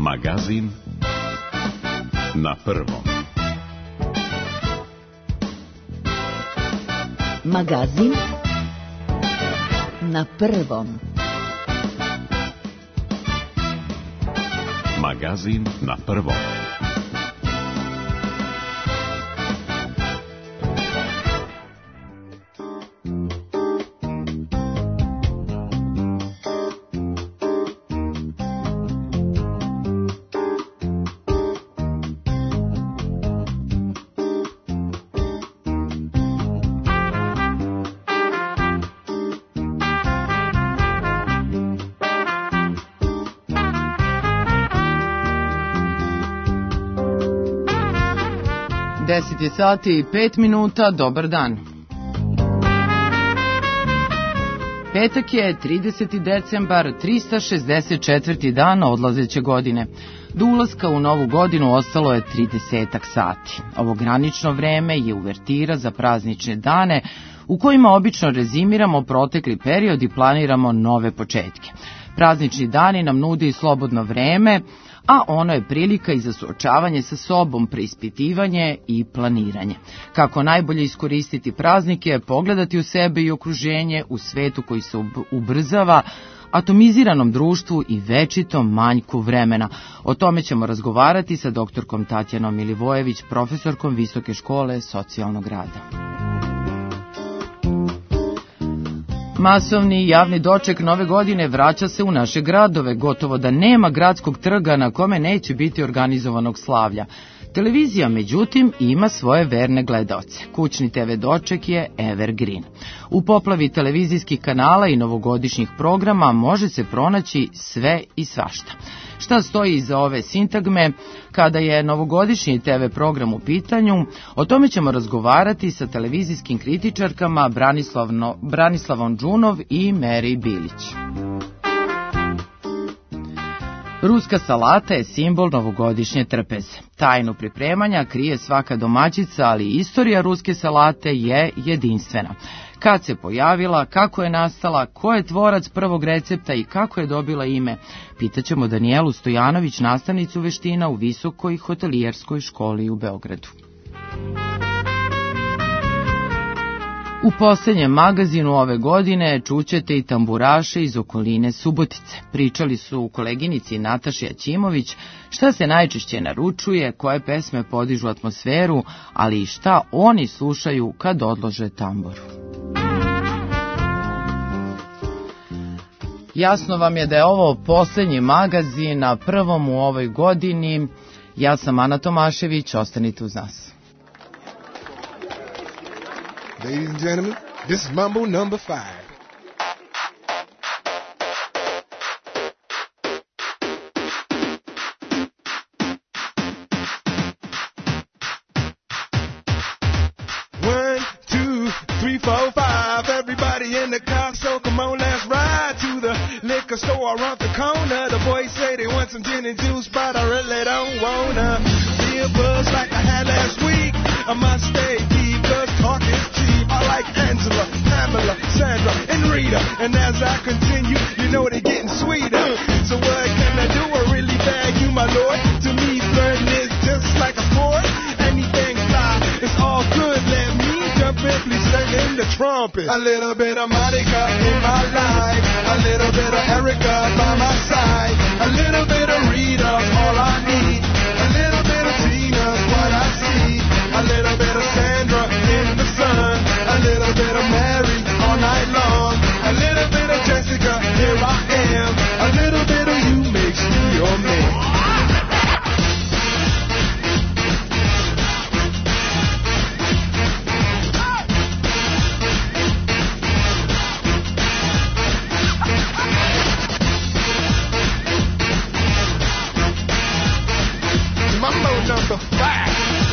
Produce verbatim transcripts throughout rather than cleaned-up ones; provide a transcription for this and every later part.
Magazin na prvom. Magazin na prvom. Magazin na prvom. deset je sati i pet minuta, dobar dan. Petak je trideseti decembar, trista šezdeset četvrti dan odlazeće godine. Do ulaska u novu godinu ostalo je tridesetak sati. Ovo granično vreme je uvertira za praznične dane u kojima obično rezimiramo protekli period i planiramo nove početke. Praznični dani nam nude i slobodno vreme, a ono je prilika i za suočavanje sa sobom, preispitivanje i planiranje. Kako najbolje iskoristiti praznike, pogledati u sebe i okruženje u svetu koji se ubrzava, atomiziranom društvu i večitom manjku vremena. O tome ćemo razgovarati sa doktorkom Tatjanom Milivojević, profesorkom Visoke škole socijalnog rada. Masovni javni doček nove godine vraća se u naše gradove, gotovo da nema gradskog trga na kome neće biti organizovanog slavlja. Televizija, međutim, ima svoje verne gledaoce. Kućni te ve doček je evergreen. U poplavi televizijskih kanala i novogodišnjih programa može se pronaći sve i svašta. Šta stoji iza ove sintagme kada je novogodišnji te ve program u pitanju? O tome ćemo razgovarati sa televizijskim kritičarkama Branislavno, Branislavom Đunov i Meri Bilić. Ruska salata je simbol novogodišnje trpeze. Tajnu pripremanja krije svaka domaćica, ali istorija ruske salate je jedinstvena. Kad se pojavila, kako je nastala, ko je tvorac prvog recepta i kako je dobila ime, pitaćemo Danijelu Stojanović, nastavnicu veština u Visokoj hotelijerskoj školi u Beogradu. U posljednjem magazinu ove godine čućete i tamburaše iz okoline Subotice. Pričali su koleginici Nataši Aćimović šta se najčešće naručuje, koje pesme podižu atmosferu, ali i šta oni slušaju kad odlože tamburu. Jasno vam je da je ovo posljednji magazin na prvom u ovoj godini. Ja sam Ana Tomašević, ostanite uz nas. Ladies and gentlemen, this is Mambo number five. One, two, three, four, five. Everybody in the car, so come on, let's ride to the liquor store around the corner. The boys say they want some gin and juice, but I really don't wanna be a buzz like I had last week. I must stay deep, cause talk is cheap. I like Angela, Pamela, Sandra, and Rita. And as I continue, you know they're getting sweeter. So what can I do? I really bag you, my lord. To me, flirting is just like a sport. Anything fly, it's all good. Let me jump in, please sing in the trumpet. A little bit of Monica in my life. A little bit of Erica by my side. A little bit of Rita, all I need. A little bit of Tina's what I see. A little bit of Sandra in the sun. A little bit of Mary all night long. A little bit of Jessica, here I am. A little bit of you makes me your man. Mambo number five.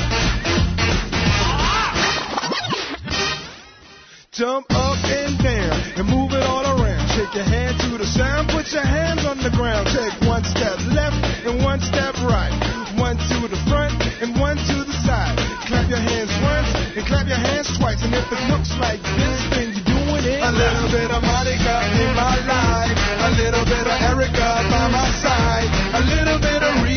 Jump up and down and move it all around. Shake your hand to the sound, put your hands on the ground. Take one step left and one step right. One to the front and one to the side. Clap your hands once and clap your hands twice. And if it looks like this, then you're doing it. A little bit of Monica in my life. A little bit of Erica by my side. A little bit of Rita.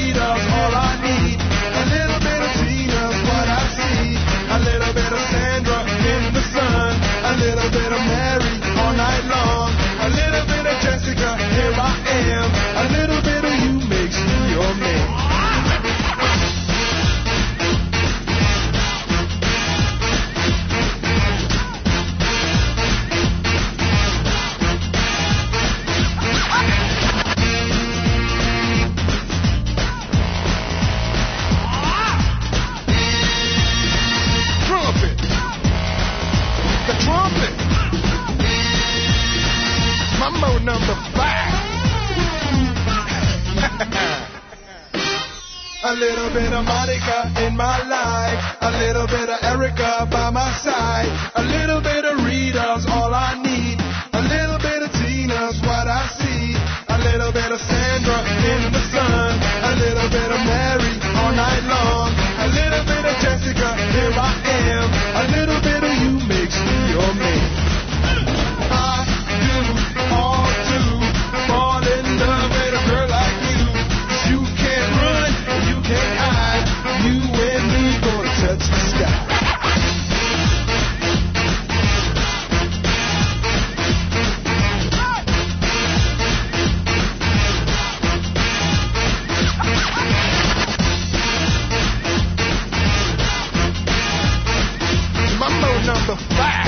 little bit of Mary all night long. A little bit of Jessica, here I am. A little bit of you makes me your man. Number five. A little bit of Monica in my life, a little bit of Erica by my side, a little bit of Rita's all I need, a little bit of Tina's what I see, a little bit of Sandra in the sun, a little bit of Mary all night long, a little bit of Jessica, here I am, a little bit of you makes me your man. I do all to fall in love with a girl like you. You can't run, you can't hide. You and me gonna touch the sky. Mambo number five.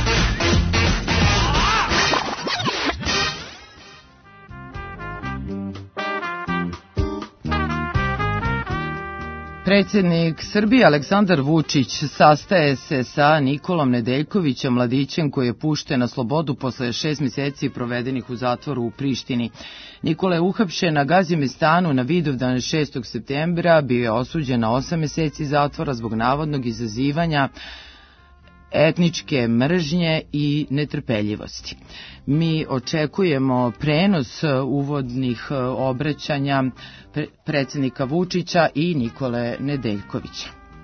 Predsjednik Srbije Aleksandar Vučić sastaje se sa Nikolom Nedeljkovićem, mladićem koji je pušten na slobodu posle šest mjeseci provedenih u zatvoru u Prištini. Nikola je uhapšen na Gazimestanu na Vidovdan šestog septembra, bio je osuđen na osam mjeseci zatvora zbog navodnog izazivanja etničke mržnje i netrpeljivosti. Mi očekujemo prenos uvodnih obraćanja predsjednika Vučića i Nikole Nedeljkovića.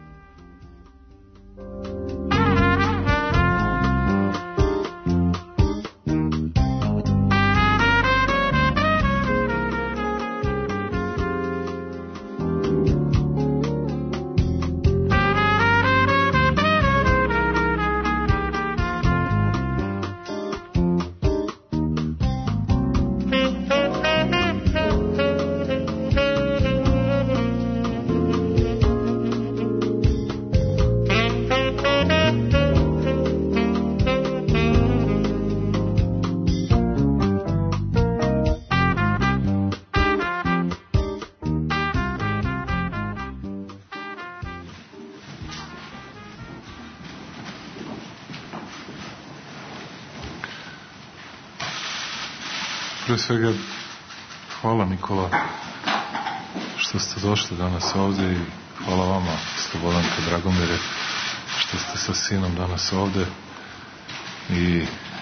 Pre svega, hvala Nikola što ste došli danas ovdje i hvala vama, Slobodanka, Dragomire, što ste sa sinom danas ovdje. I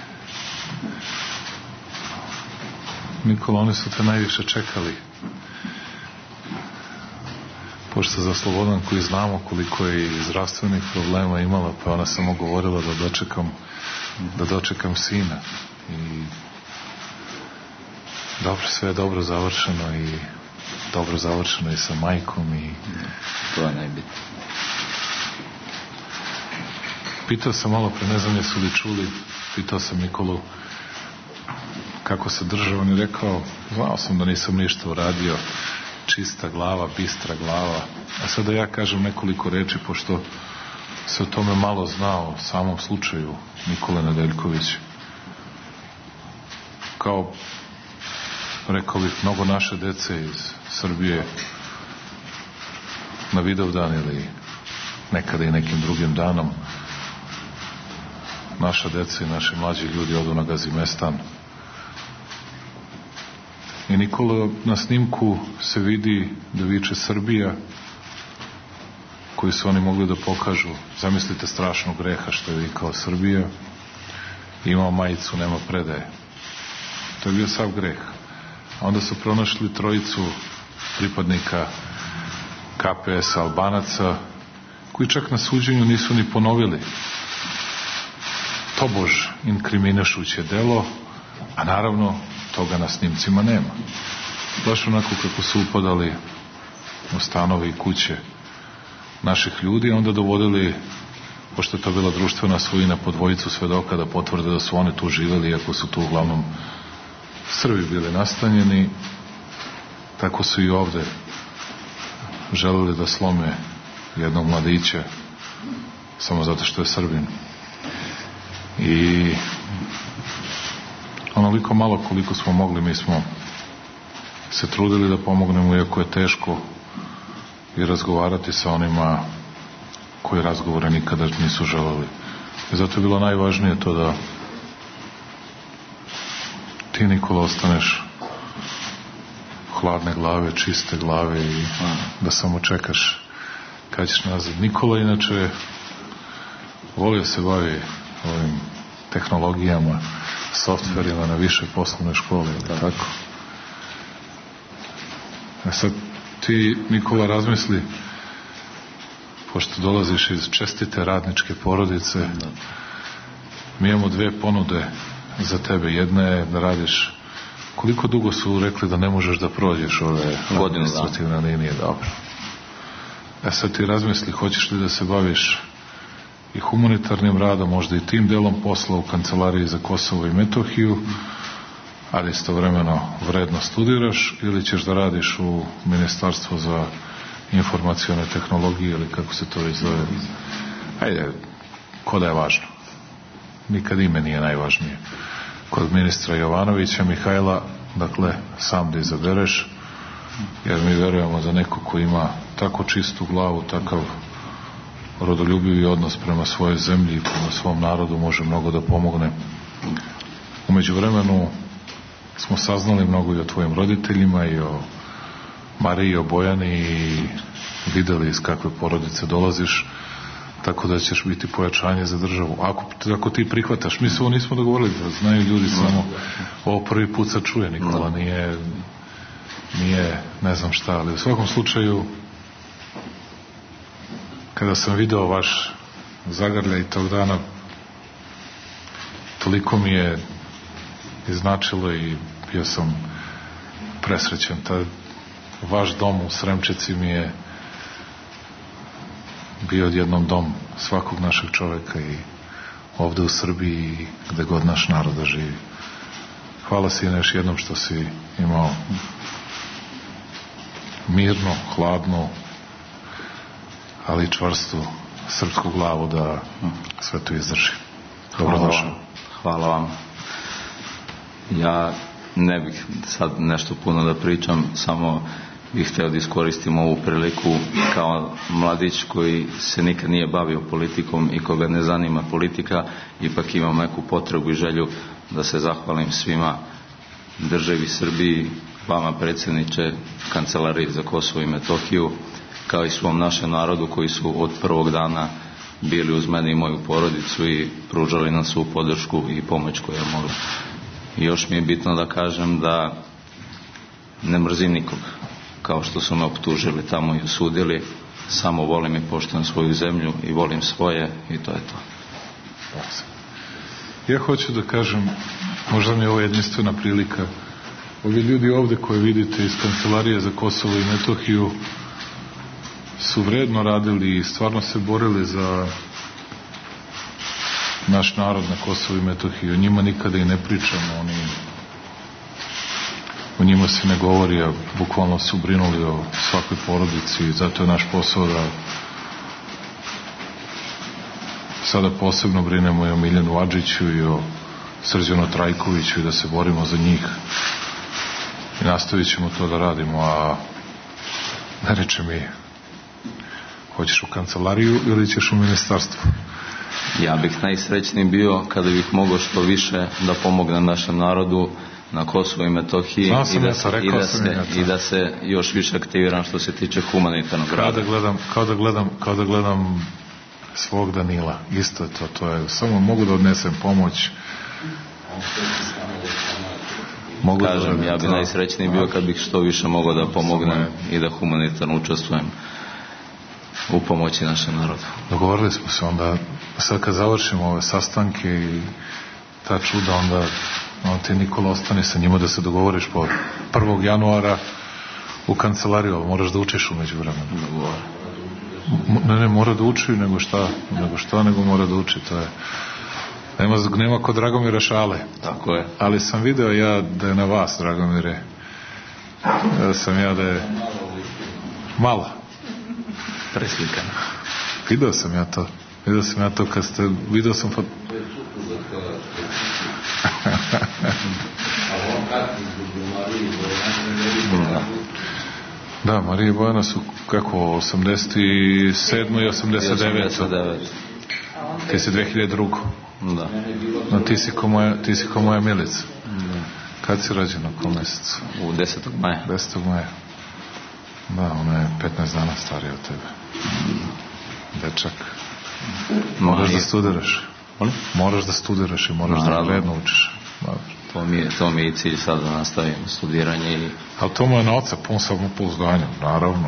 Nikola, oni su te najviše čekali, pošto za Slobodanku i znamo koliko je i zdravstvenih problema imala, pa ona samo govorila da dočekam, da dočekam sina. I dobro, sve je dobro završeno i dobro završeno i sa majkom i to je najbitnije. Pitao sam malo pre, ne znam jesu li čuli, pitao sam Nikolu kako se držao, on je rekao, znao sam da nisam ništa uradio, čista glava, bistra glava. A sada ja kažem nekoliko reči, pošto se o tome malo znao, o samom slučaju Nikole Nedeljkovića. Kao rekao bih, mnogo naše dece iz Srbije na Vidovdan ili nekada i nekim drugim danom naša deca i naši mlađi ljudi odu na Gazimestan. I Nikola, na snimku se vidi da viče Srbija, koji su oni mogli da pokažu. Zamislite strašnog greha što je vikao Srbija. Ima majicu, nema predaje. To je bio sav greh. A onda su pronašli trojicu pripadnika K P S Albanaca, koji čak na suđenju nisu ni ponovili tobož inkriminašuće delo, a naravno toga na snimcima nema. Baš onako kako su upadali u stanove i kuće naših ljudi, onda dovodili pošto je to bila društvena svojina, po dvojicu svedoka da potvrde da su oni tu živeli, iako su tu uglavnom Srbi bili nastanjeni. Tako su i ovde želeli da slome jednog mladića samo zato što je Srbin. I onoliko malo koliko smo mogli, mi smo se trudili da pomognemo, iako je teško i razgovarati sa onima koji razgovore nikada nisu želeli. I zato je bilo najvažnije to da ti, Nikola, ostaneš hladne glave, čiste glave i da samo čekaš kad ćeš nazad. Nikola inače volio se bavi ovim tehnologijama, softverima na više poslovne škole, da. Tako. A sad ti, Nikola, razmisli, pošto dolaziš iz čestite radničke porodice, da. Mi imamo dve ponude za tebe. Jedna je da radiš, koliko dugo su rekli da ne možeš da prođeš ove administrativne linije, dobro. E sad ti razmisli, hoćeš li da se baviš i humanitarnim radom, možda i tim delom posla u Kancelariji za Kosovo i Metohiju, ali istovremeno vredno studiraš, ili ćeš da radiš u Ministarstvu za informacione tehnologije, ili kako se to već zove. Ajde, ko da je važno. Nikad ime nije najvažnije. Kod ministra Jovanovića, Mihajla, dakle, sam da izabereš, jer mi verujemo da neko ko ima tako čistu glavu, takav rodoljubivi odnos prema svojoj zemlji i prema svom narodu može mnogo da pomogne. Umeđu vremenu smo saznali mnogo i o tvojim roditeljima i o Mariji i o Bojani i videli iz kakve porodice dolaziš, tako da ćeš biti pojačanje za državu. Ako, ako ti prihvataš, mi se ovo nismo dogovorili, da znaju ljudi samo, ovo prvi put sad čuje, Nikola, nije, nije ne znam šta, ali u svakom slučaju, kada sam video vaš zagrljaj tog dana, toliko mi je iznačilo i bio sam presrećen. Ta, vaš dom u Sremčici mi je bio odjednom dom svakog našeg čoveka i ovde u Srbiji i gde god naš narod da živi. Hvala si na još jednom što si imao mirno, hladno, ali čvrstu srpsku glavu da sve to izdrži. Dobrodošao. Hvala vam. Ja ne bih sad nešto puno da pričam, samo bih hteo da iskoristim ovu priliku kao mladić koji se nikad nije bavio politikom i koga ne zanima politika, ipak imam neku potrebu i želju da se zahvalim svima, državi Srbiji, vama predsjedniče Kancelarije za Kosovo i Metohiju, kao i svom našem narodu koji su od prvog dana bili uz mene i moju porodicu i pružali nam svu podršku i pomoć koju je mogla. I još mi je bitno da kažem da ne mrzim nikoga, kao što su me optužili tamo i osudili, samo volim i poštujem svoju zemlju i volim svoje i to je to. Ja hoću da kažem, možda mi je ovo jedinstvena prilika, ovi ljudi ovde koje vidite iz Kancelarije za Kosovo i Metohiju su vredno radili i stvarno se borili za naš narod na Kosovo i Metohiju. O njima nikada i ne pričamo, oni, o njima se ne govori, a bukvalno su brinuli o svakoj porodici i zato je naš posao da sada posebno brinemo i o Miljanu Adžiću i o Srđanu Trajkoviću i da se borimo za njih i nastavit ćemo to da radimo. A ne reče mi, hoćeš u kancelariju ili ćeš u ministarstvo? Ja bih najsrećniji bio kada bih mogao što više da pomognem našem narodu na Kosovo i Metohiji i da, se, i, da se, i da se još više aktiviram što se tiče humanitarnog rada. Kao da gledam, kao da gledam, kao da gledam svog Danila. Isto je to, to je, samo mogu da odnesem pomoć. Mogu Kažem, da ja bih najsrećniji bio kad bih što više mogao da pomognem i da humanitarno učestvujem u pomoći našem narodu. Dogovorili smo se onda, sad kad završimo ove sastanke i ta čuda, onda on ti, Nikola, ostane sa njima da se dogovoriš po prvog januara u kancelariju, ali moraš da učiš umeđu vremenu. Ne, ne, mora da uči, nego šta, nego šta, nego mora da uči, to je... Nema, nema kod Dragomira šale. Tako je. Ali sam video ja da je na vas, Dragomire, da sam ja da je malo preslikan. Video sam ja to. Video sam ja to kad ste... Video sam... Fot... Da, Marija i Bojana su kako, osamdeset sedam i osamdeset devet. Ti si dve hiljade druge. Da. No ti si ko moja, ti si ko moja Milica. Da. Kad si rođena, u kom mesecu? U desetog maja. desetog maja. Da, ona je petnaest dana starija od tebe. Dečak. Moraš da studiraš. Moraš da studiraš i moraš da vredno učiš. To mi je, to mi je i cilj sad da nastavim studiranje. I... Ali to mu je na oca pun samopouzdanja, naravno.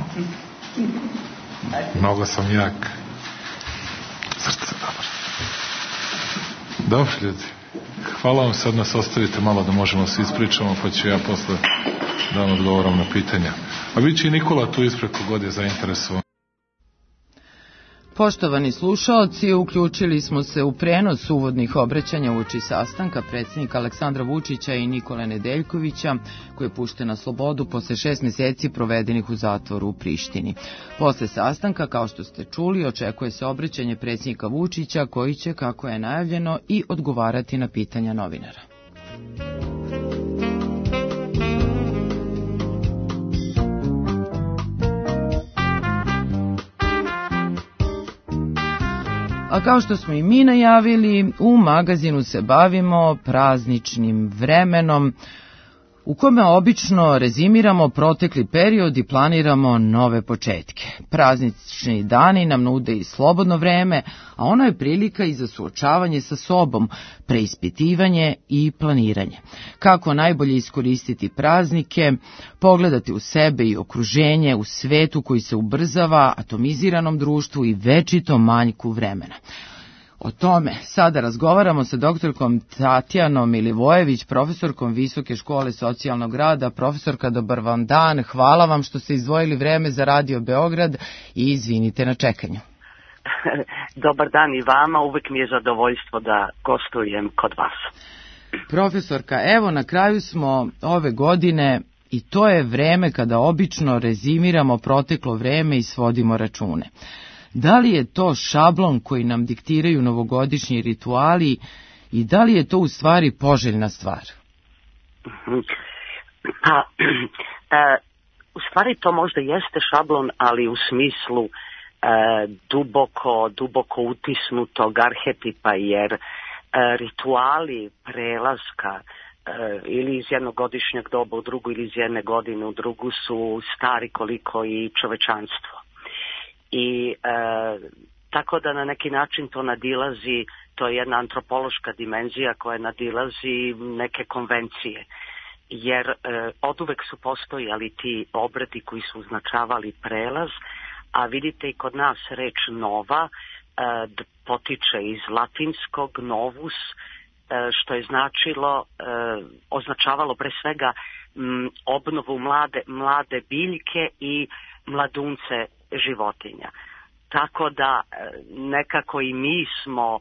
Mnogo sam jak. Srce, dobro. Dobro, ljudi. Hvala vam, sad nas ostavite malo da možemo se ispričamo, pa ću ja posle da vam odgovoram na pitanja. A bit će i Nikola tu ispred kogod je zainteresovan. Poštovani slušaoci, uključili smo se u prenos uvodnih obraćanja uoči sastanka predsjednika Aleksandra Vučića i Nikole Nedeljkovića, koji je pušten na slobodu posle šest meseci provedenih u zatvoru u Prištini. Posle sastanka, kao što ste čuli, očekuje se obraćanje predsjednika Vučića, koji će, kako je najavljeno, i odgovarati na pitanja novinara. A kao što smo i mi najavili, u magazinu se bavimo prazničnim vremenom, u kome obično rezimiramo protekli period i planiramo nove početke. Praznični dani nam nude i slobodno vreme, a ono je prilika i za suočavanje sa sobom, preispitivanje i planiranje. Kako najbolje iskoristiti praznike, pogledati u sebe i okruženje u svetu koji se ubrzava, atomiziranom društvu i večitom manjku vremena. O tome sada razgovaramo sa doktorkom Tatjanom Milivojević, profesorkom Visoke škole socijalnog rada. Profesorka, dobar vam dan, hvala vam što ste izdvojili vreme za Radio Beograd i izvinite na čekanju. Dobar dan i vama, uvek mi je zadovoljstvo da gostujem kod vas. Profesorka, evo na kraju smo ove godine i to je vreme kada obično rezimiramo proteklo vreme i svodimo račune. Da li je to šablon koji nam diktiraju novogodišnji rituali i da li je to u stvari poželjna stvar? Pa, e, u stvari to možda jeste šablon, ali u smislu e, duboko, duboko utisnutog arhetipa, jer e, rituali prelaska e, ili iz jednogodišnjeg doba u drugu ili iz jedne godine u drugu su stari koliko i čovečanstvo. I e, tako da na neki način to nadilazi, to je jedna antropološka dimenzija koja nadilazi neke konvencije. Jer e, oduvek su postojali ti obredi koji su označavali prelaz, a vidite i kod nas reč nova e, potiče iz latinskog novus, e, što je značilo, e, označavalo pre svega m, obnovu mlade, mlade biljke i mladunce životinja. Tako da nekako i mi smo,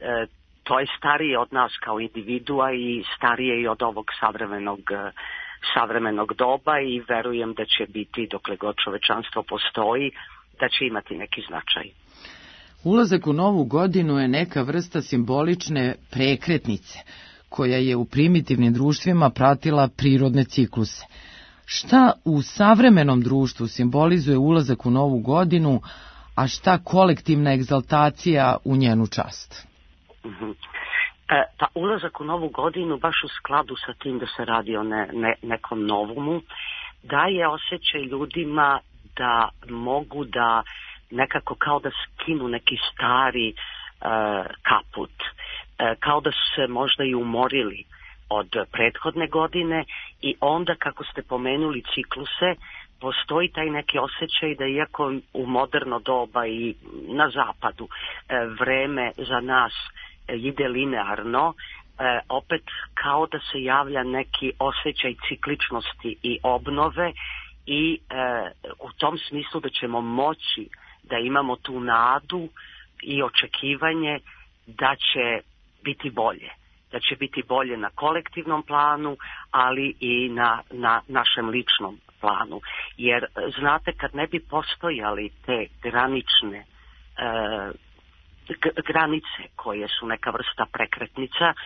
to je starije od nas kao individua i starije i od ovog savremenog, savremenog doba i verujem da će biti, dokle god čovečanstvo postoji, da će imati neki značaj. Ulazak u novu godinu je neka vrsta simbolične prekretnice, koja je u primitivnim društvima pratila prirodne cikluse. Šta u savremenom društvu simbolizuje ulazak u novu godinu, a šta kolektivna egzaltacija u njenu čast? Mm-hmm. E, pa ulazak u novu godinu, baš u skladu sa tim da se radi o ne, ne, nekom novumu, daje osjećaj ljudima da mogu da nekako kao da skinu neki stari e, kaput, e, kao da su se možda i umorili od prethodne godine i onda, kako ste pomenuli cikluse, postoji taj neki osjećaj da iako u moderno doba i na zapadu vreme za nas ide linearno, opet kao da se javlja neki osjećaj cikličnosti i obnove i u tom smislu da ćemo moći da imamo tu nadu i očekivanje da će biti bolje. Da će biti bolje na kolektivnom planu, ali i na, na našem ličnom planu. Jer, znate, kad ne bi postojali te granične e, g- granice koje su neka vrsta prekretnica, e,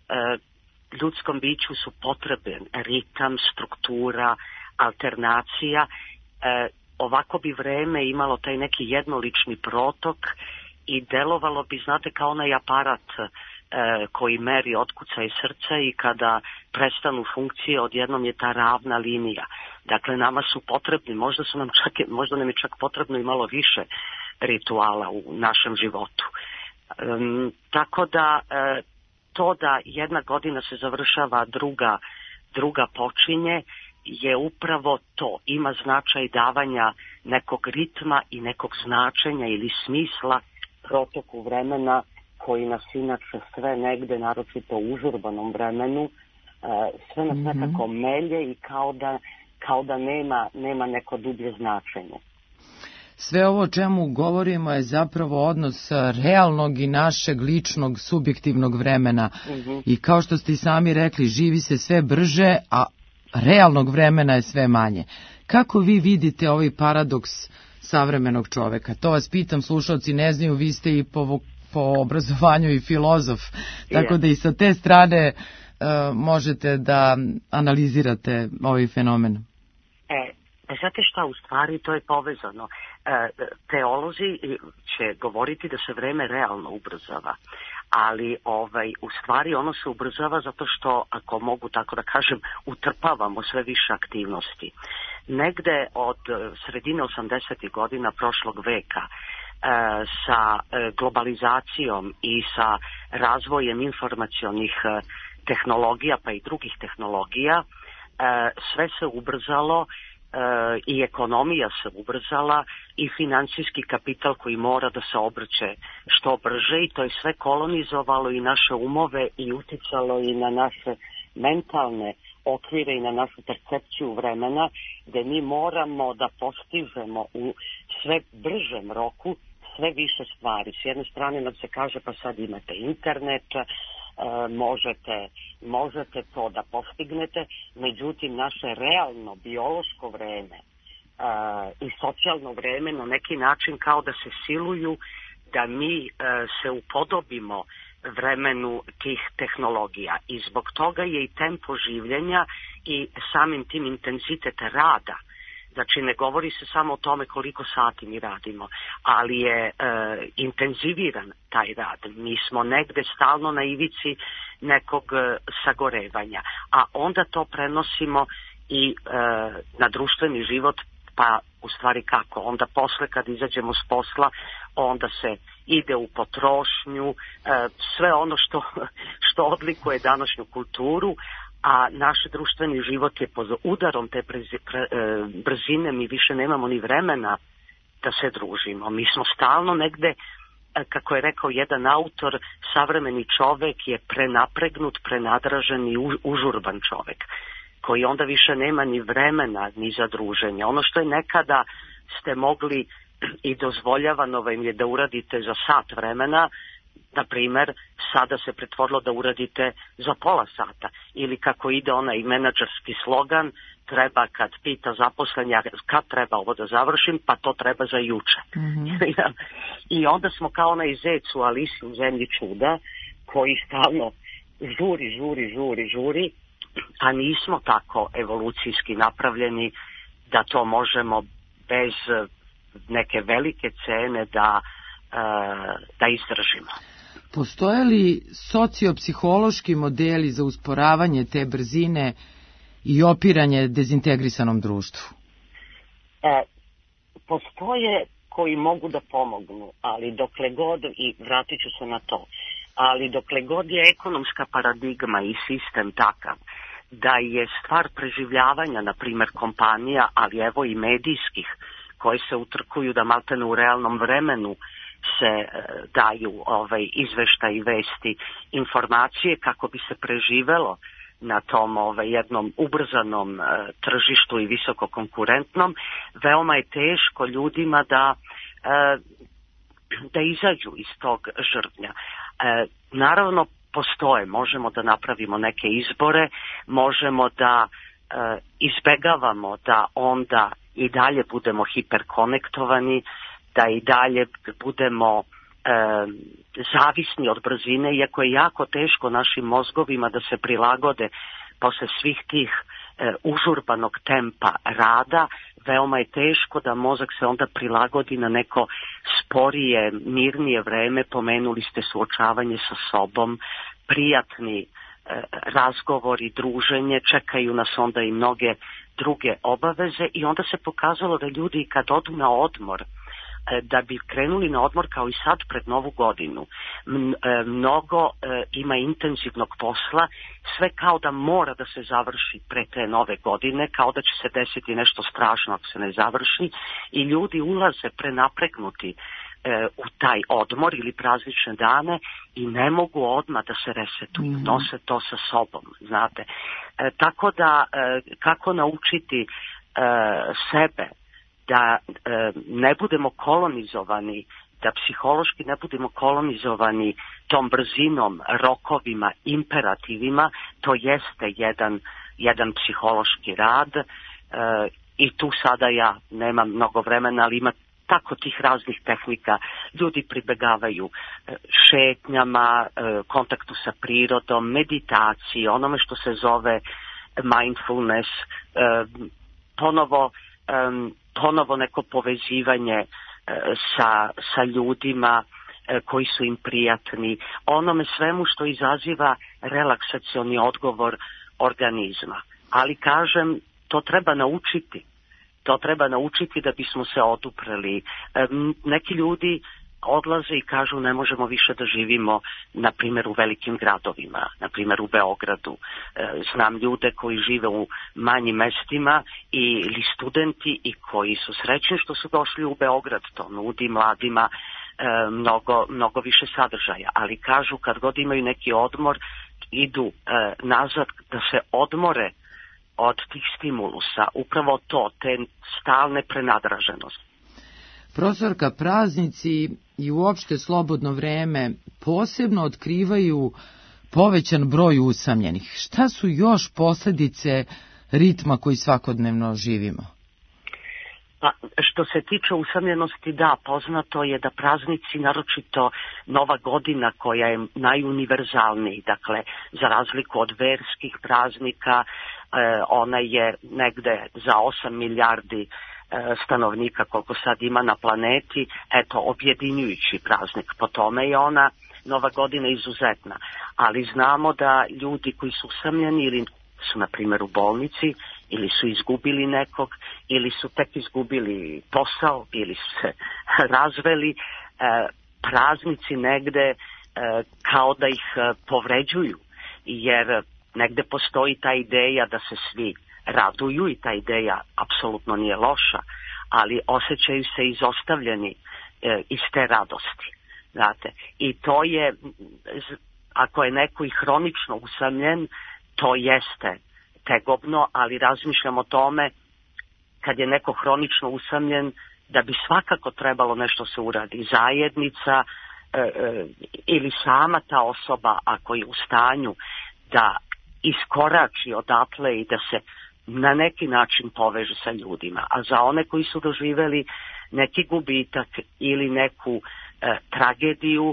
ljudskom biću su potreban ritam, struktura, alternacija. E, ovako bi vreme imalo taj neki jednolični protok i delovalo bi, znate, kao onaj aparat e, koji meri otkucaj srca i kada prestanu funkcije, odjednom je ta ravna linija. Dakle, nama su potrebni, možda su nam čak, možda nam je čak potrebno i malo više rituala u našem životu. E, tako da e, to da jedna godina se završava, druga, druga počinje, je upravo to. Ima značaj davanja nekog ritma i nekog značenja ili smisla protoku vremena koji nas inače sve negde, naročito u užurbanom vremenu, sve nas mm-hmm. nekako melje i kao da, kao da nema, nema neko dublje značenje. Sve ovo o čemu govorimo je zapravo odnos realnog i našeg ličnog subjektivnog vremena. Mm-hmm. I kao što ste i sami rekli, živi se sve brže, a realnog vremena je sve manje. Kako vi vidite ovaj paradoks savremenog čoveka? To vas pitam, slušalci ne znaju, vi ste i po, po obrazovanju i filozof, tako da i sa te strane uh, možete da analizirate ovaj fenomen. E, znate šta, u stvari to je povezano. E, teolozi će govoriti da se vreme realno ubrzava, ali ovaj, u stvari ono se ubrzava zato što, ako mogu tako da kažem, utrpavamo sve više aktivnosti. Negde od sredine osamdesetih godina prošlog veka, e, sa globalizacijom i sa razvojem informacionih tehnologija pa i drugih tehnologija, e, sve se ubrzalo, E, i ekonomija se ubrzala i financijski kapital koji mora da se obrće što brže, i to je sve kolonizovalo i naše umove i uticalo i na naše mentalne okvire i na našu percepciju vremena, gde mi moramo da postižemo u sve bržem roku sve više stvari. S jedne strane nam se kaže, pa sad imate internet, E, možete, možete to da postignete, međutim naše realno biološko vreme e, i socijalno vreme na neki način kao da se siluju da mi e, se upodobimo vremenu tih tehnologija, i zbog toga je i tempo življenja i samim tim intenzitet rada. Znači, ne govori se samo o tome koliko sati mi radimo, ali je e, intenziviran taj rad. Mi smo negde stalno na ivici nekog e, sagorevanja, a onda to prenosimo i e, na društveni život, pa u stvari kako? Onda posle kad izađemo s posla, onda se ide u potrošnju, e, sve ono što, što odlikuje današnju kulturu, a naš društveni život je pod udarom te brzine, mi više nemamo ni vremena da se družimo. Mi smo stalno negde, kako je rekao jedan autor, savremeni čovek je prenapregnut, prenadražen i užurban čovek, koji onda više nema ni vremena ni za druženje. Ono što je nekada ste mogli i dozvoljavano vam je da uradite za sat vremena, na primer, sada se pretvorilo da uradite za pola sata. Ili kako ide onaj menadžerski slogan, treba kad pita zaposlenja kad treba ovo da završim, pa to treba za juče. Mm-hmm. I onda smo kao onaj zec u Alisi u zemlji čuda, koji stalno žuri, žuri, žuri, žuri, a nismo tako evolucijski napravljeni da to možemo bez neke velike cene da, da izdržimo. Postoje li sociopsihološki modeli za usporavanje te brzine i opiranje dezintegrisanom društvu? E, postoje koji mogu da pomognu, ali dokle god, i vratit ću se na to, ali dokle god je ekonomska paradigma i sistem takav da je stvar preživljavanja, na primjer kompanija, ali evo i medijskih, koje se utrkuju da maltene u realnom vremenu se e, daju ovaj, izveštaj i vesti, informacije kako bi se preživelo na tom ovaj, jednom ubrzanom e, tržištu i visoko konkurentnom, veoma je teško ljudima da da izađu iz tog žrtnja. Naravno, postoje, možemo da napravimo neke izbore, možemo da izbegavamo da onda i dalje budemo hiperkonektovani, da i dalje budemo E, zavisni od brzine, iako je jako teško našim mozgovima da se prilagode posle svih tih e, užurbanog tempa rada, veoma je teško da mozak se onda prilagodi na neko sporije, mirnije vreme. Pomenuli ste suočavanje sa sobom, prijatni e, razgovori, druženje, čekaju nas onda i mnoge druge obaveze i onda se pokazalo da ljudi kad odu na odmor, da bi krenuli na odmor kao i sad pred Novu godinu. Mnogo ima intenzivnog posla, sve kao da mora da se završi pre te Nove godine, kao da će se desiti nešto strašno ako se ne završi i ljudi ulaze prenapregnuti u taj odmor ili praznične dane i ne mogu odmah da se resetuju, mm-hmm. nose to sa sobom, znate. E, tako da, e, kako naučiti e, sebe da e, ne budemo kolonizovani, da psihološki ne budemo kolonizovani tom brzinom, rokovima, imperativima, to jeste jedan, jedan psihološki rad e, i tu sada ja nemam mnogo vremena, ali ima tako tih raznih tehnika. Ljudi pribegavaju e, šetnjama, e, kontaktu sa prirodom, meditaciji, onome što se zove mindfulness, e, ponovo e, ponovo neko povezivanje e, sa, sa ljudima e, koji su im prijatni, onome svemu što izaziva relaksacioni odgovor organizma. Ali kažem, to treba naučiti. To treba naučiti da bismo se odupreli. E, neki ljudi odlaze i kažu ne možemo više da živimo, na primjer, u velikim gradovima, na primjer u Beogradu. E, znam ljude koji žive u manjim mestima i, ili studenti i koji su srećni što su došli u Beograd. To nudi mladima e, mnogo, mnogo više sadržaja. Ali kažu kad god imaju neki odmor, idu e, nazad da se odmore od tih stimulusa. Upravo to, te stalne prenadraženosti. Profesorka, praznici i uopšte slobodno vreme posebno otkrivaju povećan broj usamljenih. Šta su još posljedice ritma koji svakodnevno živimo? Pa, što se tiče usamljenosti, da, poznato je da praznici, naročito Nova godina koja je najuniverzalniji, dakle, za razliku od verskih praznika, eh, ona je negde za osam milijardi stanovnika koliko sad ima na planeti, eto, objedinjujući praznik. Po tome je ona Nova godina izuzetna. Ali znamo da ljudi koji su usamljeni ili su, na primjer, u bolnici, ili su izgubili nekog, ili su tek izgubili posao, ili su se razveli, praznici negde kao da ih povređuju, jer negde postoji ta ideja da se svi raduju i ta ideja apsolutno nije loša, ali osjećaju se izostavljeni e, iz te radosti. Znate, i to je, ako je neko i hronično usamljen, to jeste tegobno, ali razmišljam o tome kad je neko hronično usamljen da bi svakako trebalo nešto se uradi. Zajednica e, e, ili sama ta osoba ako je u stanju da iskorači odatle i da se na neki način poveže sa ljudima. A za one koji su doživeli neki gubitak ili neku e, tragediju,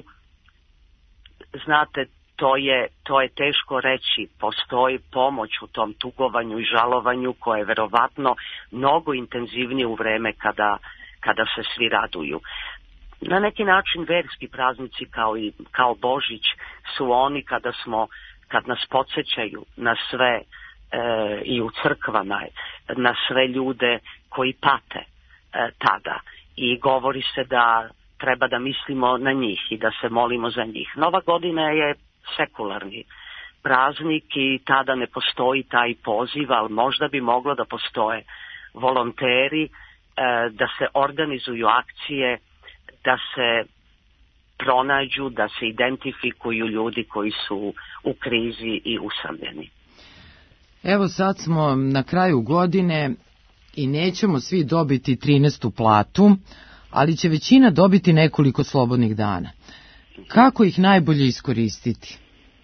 znate, to je, to je teško reći. Postoji pomoć u tom tugovanju i žalovanju koje je verovatno mnogo intenzivnije u vreme kada, kada se svi raduju. Na neki način verski praznici kao i kao Božić su oni kada smo, kad nas podsjećaju na sve E, i u crkvama, na sve ljude koji pate e, tada i govori se da treba da mislimo na njih i da se molimo za njih. Nova godina je sekularni praznik i tada ne postoji taj poziv, ali možda bi moglo da postoje volonteri, e, da se organizuju akcije, da se pronađu, da se identifikuju ljudi koji su u krizi i usamljeni. Evo sad smo na kraju godine i nećemo svi dobiti trinaestu platu, ali će većina dobiti nekoliko slobodnih dana. Kako ih najbolje iskoristiti?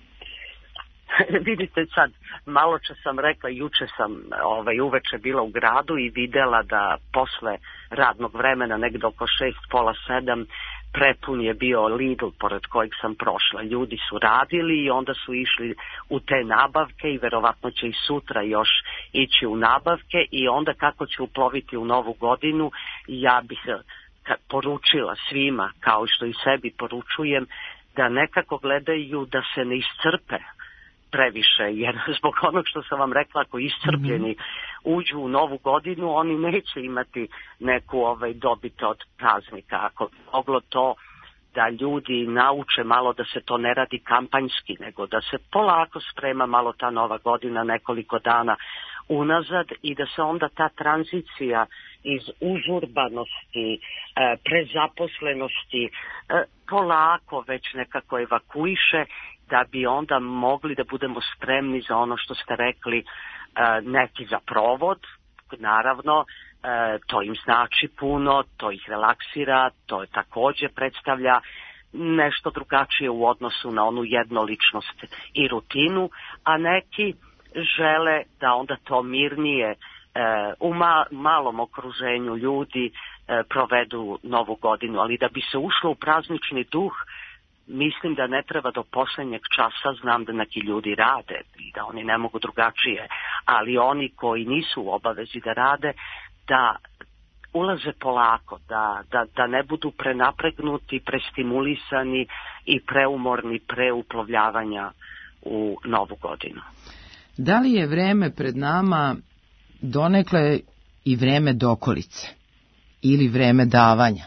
Vidite sad, malo čas sam rekla, juče sam ovaj, uveče bila u gradu i videla da posle radnog vremena, negde oko šest, pola sedam, prepun je bio Lidl pored kojeg sam prošla. Ljudi su radili i onda su išli u te nabavke i verovatno će i sutra još ići u nabavke i onda kako će uploviti u novu godinu, ja bih poručila svima, kao što i sebi poručujem, da nekako gledaju da se ne iscrpe previše, jer zbog onog što sam vam rekla, ako iscrpljeni uđu u novu godinu, oni neće imati neku ovaj, dobit od praznika. Ako moglo to da ljudi nauče malo da se to ne radi kampanjski, nego da se polako sprema malo ta nova godina nekoliko dana unazad i da se onda ta tranzicija iz užurbanosti, prezaposlenosti polako već nekako evakuiše, da bi onda mogli da budemo spremni za ono što ste rekli, neki za provod, naravno, to im znači puno, to ih relaksira, to je takođe predstavlja nešto drugačije u odnosu na onu jednoličnost i rutinu, a neki žele da onda to mirnije u malom okruženju ljudi provedu novu godinu, ali da bi se ušlo u praznični duh, mislim da ne treba do poslednjeg časa, znam da neki ljudi rade i da oni ne mogu drugačije, ali oni koji nisu u obavezi da rade, da ulaze polako, da, da, da ne budu prenapregnuti, prestimulisani i preumorni pre uplovljavanja u novu godinu. Da li je vreme pred nama donekle i vreme dokolice ili vreme davanja?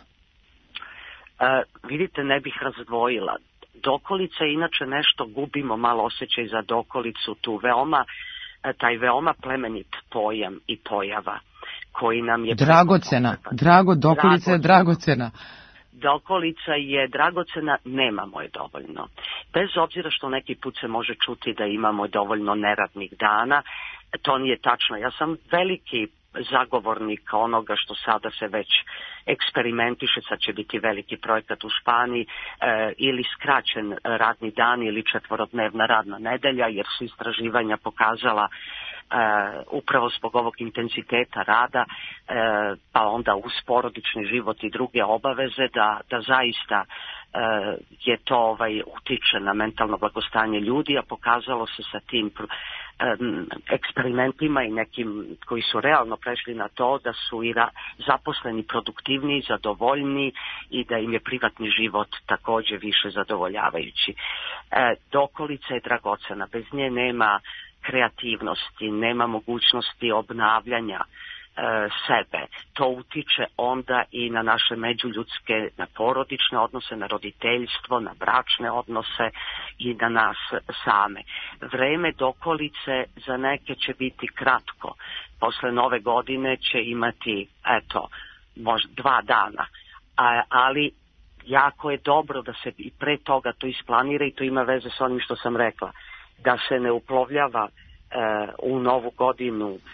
E, vidite, ne bih razdvojila. Dokolica je inače nešto, gubimo malo osjećaj za dokolicu, tu veoma, taj veoma plemenit pojam i pojava koji nam je... Dragocena, drago, dokolica je dragocena. Dokolica je dragocena, nemamo je dovoljno. Bez obzira što neki put se može čuti da imamo dovoljno neradnih dana, to nije tačno. Ja sam veliki zagovornik onoga što sada se već eksperimentiše, sad će biti veliki projekat u Španiji, e, ili skraćen radni dan ili četvorodnevna radna nedelja, jer su istraživanja pokazala Uh, upravo zbog ovog intenziteta rada, uh, pa onda uz porodični život i druge obaveze, da, da zaista uh, je to ovaj, utiče na mentalno blagostanje ljudi, a pokazalo se sa tim um, eksperimentima i nekim koji su realno prešli na to da su i ra- zaposleni produktivniji, zadovoljni i da im je privatni život takođe više zadovoljavajući. Uh, dokolica je dragocena, bez nje nema kreativnosti, nema mogućnosti obnavljanja e, sebe. To utiče onda i na naše međuljudske, na porodične odnose, na roditeljstvo, na bračne odnose i na nas same. Vreme dokolice za neke će biti kratko. Posle nove godine će imati, eto, možda dva dana. A, ali jako je dobro da se i pre toga to isplanira i to ima veze s onim što sam rekla, da se ne uplovljava e, u novu godinu e,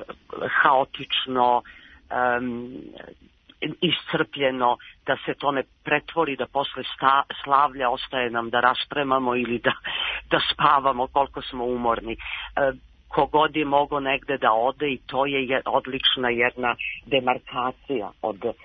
haotično, e, iscrpljeno, da se to ne pretvori da posle sta, slavlja ostaje nam da raspremamo ili da, da spavamo koliko smo umorni. E, kogod je mogo negde da ode i to je odlična jedna demarkacija od e,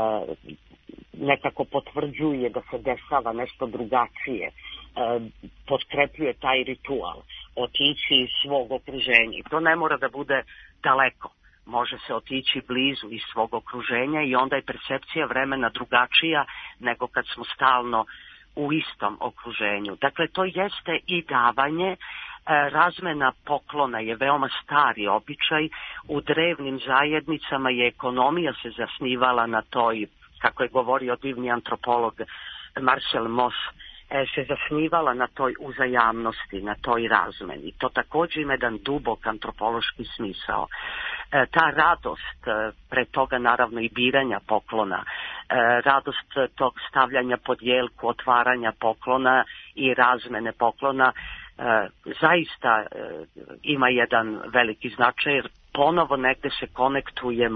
nekako potvrđuje da se dešava nešto drugačije, e, potkrepljuje taj ritual, otići iz svog okruženja. To ne mora da bude daleko, može se otići blizu iz svog okruženja i onda je percepcija vremena drugačija nego kad smo stalno u istom okruženju. Dakle, to jeste i davanje, e, razmena poklona je veoma stari običaj, u drevnim zajednicama je ekonomija se zasnivala na toj, kako je govorio divni antropolog Marcel Mauss, se zasnivala na toj uzajamnosti, na toj razmeni. To također ima jedan dubok antropološki smisao. E, ta radost, pre toga naravno i biranja poklona, e, radost tog stavljanja pod jelku, otvaranja poklona i razmene poklona, e, zaista e, ima jedan veliki značaj, jer ponovo negde se konektujemo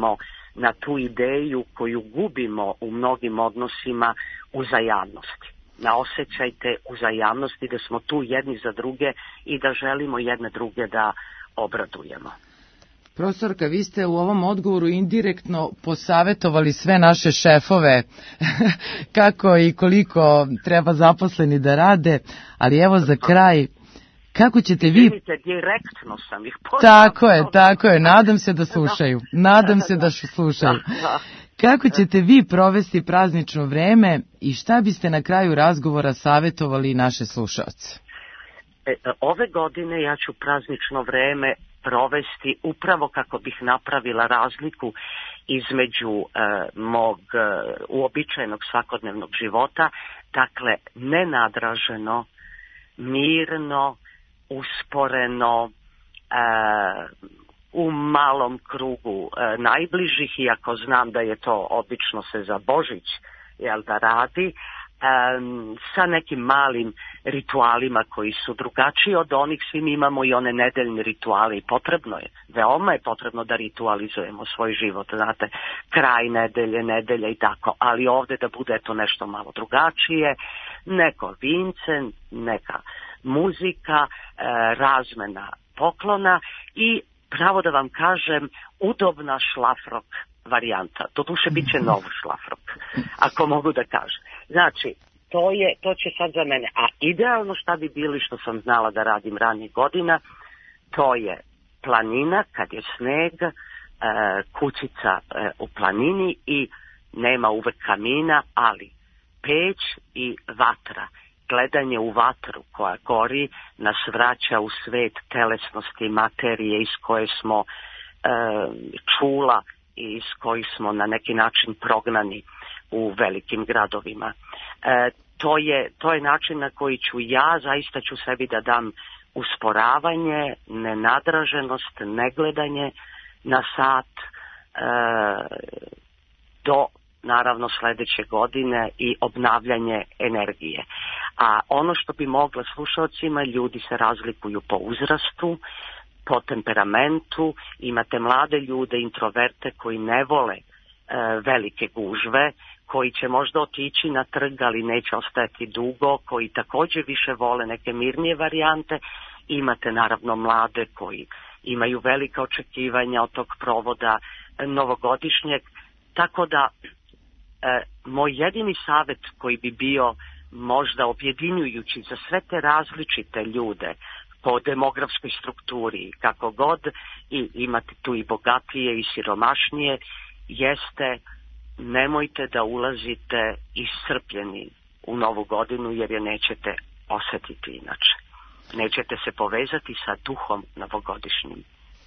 na tu ideju koju gubimo u mnogim odnosima uzajamnosti. Na osjećaj te uzajamnosti da smo tu jedni za druge i da želimo jedne druge da obradujemo. Profesorka, vi ste u ovom odgovoru indirektno posavetovali sve naše šefove kako i koliko treba zaposleni da rade, ali evo za kraj, kako ćete vi... Vidite, direktno sam ih poslala. Tako je, tako je, nadam se da slušaju, nadam se da slušaju. Kako ćete vi provesti praznično vreme i šta biste na kraju razgovora savjetovali naše slušaoce? E, ove godine ja ću praznično vreme provesti upravo kako bih napravila razliku između e, mog e, uobičajenog svakodnevnog života, dakle nenadraženo, mirno, usporeno, e, u malom krugu e, najbližih, iako znam da je to obično se za Božić jel da radi, Um, sa nekim malim ritualima koji su drugačiji od onih. Svi mi imamo i one nedeljne rituale i potrebno je, veoma je potrebno da ritualizujemo svoj život, znate, kraj nedelje, nedelja i tako, ali ovde da bude to nešto malo drugačije, neko vince, neka muzika, e, razmena poklona i pravo da vam kažem udobna šlafrok varijanta. To duše bit će nov šlafrok, ako mogu da kažem. Znači, to, je, to će sad za mene. A idealno šta bi bili što sam znala da radim ranijih godina, to je planina kad je sneg, e, kućica e, u planini i nema uvek kamina, ali peć i vatra. Gledanje u vatru koja gori nas vraća u svet telesnosti, materije iz koje smo e, čula i iz kojih smo na neki način prognani u velikim gradovima. E, to je, to je način na koji ću ja, zaista ću sebi da dam usporavanje, nenadraženost, negledanje na sat e, do naravno sledeće godine i obnavljanje energije. A ono što bi mogla slušalcima, ljudi se razlikuju po uzrastu, po temperamentu, imate mlade ljude, introverte koji ne vole e, velike gužve, koji će možda otići na trg, ali neće ostajati dugo, koji takođe više vole neke mirnije varijante. Imate naravno mlade koji imaju velika očekivanja od tog provoda novogodišnjeg, tako da e, moj jedini savjet koji bi bio možda objedinjujući za sve te različite ljude po demografskoj strukturi, kako god, i imate tu i bogatije i siromašnije, jeste nemojte da ulazite iscrpljeni u novu godinu, jer je nećete osetiti inače. Nećete se povezati sa duhom novogodišnjim.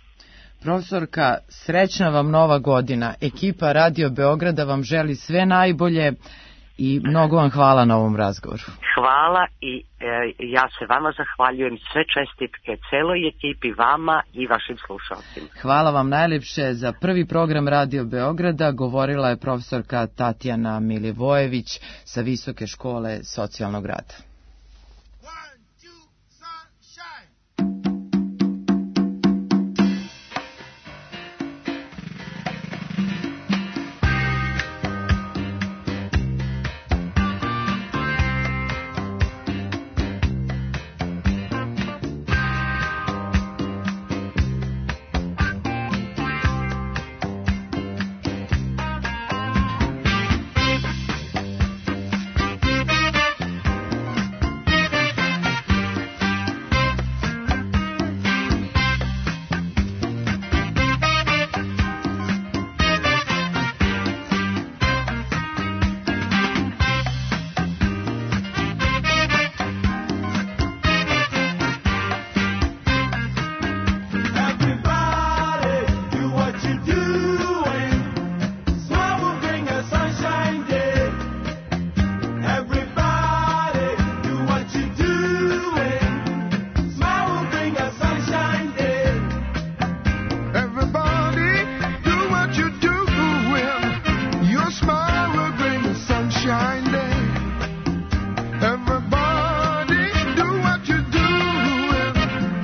Profesorka, srećna vam nova godina. Ekipa Radio Beograda vam želi sve najbolje i mnogo vam hvala na ovom razgovoru. Hvala i e, ja se vama zahvaljujem, sve čestitke celoj ekipi, vama i vašim slušalcima. Hvala vam najlepše. Za prvi program Radio Beograda govorila je profesorka Tatjana Milivojević sa Visoke škole socijalnog rada.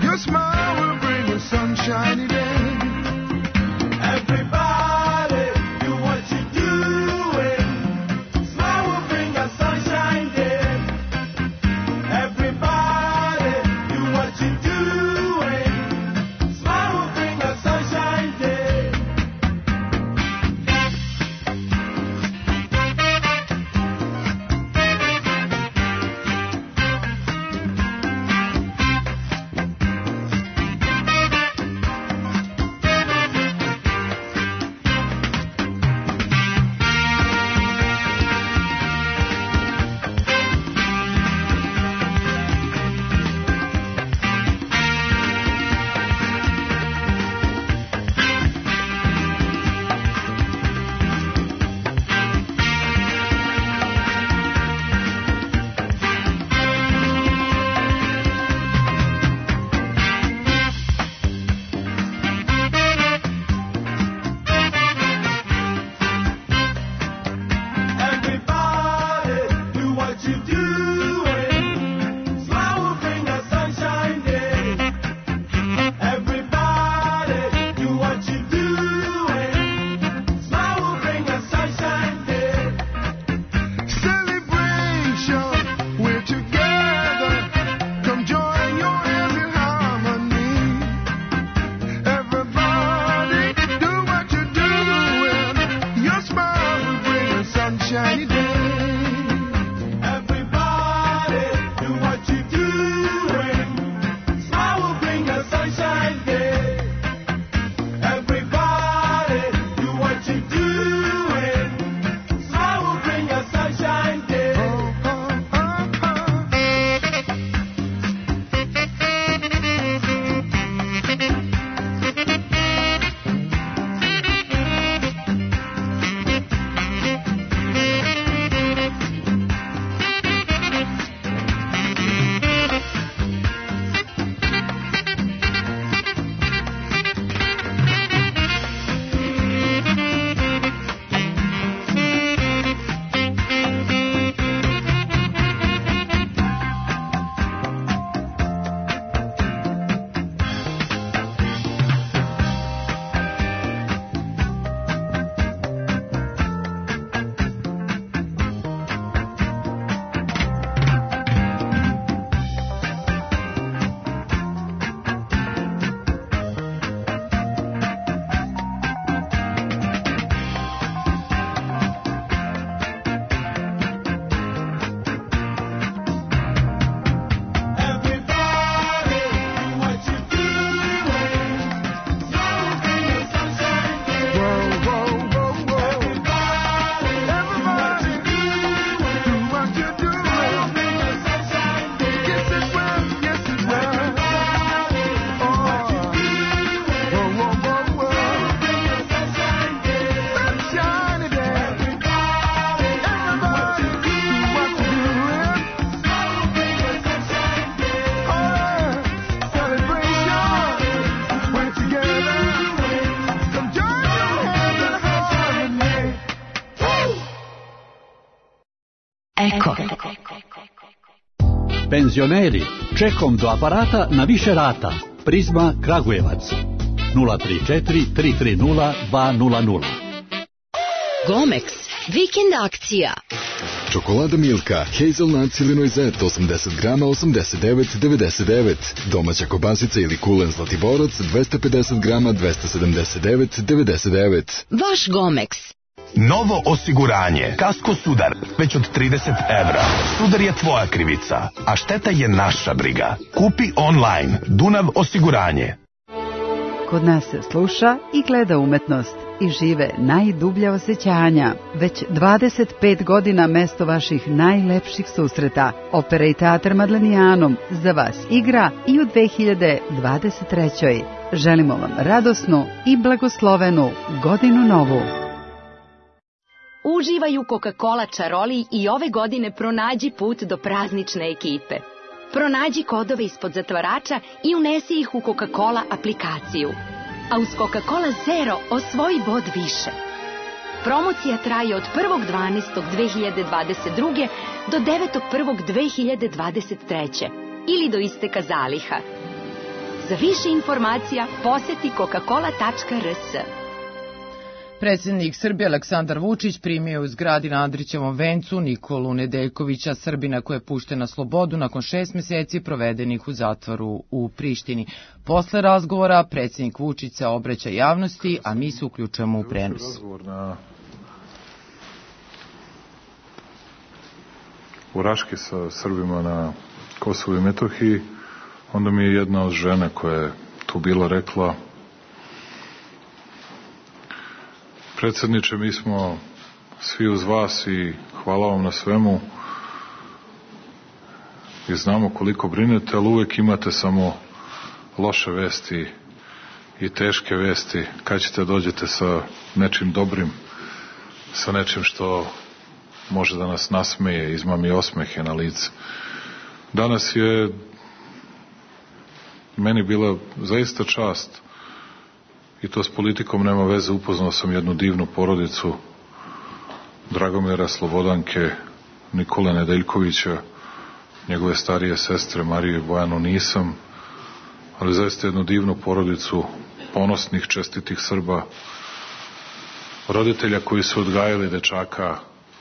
Sunshiny day. Everybody Eko. Penzioneri, čekom do aparata na više rata. Prizma Kragujevac. nula tri četiri tri tri nula dva nula nula. Gomex, vikend akcija. Čokolada Milka, Hazelnut Cilinojzet, osamdeset grama, osamdeset devet devedeset devet. Domaća kobasica ili kulen Zlatiborac, dvesta pedeset grama, dvesta sedamdeset devet devedeset devet. Vaš Gomex. Novo osiguranje. Kasko Sudar. Već od trideset evra. Sudar je tvoja krivica, a šteta je naša briga. Kupi online. Dunav osiguranje. Kod nas se sluša i gleda umetnost i žive najdublja osjećanja. Već dvadeset pet godina mesto vaših najlepših susreta. Opera i teatr Madlenijanom za vas igra i u dve hiljade dvadeset trećoj. Želimo vam radosnu i blagoslovenu godinu novu. Uživaj u Coca-Cola čaroli i ove godine pronađi put do praznične ekipe. Pronađi kodove ispod zatvarača i unesi ih u Coca-Cola aplikaciju. A uz Coca-Cola Zero osvoji bod više. Promocija traje od prvog dvanaestog dve hiljade dvadeset druge do devetog prvog dve hiljade dvadeset treće ili do isteka zaliha. Za više informacija poseti coca cola tačka r s. Predsjednik Srbije Aleksandar Vučić primio u zgradi na Andrićevom vencu Nikolu Nedeljkovića, Srbina koji je pušten na slobodu nakon šest meseci provedenih u zatvoru u Prištini. Posle razgovora predsjednik Vučić se obraća javnosti, a mi se uključujemo u prenos. U Raški sa Srbima na Kosovu i Metohiji, onda mi je jedna od žena koja je tu bila rekla: predsjedniče, mi smo svi uz vas i hvala vam na svemu i znamo koliko brinete, ali uvek imate samo loše vesti i teške vesti. Kad ćete dođete sa nečim dobrim, sa nečim što može da nas nasmeje, izmami osmehe na lice. Danas je meni bila zaista čast, i to s politikom nema veze, upoznao sam jednu divnu porodicu Dragomira Slobodanke, Nikole Nedeljkovića, njegove starije sestre Mariju i Bojanu nisam, ali zaista jednu divnu porodicu ponosnih, čestitih Srba, roditelja koji su odgajali dečaka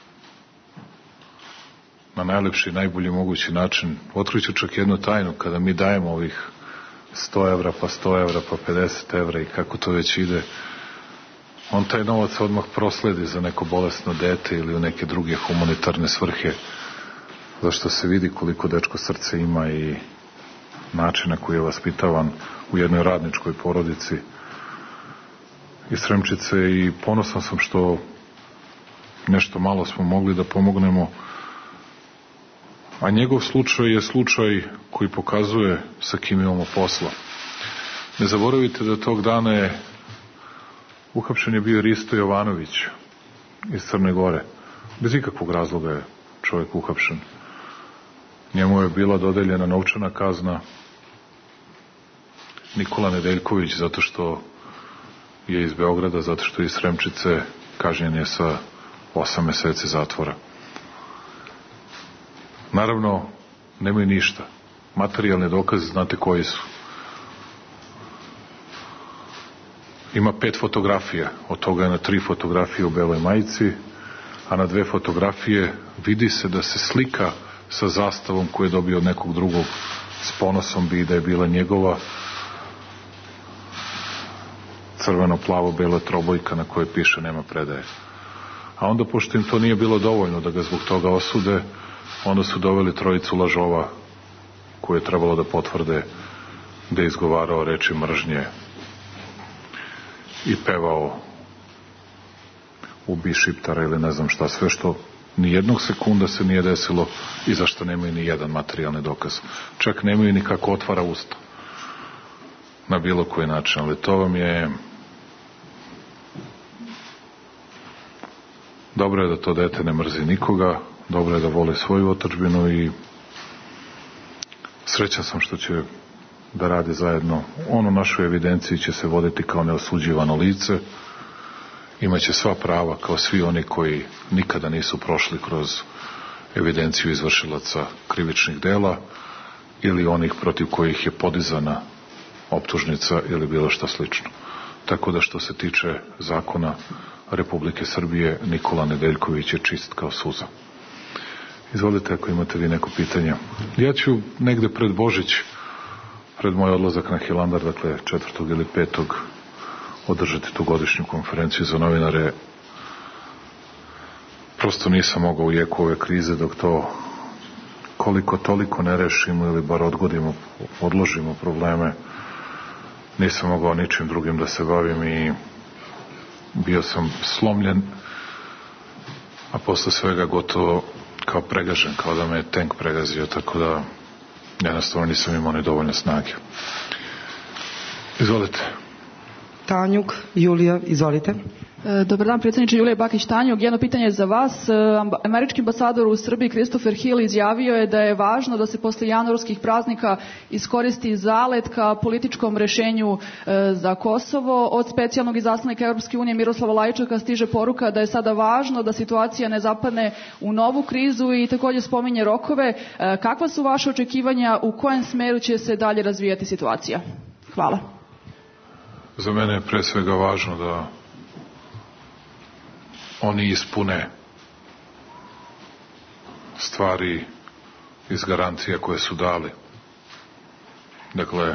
na najlepši, najbolji mogući način. Otkriću čak jednu tajnu, kada mi dajemo ovih sto evra, pa sto evra, pa pedeset evra i kako to već ide, on taj novac odmah prosledi za neko bolesno dete ili u neke druge humanitarne svrhe, zašto se vidi koliko dečko srce ima i načina koji je vaspitavan u jednoj radničkoj porodici iz Sremčice, i ponosan sam što nešto malo smo mogli da pomognemo. A njegov slučaj je slučaj koji pokazuje sa kim imamo posla. Ne zaboravite da tog dana je uhapšen je bio Risto Jovanović iz Crne Gore. Bez ikakvog razloga je čovjek uhapšen. Njemu je bila dodeljena novčana kazna. Nikola Nedeljković zato što je iz Beograda, zato što je iz Sremčice, kažnjen je sa osam meseci zatvora. Naravno, nemaju ništa. Materijalne dokaze znate koji su. Ima pet fotografija, od toga je na tri fotografije u beloj majici, a na dve fotografije vidi se da se slika sa zastavom koju je dobio od nekog drugog, s ponosom bi da je bila njegova, crveno-plavo-bela trobojka na kojoj piše nema predaje. A onda, pošto im to nije bilo dovoljno da ga zbog toga osude, onda su doveli trojicu lažova koje je trebalo da potvrde da je izgovarao reči mržnje i pevao ubi Šiptara ili ne znam šta, sve što ni jednog sekunda se nije desilo i zašto nemaju ni jedan materijalni dokaz. Čak nemaju ni kako otvara usta na bilo koji način, ali to vam je dobro je da to dete ne mrzi nikoga, dobro je da vole svoju otadžbinu i srećan sam što će da radi zajedno. On u našoj evidenciji će se voditi kao neosuđivano lice, imaće sva prava kao svi oni koji nikada nisu prošli kroz evidenciju izvršilaca krivičnih dela ili onih protiv kojih je podizana optužnica ili bilo što slično. Tako da što se tiče zakona Republike Srbije, Nikola Nedeljković je čist kao suza. Izvolite ako imate vi neko pitanje. Ja ću negde pred Božić, pred moj odlazak na Hilandar, dakle četvrtog ili petog, održati tu godišnju konferenciju za novinare. Prosto nisam mogao u jeku ove krize dok to koliko toliko ne rešimo ili bar odgodimo, odložimo probleme. Nisam mogao ničim drugim da se bavim i bio sam slomljen, a posle svega gotovo kao pregažen, kao da me je tank pregazio, tako da jednostavno nisam imao ni dovoljno snage. Izvolite. Tanjuk, Julija, izvolite. Dobar dan, predsjedniče. Julija Bakić-Tanjuk. Jedno pitanje za vas. Američki ambasador u Srbiji Christopher Hill izjavio je da je važno da se posle januarskih praznika iskoristi zalet ka političkom rešenju za Kosovo. Od specijalnog izaslanika Europske unije Miroslava Lajčaka stiže poruka da je sada važno da situacija ne zapadne u novu krizu i također spominje rokove. Kakva su vaše očekivanja, u kojem smeru će se dalje razvijati situacija? Hvala. Za mene je pre svega važno da oni ispune stvari iz garancija koje su dali. Dakle,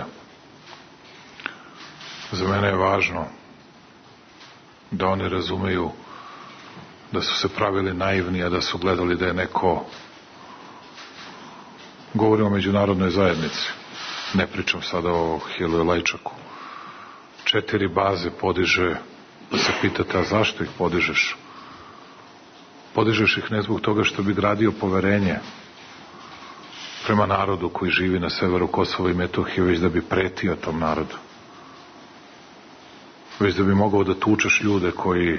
za mene je važno da oni razumeju da su se pravili naivni, a da su gledali da je neko, govorim o međunarodnoj zajednici, ne pričam sada o Hilu i Lajčaku, četiri baze podiže, pa se pitate, a zašto ih podižeš? Podižeš ih ne zbog toga što bi gradio poverenje prema narodu koji živi na severu Kosova i Metohije, već da bi pretio tom narodu. Već da bi mogao da tučeš ljude koji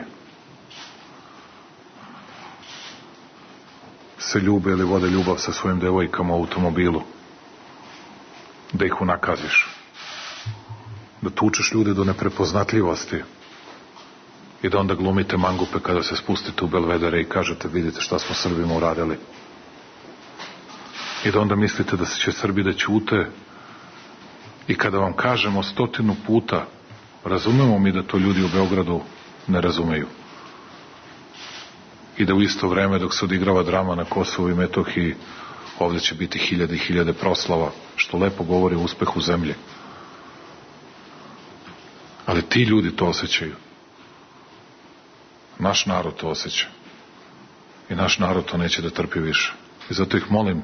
se ljube ili vode ljubav sa svojim devojkama u automobilu. Da ih unakaziš. Da tučeš ljude do neprepoznatljivosti i da onda glumite mangupe kada se spustite u Belvedere i kažete vidite šta smo Srbima uradili. I da onda mislite da će Srbi da ćute i kada vam kažemo stotinu puta, razumemo mi da to ljudi u Beogradu ne razumeju. I da u isto vreme dok se odigrava drama na Kosovu i Metohiji, ovdje će biti hiljade i hiljade proslava, što lepo govori o uspehu zemlje. Ali ti ljudi to osjećaju. Naš narod to osjeća. I naš narod to neće da trpi više. I zato ih molim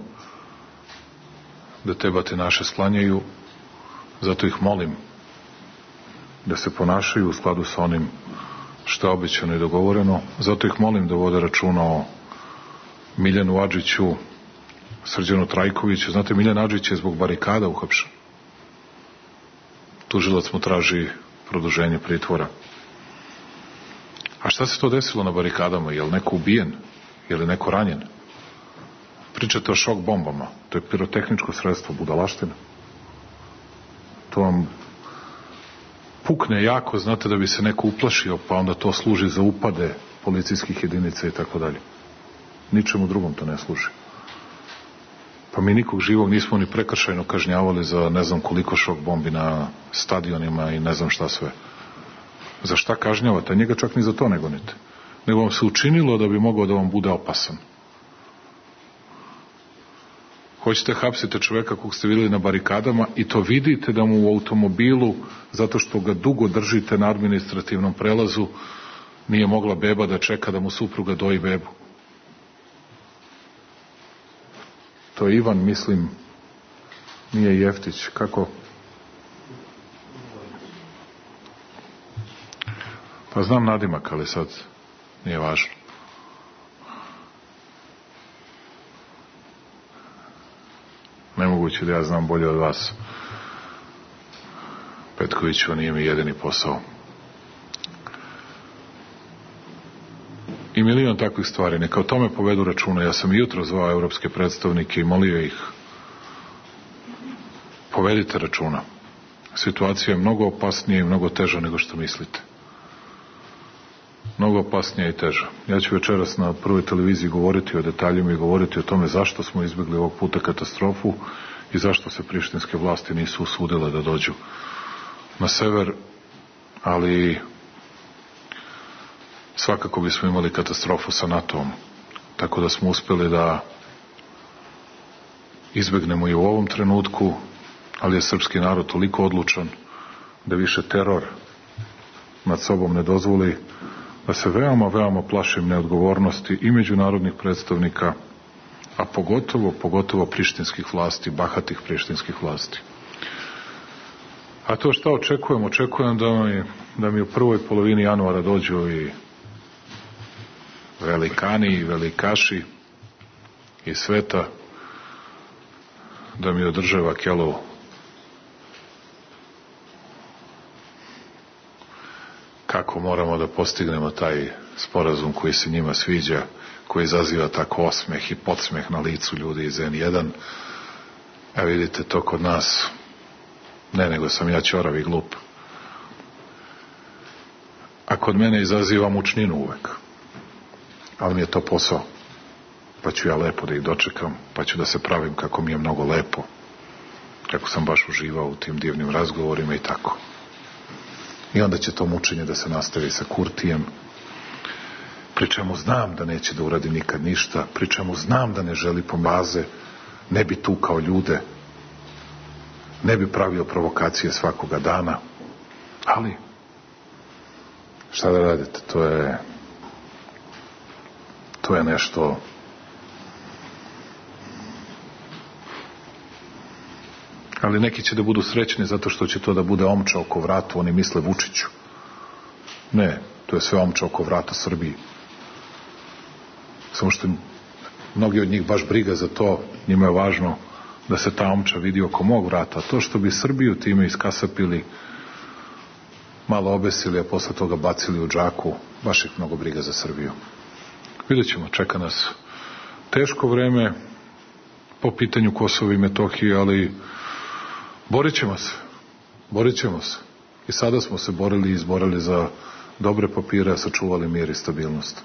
da te bate naše sklanjaju, zato ih molim da se ponašaju u skladu sa onim što je obećano i dogovoreno, zato ih molim da vode računa o Miljanu Adžiću, Srđanu Trajkoviću. Znate, Miljan Adžić je zbog barikada uhapšen. Tužilac mu traži produženje pritvora. A šta se to desilo na barikadama? Je li neko ubijen? Je li neko ranjen? Pričate o šok bombama. To je pirotehničko sredstvo, budalaština. To vam pukne jako, znate, da bi se neko uplašio, pa onda to služi za upade policijskih jedinica i tako dalje. Ničemu drugom to ne služi. Pa mi nikog živog nismo ni prekršajno kažnjavali za ne znam koliko šok bombi na stadionima i ne znam šta sve. Za šta kažnjavate? Njega čak ni za to ne gonite. Nego vam se učinilo da bi mogao da vam bude opasan. Hoćete hapsite čoveka kog ste vidjeli na barikadama i to vidite da mu u automobilu, zato što ga dugo držite na administrativnom prelazu, nije mogla beba da čeka da mu supruga doji bebu. To je Ivan, mislim, nije Jeftić. Kako? Pa znam nadimak, ali sad nije važno. Nemoguće da ja znam bolje od vas. Petkoviću, nije mi jedini posao. I milion takvih stvari. Neka o tome povedu računa. Ja sam i jutro zvao evropske predstavnike i molio ih. Povedite računa. Situacija je mnogo opasnija i mnogo teža nego što mislite. mnogo opasnija i teža. Ja ću večeras na Prvoj televiziji govoriti o detaljima i govoriti o tome zašto smo izbjegli ovog puta katastrofu i zašto se prištinske vlasti nisu usudile da dođu na sever, ali svakako bismo imali katastrofu sa NATO-om. Tako da smo uspeli da izbegnemo i u ovom trenutku, ali je srpski narod toliko odlučan da više teror nad sobom ne dozvoli, da se veoma, veoma plašim neodgovornosti i međunarodnih predstavnika, a pogotovo, pogotovo prištinskih vlasti, bahatih prištinskih vlasti. A to šta očekujem? Očekujem da mi, da mi u prvoj polovini januara dođu i velikani i velikaši iz sveta, da mi održe Vakelu kako moramo da postignemo taj sporazum koji se njima sviđa, koji izaziva tako osmeh i podsmeh na licu ljudi iz en jedan. A vidite, to kod nas ne, nego sam ja ćorav i glup. A kod mene izaziva mučninu uvek. Ali mi je to posao. Pa ću ja lepo da ih dočekam, pa ću da se pravim kako mi je mnogo lepo, kako sam baš uživao u tim divnim razgovorima i tako. I onda će to mučenje da se nastavi sa Kurtijem, pri čemu znam da neće da uradi nikad ništa, pri čemu znam da ne želi pomaze, ne bi tukao ljude, ne bi pravio provokacije svakoga dana, ali šta da radite, to je to je nešto ali neki će da budu srećni zato što će to da bude omča oko vrata, oni misle Vučiću. Ne, to je sve omča oko vrata Srbiji. Samo što mnogi od njih baš briga za to, njima je važno da se ta omča vidi oko mog vrata. A to što bi Srbiju time iskasapili, malo obesili, a posle toga bacili u džaku, baš ih mnogo briga za Srbiju. Vidjet ćemo, čeka nas teško vreme po pitanju Kosova i Metohije, ali borit ćemo se, borit ćemo se. I sada smo se borili i izborili za dobre papire, a sačuvali mir i stabilnost.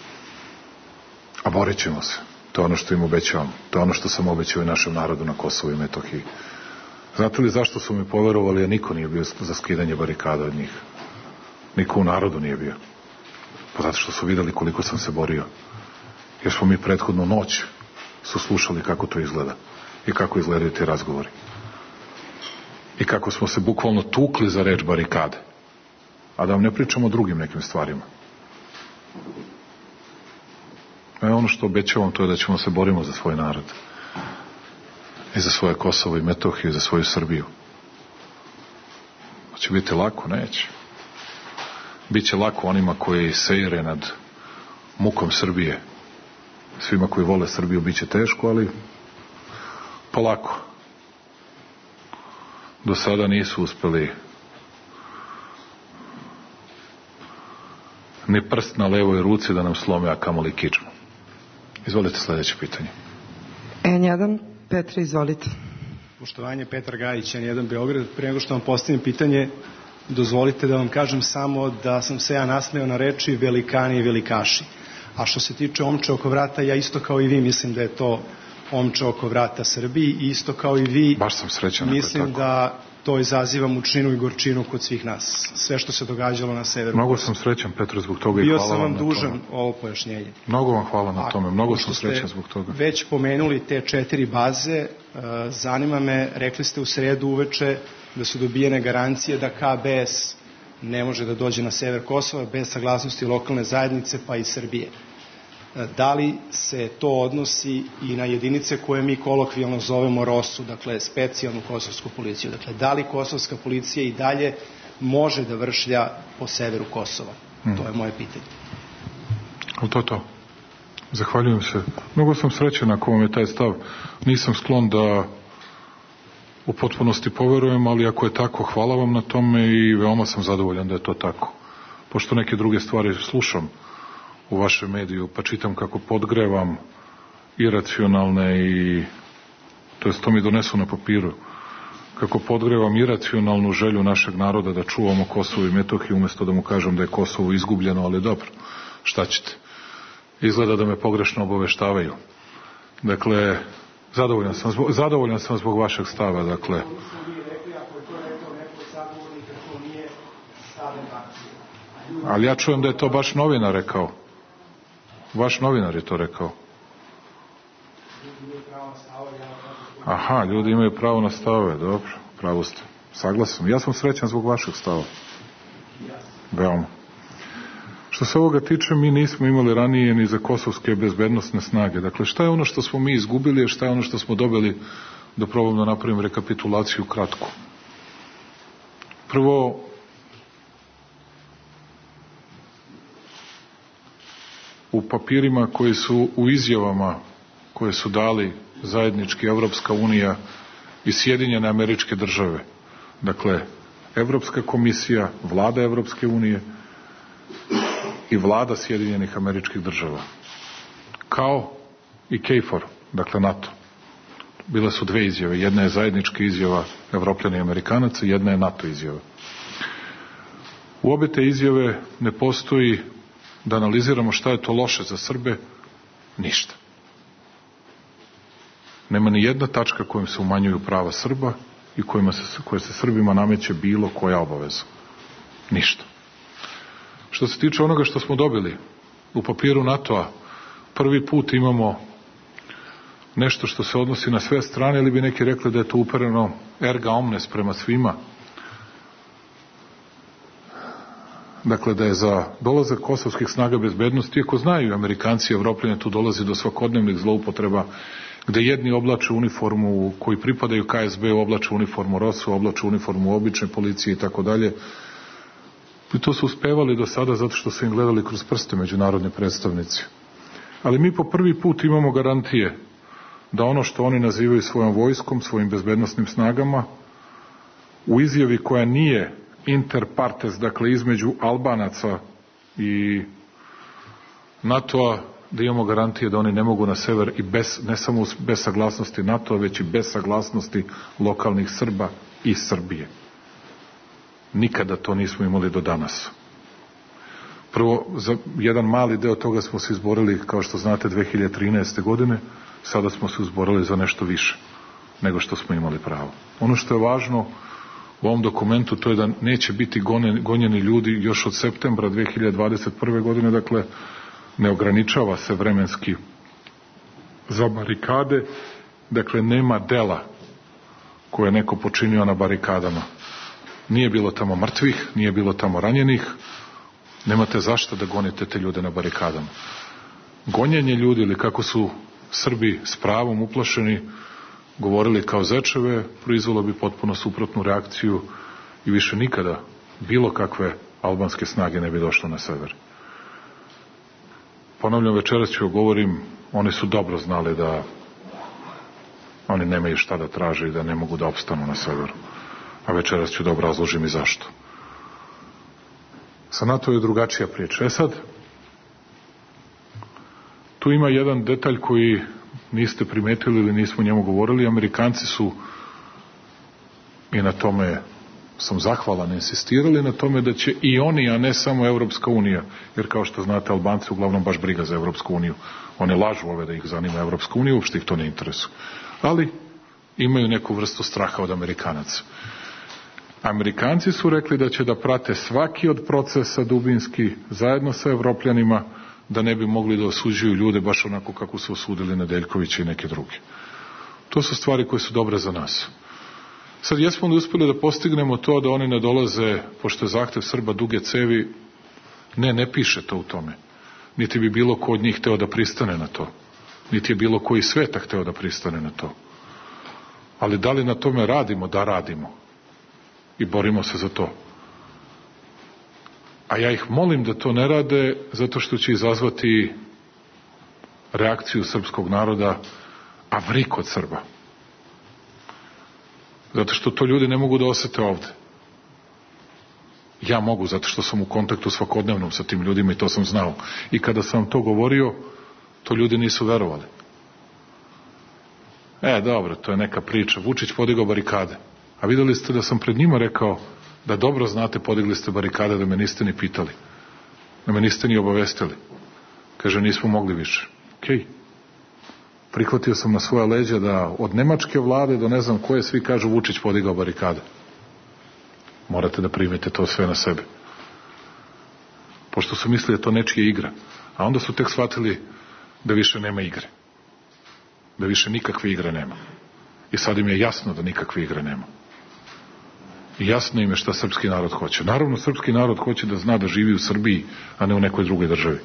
A borit ćemo se. To je ono što im obećavam. To je ono što sam obećao i našem narodu na Kosovu i Metohiji. Znate li zašto su mi poverovali, a niko nije bio za skidanje barikada od njih? Niko u narodu nije bio. Pa zato što su videli koliko sam se borio. Jer smo mi prethodnu noć su slušali kako to izgleda i kako izgledaju ti razgovori. I kako smo se bukvalno tukli za reč barikade. A da vam ne pričamo o drugim nekim stvarima. E ono što obećavam, to je da ćemo se borimo za svoj narod. I za svoje Kosovo i Metohiju, i za svoju Srbiju. Hoće biti lako? Neće. Biće lako onima koji sejre nad mukom Srbije. Svima koji vole Srbiju biće teško, ali polako. Do sada nisu uspeli ni prst na levoj ruci da nam slome, a kamoli kičmu. Izvolite sljedeće pitanje. en jedan, Petra, izvolite. Poštovanje, Petar Gajić, en jedan Beograd. Pre nego što vam postavim pitanje, dozvolite da vam kažem samo da sam se ja nasmeo na reči velikani i velikaši. A što se tiče omče oko vrata, ja isto kao i vi mislim da je to omča oko vrata Srbiji i isto kao i vi baš sam srećan, mislim da to izaziva mučninu i gorčinu kod svih nas. Sve što se događalo na severu. Mnogo sam srećan, Petro, zbog toga i Bio hvala vam na tome. Bio sam vam dužan ovo pojašnjenje. Mnogo vam hvala na tome, mnogo sam srećan zbog toga. Već pomenuli te četiri baze, zanima me, rekli ste u sredu uveče da su dobijene garancije da K B S ne može da dođe na sever Kosova bez saglasnosti lokalne zajednice pa i Srbije. Da li se to odnosi i na jedinice koje mi kolokvijalno zovemo ROSU, dakle specijalnu kosovsku policiju? Dakle, da li kosovska policija i dalje može da vršlja po severu Kosova? Hmm. To je moje pitanje. Ali to to. Zahvaljujem se. Mnogo sam srećen ako vam je taj stav. Nisam sklon da u potpunosti poverujem, ali ako je tako, hvala vam na tome i veoma sam zadovoljan da je to tako. Pošto neke druge stvari slušam u vašem mediju, pa čitam kako podgrevam iracionalne i to jest to mi donesu na papiru kako podgrevam iracionalnu želju našeg naroda da čuvamo Kosovo i Metohiju, umjesto da mu kažem da je Kosovo izgubljeno, ali dobro, šta ćete? Izgleda da me pogrešno obaveštavaju. Dakle, zadovoljan sam, zbog, zadovoljan sam zbog vašeg stava, dakle. Ali ja čujem da je to baš novinar rekao. Vaš novinar je to rekao. Aha, ljudi imaju pravo na stavove, dobro, pravo ste. Saglasan. Ja sam srećan zbog vašeg stava. Veoma. Što se ovoga tiče, mi nismo imali ranije ni za kosovske bezbednostne snage. Dakle, šta je ono što smo mi izgubili, a šta je ono što smo dobili, da probam da napravim rekapitulaciju kratku. Prvo, u papirima koji su, u izjavama koje su dali zajednički Evropska unija i Sjedinjene Američke Države, dakle, Evropska komisija, vlada Evropske unije i vlada Sjedinjenih Američkih Država, kao i KFOR, dakle NATO. Bile su dve izjave, jedna je zajednička izjava Evropljana i Amerikanaca, jedna je NATO izjava. U obe te izjave ne postoji da analiziramo šta je to loše za Srbe, ništa. Nema ni jedna tačka kojim se umanjuju prava Srba i kojima se, koje se Srbima nameće bilo koja obaveza. Ništa. Što se tiče onoga što smo dobili u papiru NATO-a, prvi put imamo nešto što se odnosi na sve strane, ili bi neki rekli da je to upereno erga omnes prema svima. Dakle, da je za dolazak kosovskih snaga bezbednosti, iako znaju Amerikanci i Evropljani, tu dolazi do svakodnevnih zloupotreba, gde jedni oblače uniformu koji pripadaju K S B, oblače uniformu Rosu, oblače uniformu obične policije i tako dalje. I to su uspevali do sada zato što su im gledali kroz prste međunarodni predstavnici. Ali mi po prvi put imamo garantije da ono što oni nazivaju svojom vojskom, svojim bezbednosnim snagama, u izjavi koja nije inter partes, dakle između Albanaca i NATO-a, da imamo garantije da oni ne mogu na sever i bez, ne samo bez saglasnosti NATO-a, već i bez saglasnosti lokalnih Srba i Srbije. Nikada to nismo imali do danas. Prvo, za jedan mali deo toga smo se izborili, kao što znate, dve hiljade trinaeste. godine, sada smo se izborili za nešto više nego što smo imali pravo. Ono što je važno u ovom dokumentu, to je da neće biti gonjeni ljudi još od septembra dve hiljade dvadeset prve. godine, dakle, ne ograničava se vremenski za barikade, dakle, nema dela koje je neko počinio na barikadama. Nije bilo tamo mrtvih, nije bilo tamo ranjenih, nemate zašto da gonite te ljude na barikadama. Gonjenje ljudi, ili kako su Srbi s pravom uplašeni govorili kao zečeve, proizvelo bi potpuno suprotnu reakciju i više nikada bilo kakve albanske snage ne bi došle na sever. Ponavljam, večeras ću govorim, oni su dobro znali da oni nemaju šta da traže i da ne mogu da opstanu na severu. A večeras ću da obrazložim i zašto. Sa NATO je drugačija priča. E sad, tu ima jedan detalj koji niste primetili ili nismo njemu govorili. Amerikanci su, i na tome sam zahvalan, insistirali na tome da će i oni, a ne samo Evropska unija, jer kao što znate, Albanci uglavnom baš briga za Evropsku uniju. One lažu ove da ih zanima Evropska unija, uopšte ih to ne interesuje. Ali imaju neku vrstu straha od Amerikanaca. Amerikanci su rekli da će da prate svaki od procesa dubinski zajedno sa Evropljanima, da ne bi mogli da osuđuju ljude baš onako kako su osudili Nedeljkovića i neke druge. To su stvari koje su dobre za nas. Sad, jesmo li uspeli da postignemo to da oni ne dolaze, pošto je zahtev Srba duge cevi? Ne, ne piše to u tome. Niti bi bilo ko od njih hteo da pristane na to. Niti je bilo koji sveta hteo da pristane na to. Ali da li na tome radimo? Da, radimo. I borimo se za to. A ja ih molim da to ne rade, zato što će izazvati reakciju srpskog naroda, a vrik od Srba. Zato što to ljudi ne mogu da osete ovde. Ja mogu, zato što sam u kontaktu svakodnevnom sa tim ljudima i to sam znao. I kada sam to govorio, to ljudi nisu verovali. E, dobro, to je neka priča. Vučić podigao barikade. A videli ste da sam pred njima rekao da dobro znate, podigli ste barikade, da me niste ni pitali. Da me niste ni obavestili. Kaže, nismo mogli više. Okej. Okay. Prihvatio sam na svoja leđa da od nemačke vlade do ne znam koje svi kažu Vučić podigao barikade. Morate da primite to sve na sebe. Pošto su mislili da to nečija igra. A onda su tek shvatili da više nema igre. Da više nikakve igre nema. I sad im je jasno da nikakve igre nema. I jasno im je šta srpski narod hoće. Naravno, srpski narod hoće da zna da živi u Srbiji, a ne u nekoj drugoj državi.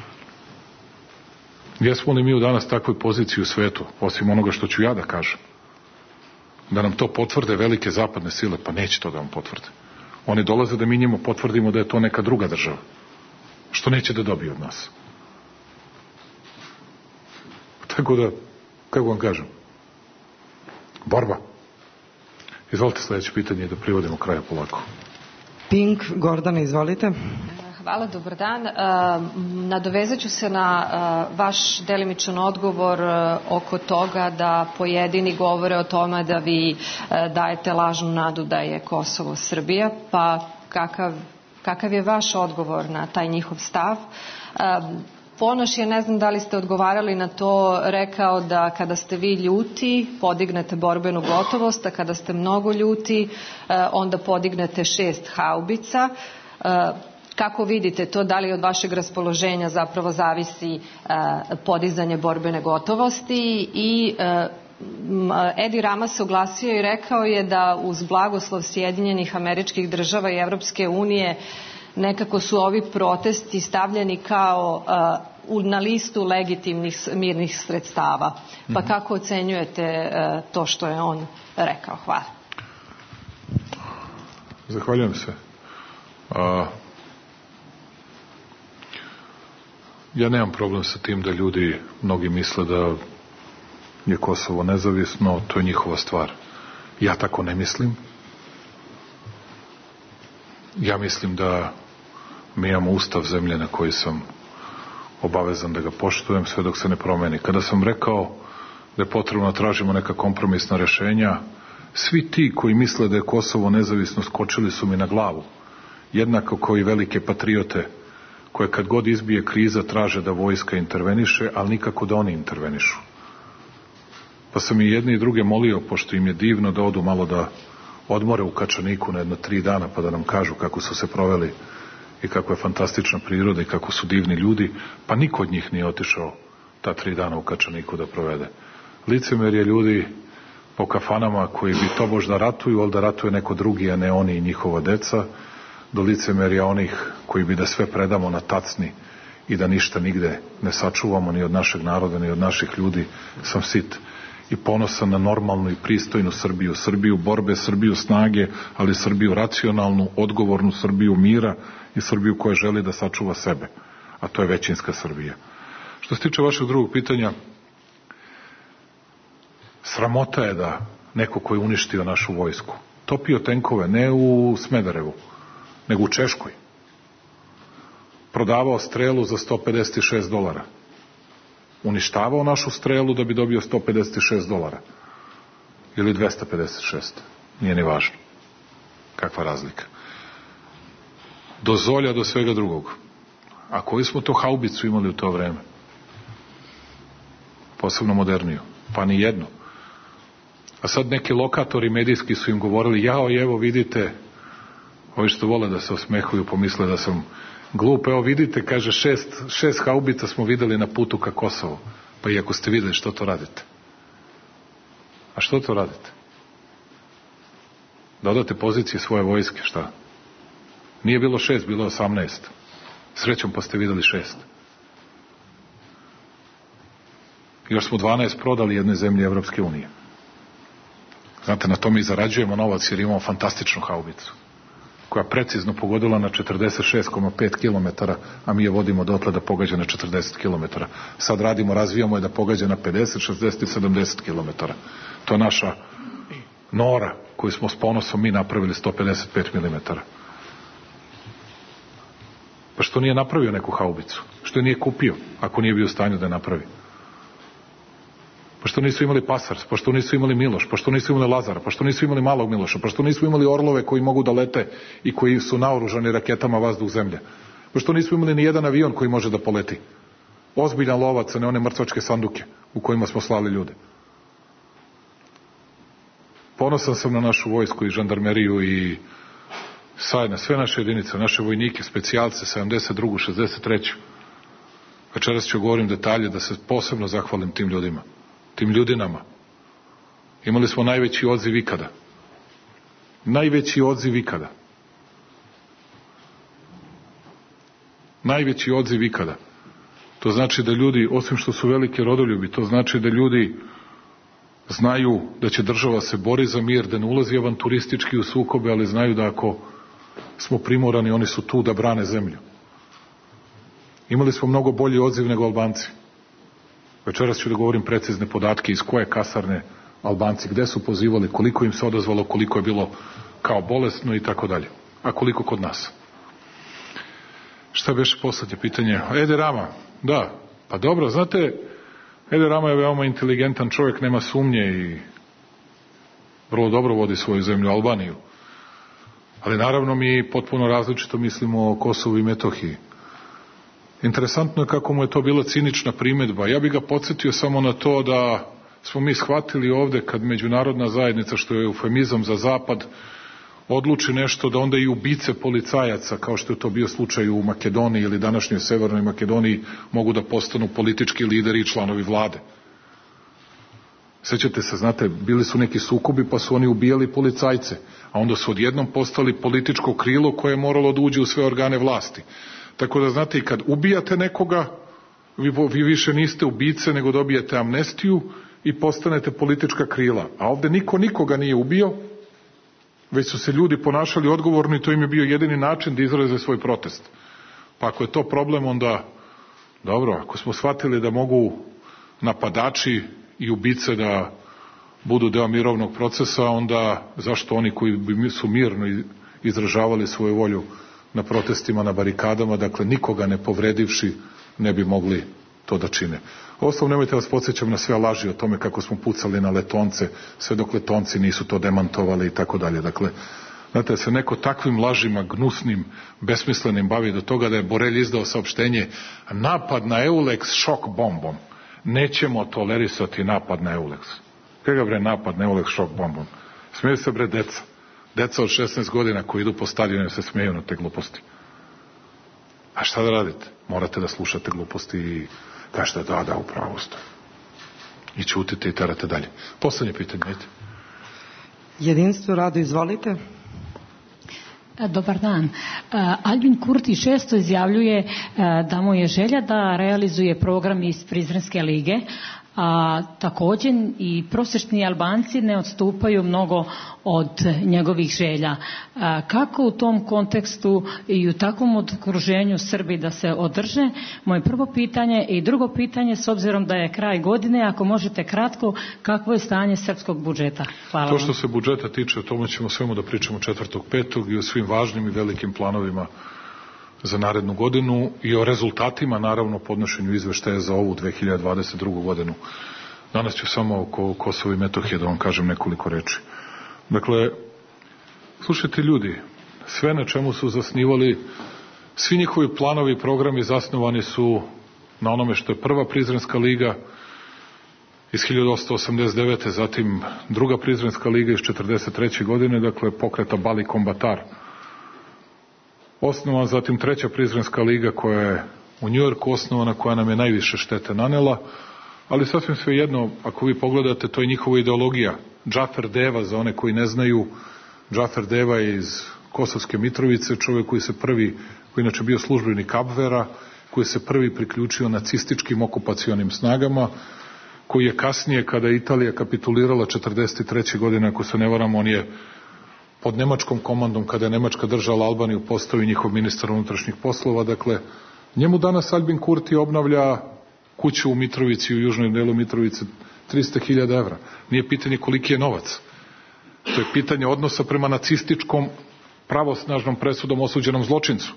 Jesmo li mi u danas takvoj poziciji u svetu, osim onoga što ću ja da kažem? Da nam to potvrde velike zapadne sile? Pa neće to da vam potvrde. Oni dolaze da mi njima potvrdimo da je to neka druga država. Što neće da dobije od nas. Tako da, kako vam kažem, borba. Izvolite sledeće pitanje da privodimo kraja polako. Pink, Gordana, izvolite. Hvala, dobar dan. Nadovezat ću se na vaš delimičan odgovor oko toga da pojedini govore o tome da vi dajete lažnu nadu da je Kosovo Srbija, pa kakav, kakav je vaš odgovor na taj njihov stav? Ponoš je, ne znam da li ste odgovarali na to, rekao da kada ste vi ljuti podignete borbenu gotovost, a kada ste mnogo ljuti onda podignete šest haubica. Kako vidite to, da li od vašeg raspoloženja zapravo zavisi podizanje borbene gotovosti? I Edi Rama se oglasio i rekao je da uz blagoslov Sjedinjenih Američkih Država i Evropske unije nekako su ovi protesti stavljeni kao uh, na listu legitimnih mirnih sredstava. Pa kako ocenjujete uh, to što je on rekao? Hvala. Zahvaljujem se. A, ja nemam problem sa tim da ljudi, mnogi misle da je Kosovo nezavisno, to je njihova stvar. Ja tako ne mislim. Ja mislim da mi imamo ustav zemlje na koji sam obavezan da ga poštujem sve dok se ne promeni. Kada sam rekao da je potrebno da tražimo neka kompromisna rešenja, svi ti koji misle da je Kosovo nezavisno skočili su mi na glavu. Jednako kao i velike patriote koje kad god izbije kriza traže da vojska interveniše, ali nikako da oni intervenišu. Pa sam i jedni i druge molio, pošto im je divno, da odu malo da odmore u Kačaniku na jedno tri dana pa da nam kažu kako su se proveli i kako je fantastična priroda i kako su divni ljudi, pa niko od njih nije otišao ta tri dana u Kačaniku da provede. Licemerje ljudi po kafanama koji bi tobož da ratuju, ali da ratuje neko drugi, a ne oni i njihova deca, do licemerja onih koji bi da sve predamo na tacni i da ništa nigde ne sačuvamo ni od našeg naroda, ni od naših ljudi, sam sit i ponosan na normalnu i pristojnu Srbiju, Srbiju borbe, Srbiju snage, ali Srbiju racionalnu, odgovornu Srbiju mira i Srbiju koja želi da sačuva sebe, a to je većinska Srbija. Što se tiče vašeg drugog pitanja, sramota je da neko ko je uništio našu vojsku, topio tenkove ne u Smederevu, nego u Češkoj, prodavao strelu za sto pedeset šest dolara, uništavao našu strelu da bi dobio sto pedeset šest dolara ili dvesta pedeset šest, nije ni važno kakva razlika, do Zolja do svega drugog. A koju smo to haubicu imali u to vreme, posebno moderniju? Pa ni jednu. A sad neki lokatori medijski su im govorili, jao, evo vidite, ovi što vole da se osmehuju pomisle da sam glup, evo vidite, kaže, šest, šest haubica smo videli na putu ka Kosovu. Pa i ako ste videli, što to radite? A što to radite? Da odate pozicije svoje vojske, šta? Nije bilo šest, bilo osamnaest. Srećom pa ste videli šest. Još smo dvanaest prodali jednoj zemlji Evropske unije. Znate, na tome i zarađujemo novac jer imamo fantastičnu haubicu koja precizno pogodila na četrdeset šest zarez pet kilometara, a mi je vodimo dotle da pogađa na četrdeset kilometara. Sad radimo, razvijamo je da pogađa na pedeset, šezdeset i sedamdeset kilometara. To je naša Nora koju smo s ponosom mi napravili sto pedeset pet milimetara. Pa što nije napravio neku haubicu? Što je nije kupio, ako nije bio u stanju da je napravi? Pa Pa što nisu imali Pasars, pa što nisu imali Miloš, pa što nisu imali Lazara, pa što nisu imali malog Miloša, pa što nisu imali orlove koji mogu da lete i koji su naoružani raketama vazduh zemlje. Pa što nisu imali ni jedan avion koji može da poleti. Ozbiljan lovac, a ne one mrtvačke sanduke u kojima smo slali ljude. Ponosan sam na našu vojsku i žandarmeriju i sajna, sve naše jedinice, naše vojnike, specijalce, sedamdeset drugu, šezdeset treću. Večeras ću govorim detalje da se posebno zahvalim tim ljudima, tim ljudinama. Imali smo najveći odziv ikada. Najveći odziv ikada. Najveći odziv ikada. To znači da ljudi, osim što su velike rodoljubi, to znači da ljudi znaju da će država se bori za mir, da ne ulazi avanturistički u sukobe, ali znaju da ako smo primorani, oni su tu da brane zemlju. Imali smo mnogo bolji odziv nego Albanci. Večeras ću da govorim precizne podatke iz koje kasarne Albanci, gde su pozivali, koliko im se odazvalo, koliko je bilo kao bolesno i tako dalje. A koliko kod nas. Šta beše poslednje pitanje? Ede Rama, da, pa dobro, znate, Ede Rama je veoma inteligentan čovjek, nema sumnje i vrlo dobro vodi svoju zemlju, Albaniju. Ali naravno mi potpuno različito mislimo o Kosovu i Metohiji. Interesantno je kako mu je to bila cinična primedba. Ja bih ga podsjetio samo na to da smo mi shvatili ovde kad međunarodna zajednica, što je eufemizam za zapad, odluči nešto da onda i ubice policajaca, kao što je to bio slučaj u Makedoniji ili današnjoj Severnoj Makedoniji, mogu da postanu politički lideri i članovi vlade. Sećate se, znate, bili su neki sukobi pa su oni ubijali policajce, a onda su odjednom postali političko krilo koje je moralo da uđe u sve organe vlasti. Tako da, znate, i kad ubijate nekoga, vi, vi više niste ubice, nego dobijete amnestiju i postanete politička krila. A ovde niko nikoga nije ubio, već su se ljudi ponašali odgovorno i to im je bio jedini način da izraze svoj protest. Pa ako je to problem, onda, dobro, ako smo shvatili da mogu napadači i ubice da budu deo mirovnog procesa, onda zašto oni koji bi su mirno izražavali svoju volju na protestima, na barikadama, dakle nikoga ne povredivši, ne bi mogli to da čine. Osnovno, nemojte vas podsjećam na sve laži o tome kako smo pucali na Letonce, sve dok Letonci nisu to demantovali i tako dalje. Dakle, znate, se neko takvim lažima, gnusnim, besmislenim bavi do toga da je Borelj izdao saopštenje napad na Euleks šok bombom. Nećemo tolerisati napad na Euleks. Kada bre napad na Euleks šok bombom? Smeju se bre deca. Deca od šesnaest godina koji idu po stadionu se smeju na te gluposti. A šta da radite? Morate da slušate gluposti i kažete da, da, upravo ste. I ćutite i terate dalje. Poslednje pitanje, ajte. Jedinstvo, Rado, izvolite. Dobar dan. Albin Kurti često izjavljuje da mu je želja da realizuje program iz Prizrenske lige, a također i prosječni Albanci ne odstupaju mnogo od njegovih želja. A kako u tom kontekstu i u takvom okruženju Srbi da se održe? Moje prvo pitanje i drugo pitanje, s obzirom da je kraj godine, ako možete kratko, kakvo je stanje srpskog budžeta? Hvala. To što se budžeta tiče, o tome ćemo svemu da pričamo četvrtog petog i o svim važnim i velikim planovima za narednu godinu i o rezultatima, naravno, podnošenju izveštaja za ovu dve hiljade dvadeset drugu godinu. Danas ću samo oko Kosova i Metohije da vam kažem nekoliko reči. Dakle, slušajte ljudi, sve na čemu su zasnivali, svi njihovi planovi i programi zasnovani su na onome što je prva Prizrenska liga iz hiljadu osamsto osamdeset devete. zatim druga Prizrenska liga iz četrdeset treće. godine, dakle pokreta Bali Kombatar. Osnovan, zatim treća Prizrenska liga koja je u Njujorku osnovana, koja nam je najviše štete nanela, ali sasvim svejedno, ako vi pogledate, to je njihova ideologija. Džafer Deva, za one koji ne znaju, Džafer Deva je iz Kosovske Mitrovice, čovjek koji se prvi, koji inače bio službenik Abvera, koji se prvi priključio nacističkim okupacionim snagama, koji je kasnije, kada je Italija kapitulirala četrdeset treće. godine, ako se ne varam, on je pod nemačkom komandom, kada je Nemačka držala Albaniju, postao i njihov ministar unutrašnjih poslova. Dakle, njemu danas Albin Kurti obnavlja kuću u Mitrovici, u južnom delu Mitrovice, trista hiljada evra. Nije pitanje koliki je novac. To je pitanje odnosa prema nacističkom pravosnažnom presudom osuđenom zločincu.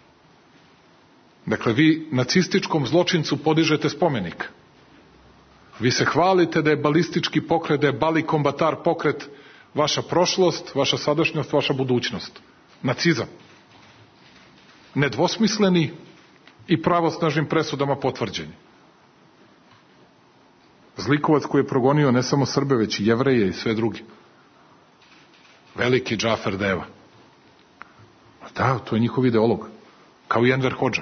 Dakle, vi nacističkom zločincu podižete spomenik. Vi se hvalite da je balistički pokret, da je bali kombatar pokret vaša prošlost, vaša sadašnjost, vaša budućnost. Nacizam. Nedvosmisleni i pravosnažnim presudama potvrđeni. Zlikovac koji je progonio ne samo Srbe, već i Jevreje i sve drugi. Veliki Džafer Deva. Da, to je njihov ideolog. Kao i Enver Hodža.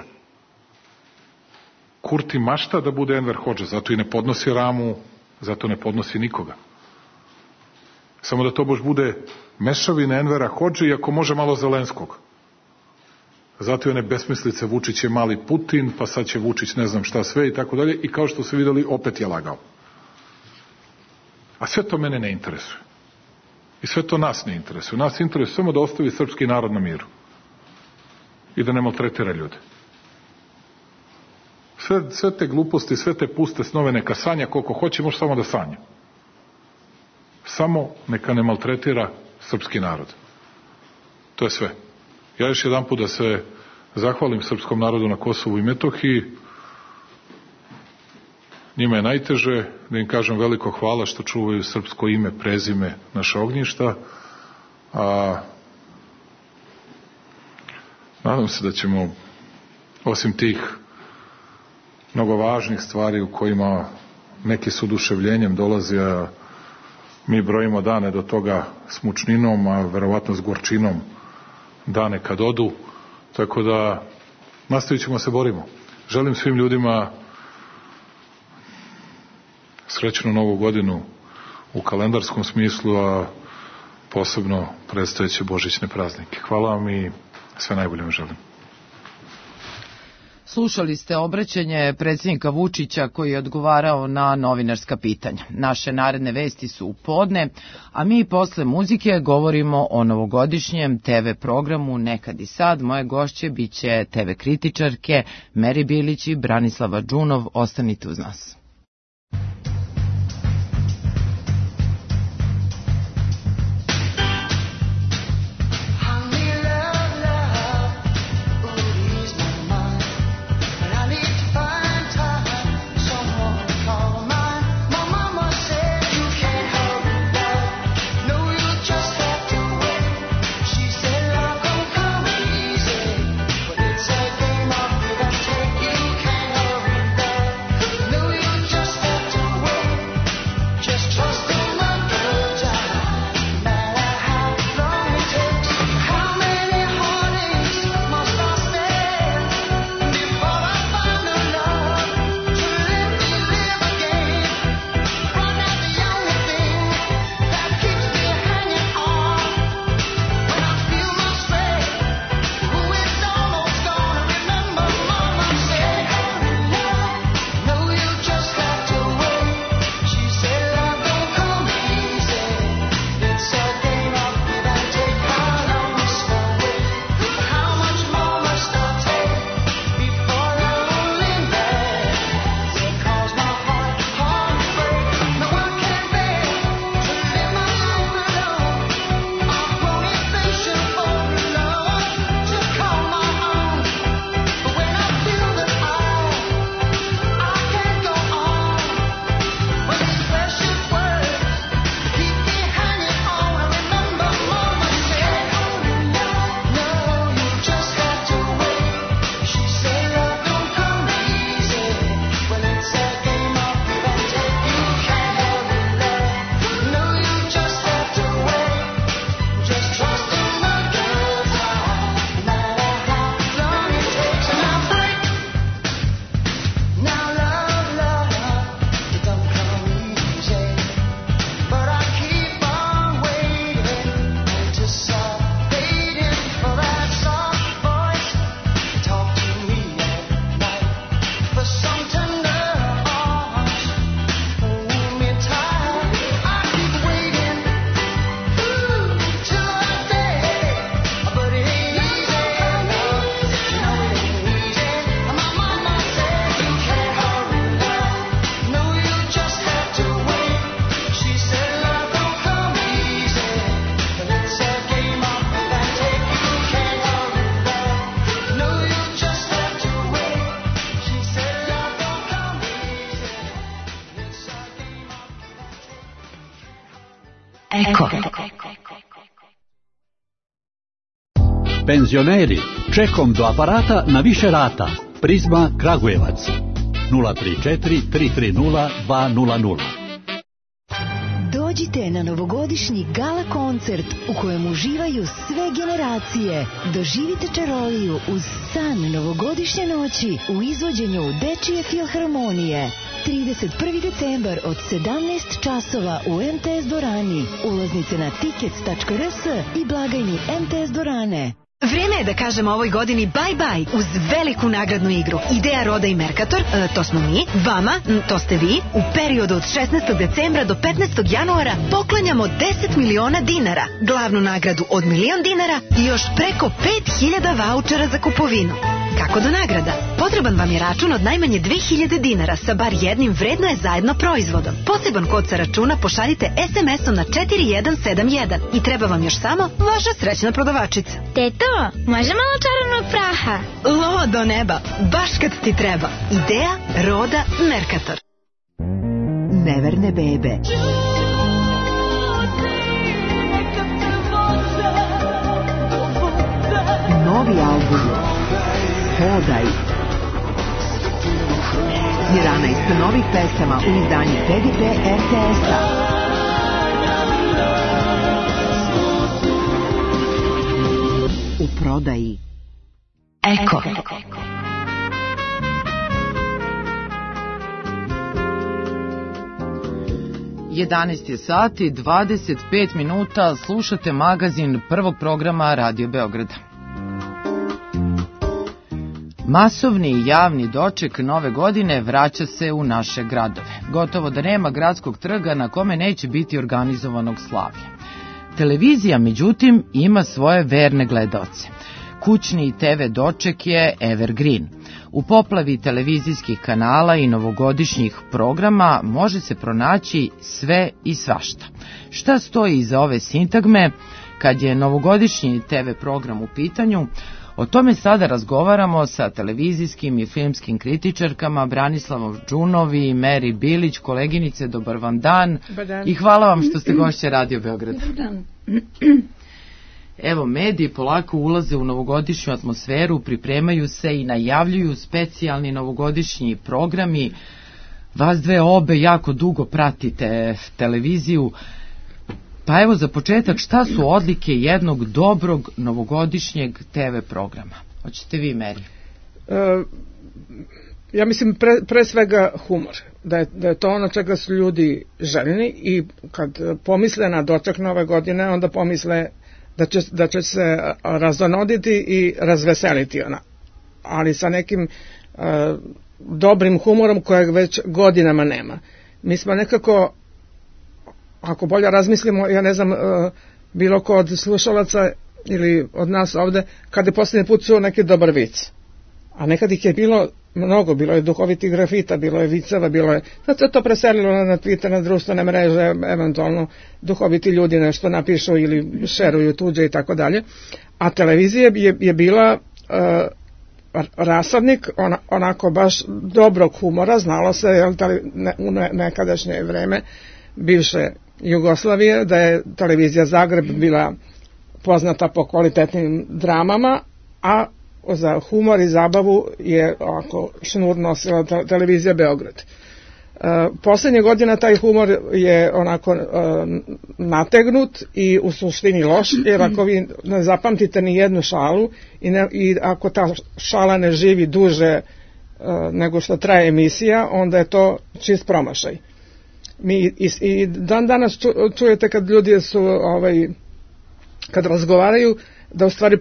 Kurti mašta da bude Enver Hodža, zato i ne podnosi Ramu, zato ne podnosi nikoga. Samo da to bož bude mešavina Envera Hodže i ako može malo Zelenskog. Zato i one besmislice Vučić je mali Putin, pa sad će Vučić ne znam šta sve i tako dalje i kao što su videli opet je lagao. A sve to mene ne interesuje. I sve to nas ne interesuje. Nas interesuje samo da ostavi srpski narod na miru. I da ne maltretira ljude. Sve, sve te gluposti, sve te puste snove neka sanja koliko hoće, može samo da sanja. Samo neka ne maltretira srpski narod. To je sve. Ja još jedan put da se zahvalim srpskom narodu na Kosovu i Metohiji. Njima je najteže, da im kažem veliko hvala što čuvaju srpsko ime, prezime, naša ognjišta. A nadam se da ćemo, osim tih mnogo važnih stvari u kojima neki s oduševljenjem dolaze, a mi brojimo dane do toga s mučninom, a verovatno s gorčinom dane kad odu, tako da nastavit ćemo se borimo. Želim svim ljudima srećnu novu godinu u kalendarskom smislu, a posebno predstojeće božićne praznike. Hvala vam i sve najbolje vam želim. Slušali ste obraćanje predsjednika Vučića koji je odgovarao na novinarska pitanja. Naše naredne vesti su u podne, a mi posle muzike govorimo o novogodišnjem te ve programu Nekad i sad. Moje gošće biće te ve kritičarke Meri Bilić i Branislava Džunov. Ostanite uz nas. Know you Eko. Penzioneri, čekom do aparata na više rata. Prizma Kragujevac. nula tri četiri tri tri nula dva nula nula. Dođite na novogodišnji gala koncert u kojem uživaju sve generacije. Doživite čaroliju uz san novogodišnje noći u izvođenju Dečije filharmonije. trideset prvi decembar od sedamnaest časova u em te es dvorani. Ulaznice na tickets tačka er es i blagajni em te es dvorane. Vreme je da kažemo ovoj godini bye-bye uz veliku nagradnu igru. Ideja, Roda i Mercator, e, to smo mi, vama, m, to ste vi, u periodu od šesnaestog decembra do petnaestog januara poklanjamo deset miliona dinara, glavnu nagradu od milion dinara i još preko pet hiljada vaučera za kupovinu. Kako do nagrada? Potreban vam je račun od najmanje dve hiljade dinara sa bar jednim vredno je zajedno proizvodom. Poseban kod sa računa pošaljite es em esom na četiri jedan sedam jedan i treba vam još samo vaša srećna prodavačica. Teto, može malo čarovnog praha? Lo do neba, baš kad ti treba. Ideja, Roda, Mercator. Neverne bebe. Novi album Hodaj. jedanaest novih pesama u izdanju pe ge pe er te es-a. U prodaji Eko. jedanaest je sati, dvadeset pet minuta, slušate magazin prvog programa Radio Beograda. Masovni javni doček nove godine vraća se u naše gradove. Gotovo da nema gradskog trga na kome neće biti organizovanog slavlja. Televizija, međutim, ima svoje verne gledaoce. Kućni te ve doček je evergreen. U poplavi televizijskih kanala i novogodišnjih programa može se pronaći sve i svašta. Šta stoji iza ove sintagme kad je novogodišnji te ve program u pitanju? O tome sada razgovaramo sa televizijskim i filmskim kritičarkama Branislavom Džunov i Meri Bilić. Koleginice, dobar vam dan. Dobar dan. I hvala vam što ste gošće Radio Beograda. Dobar dan. Evo, mediji polako ulaze u novogodišnju atmosferu, pripremaju se i najavljuju specijalni novogodišnji programi. Vas dve obe jako dugo pratite televiziju. Pa evo za početak, šta su odlike jednog dobrog novogodišnjeg te ve programa? Hoćete vi, Meri? Uh, ja mislim pre, pre svega humor. Da je, da je to ono čega su ljudi željni i kad pomisle na doček nove godine, onda pomisle da će, da će se razonoditi i razveseliti ona. Ali sa nekim uh, dobrim humorom kojeg već godinama nema. Mi smo nekako, ako bolje razmislimo, ja ne znam, uh, bilo ko od slušalaca ili od nas ovde, kada je posljednji put čuo neki dobar vic. A nekad ih je bilo mnogo, bilo je duhovitih grafita, bilo je viceva, bilo je, zato je to preselilo na Twitter, na društvene mreže, eventualno duhoviti ljudi nešto napišu ili šeruju tuđe i tako dalje. A televizija je, je bila uh, rasadnik ona, onako baš dobrog humora, znalo se jel, ne, u nekadašnje vreme bivše Jugoslavije da je televizija Zagreb bila poznata po kvalitetnim dramama, a za humor i zabavu je ovako šnur nosila televizija Beograd. E, posljednje godina taj humor je onako e, nategnut i u suštini loš, jer ako vi ne zapamtite ni jednu šalu i, ne, i ako ta šala ne živi duže e, nego što traje emisija, onda je to čist promašaj. Mi i, i dan danas ču, čujete kad ljudi su ovaj, kad razgovaraju da u stvari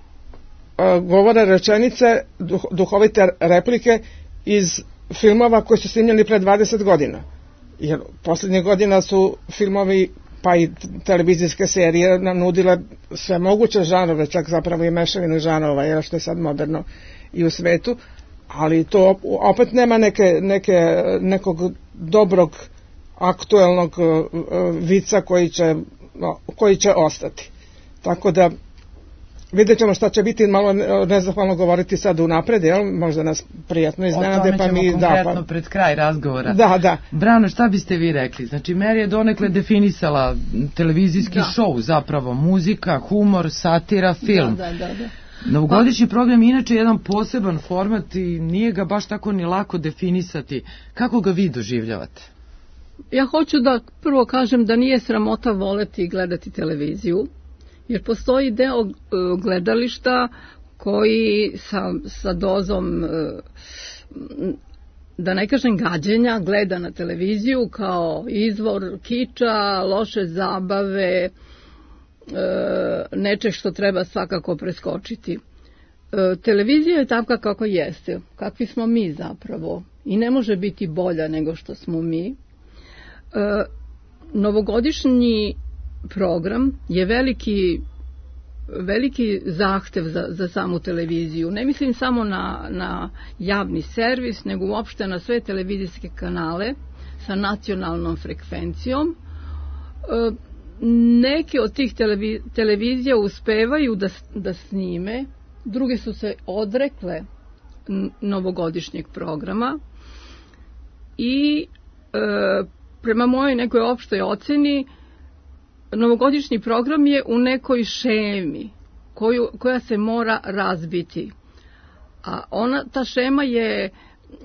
govore rečenice, duh, duhovite replike iz filmova koji su snimljeni pre dvadeset godina. Jer posljednjih godina su filmovi pa i televizijske serije nam nudile sve moguće žanove, čak zapravo i mešavinu žanova, jer što je sad moderno i u svetu, ali to opet nema neke, neke, nekog dobrog aktuelnog vica koji će, koji će ostati. Tako da vidjet ćemo šta će biti, malo nezahvalno govoriti sad unapred, jel? Možda nas prijatno iznenade, pa mi... O tome ćemo konkretno da, pa... pred kraj razgovora. Da, da. Brano, šta biste vi rekli? Znači, Meri je donekle definisala televizijski da. šou, zapravo muzika, humor, satira, film. Da, da, da, da. Novogodišnji program je inače jedan poseban format i nije ga baš tako ni lako definisati. Kako ga vi doživljavate? Ja hoću da prvo kažem da nije sramota voleti i gledati televiziju, jer postoji deo gledališta koji sa, sa dozom, da ne kažem gađenja, gleda na televiziju kao izvor kiča, loše zabave, nečeg što treba svakako preskočiti. Televizija je takva kako jeste, kakvi smo mi zapravo, i ne može biti bolja nego što smo mi. Novogodišnji program je veliki veliki zahtev za, za samu televiziju. Ne mislim samo na, na javni servis, nego uopšte na sve televizijske kanale sa nacionalnom frekvencijom. E, neke od tih televiz, televizija uspevaju da, da snime, druge su se odrekle novogodišnjeg programa i e, prema mojoj nekoj opštoj oceni novogodišnji program je u nekoj šemi koju, koja se mora razbiti. A ona, ta šema je e,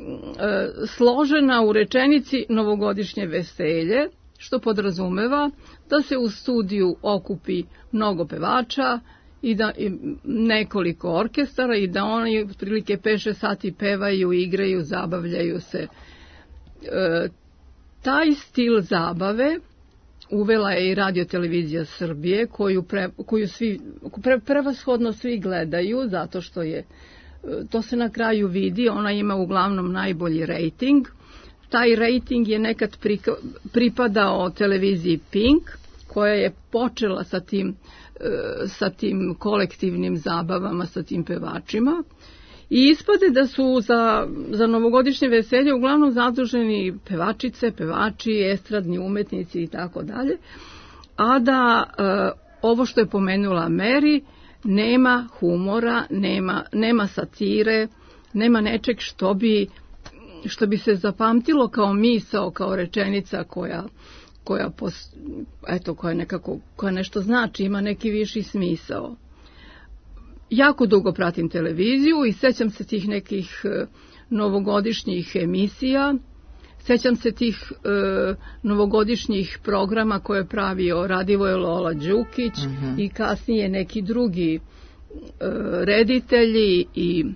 složena u rečenici novogodišnje veselje, što podrazumeva da se u studiju okupi mnogo pevača i da i nekoliko orkestara i da oni otprilike pet šest sati pevaju, igraju, zabavljaju se. E, taj stil zabave uvela je i Radio-televizija Srbije, koju, pre, koju svi, pre, prevashodno svi gledaju, zato što je, to se na kraju vidi, ona ima uglavnom najbolji rejting. Taj rejting je nekad prika, pripadao televiziji Pink, koja je počela sa tim, sa tim kolektivnim zabavama, sa tim pevačima. I ispade da su za, za novogodišnje veselje uglavnom zaduženi pevačice, pevači, estradni umetnici i tako dalje, a da e, ovo što je pomenula Meri, nema humora, nema, nema satire, nema nečeg što bi, što bi se zapamtilo kao misao, kao rečenica koja, koja, pos, eto, koja, nekako, koja nešto znači, ima neki viši smisao. Jako dugo pratim televiziju i sećam se tih nekih e, novogodišnjih emisija, sećam se tih e, novogodišnjih programa koje je pravio Radivoje Lola Đukić mm-hmm. i kasnije neki drugi e, reditelji. I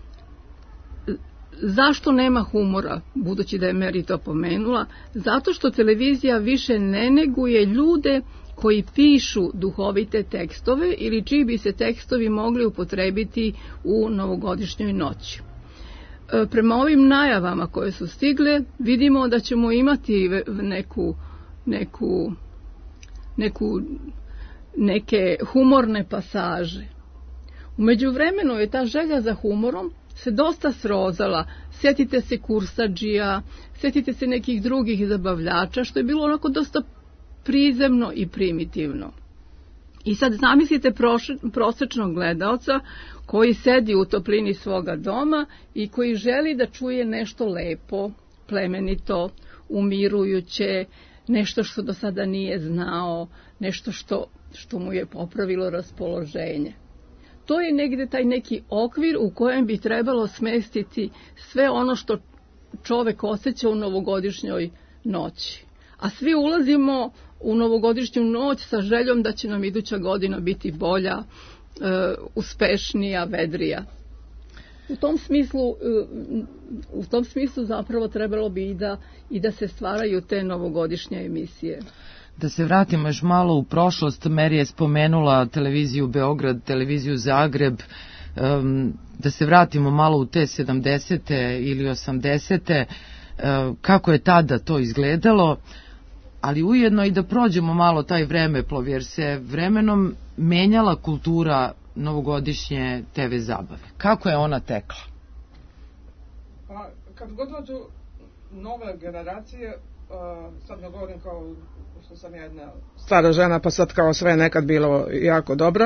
zašto nema humora, budući da je Meri to pomenula? Zato što televizija više ne neguje ljude koji pišu duhovite tekstove ili čiji bi se tekstovi mogli upotrebiti u novogodišnjoj noći. E, prema ovim najavama koje su stigle, vidimo da ćemo imati neku, neku, neku, neke humorne pasaže. U međuvremenu je ta želja za humorom se dosta srozala. Sjetite se Kursadžija, sjetite se nekih drugih zabavljača, što je bilo onako dosta prizemno i primitivno. I sad zamislite prosječnog gledaoca koji sedi u toplini svoga doma i koji želi da čuje nešto lepo, plemenito, umirujuće, nešto što do sada nije znao, nešto što, što mu je popravilo raspoloženje. To je negde taj neki okvir u kojem bi trebalo smestiti sve ono što čovek osjeća u novogodišnjoj noći. A svi ulazimo u novogodišnju noć sa željom da će nam iduća godina biti bolja, e, uspešnija, vedrija. U tom smislu, e, u tom smislu zapravo trebalo bi i da, i da se stvaraju te novogodišnje emisije. Da se vratimo još malo u prošlost, Meri je spomenula televiziju Beograd, televiziju Zagreb, um, da se vratimo malo u te sedamdesete ili osamdesete, um, kako je tada to izgledalo, ali ujedno i da prođemo malo taj vremeplov, jer se vremenom menjala kultura novogodišnje te ve zabave. Kako je ona tekla? Pa, kad god dođu nove generacije, uh, sad ne govorim kao što sam jedna stara žena, pa sad kao sve nekad bilo jako dobro,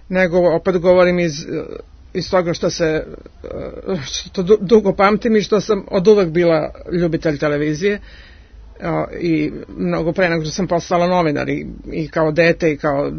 nego opet govorim iz, iz toga što se što dugo pamtim i što sam od uvek bila ljubitelj televizije i mnogo pre nego što sam postala novinar i, i kao dete i kao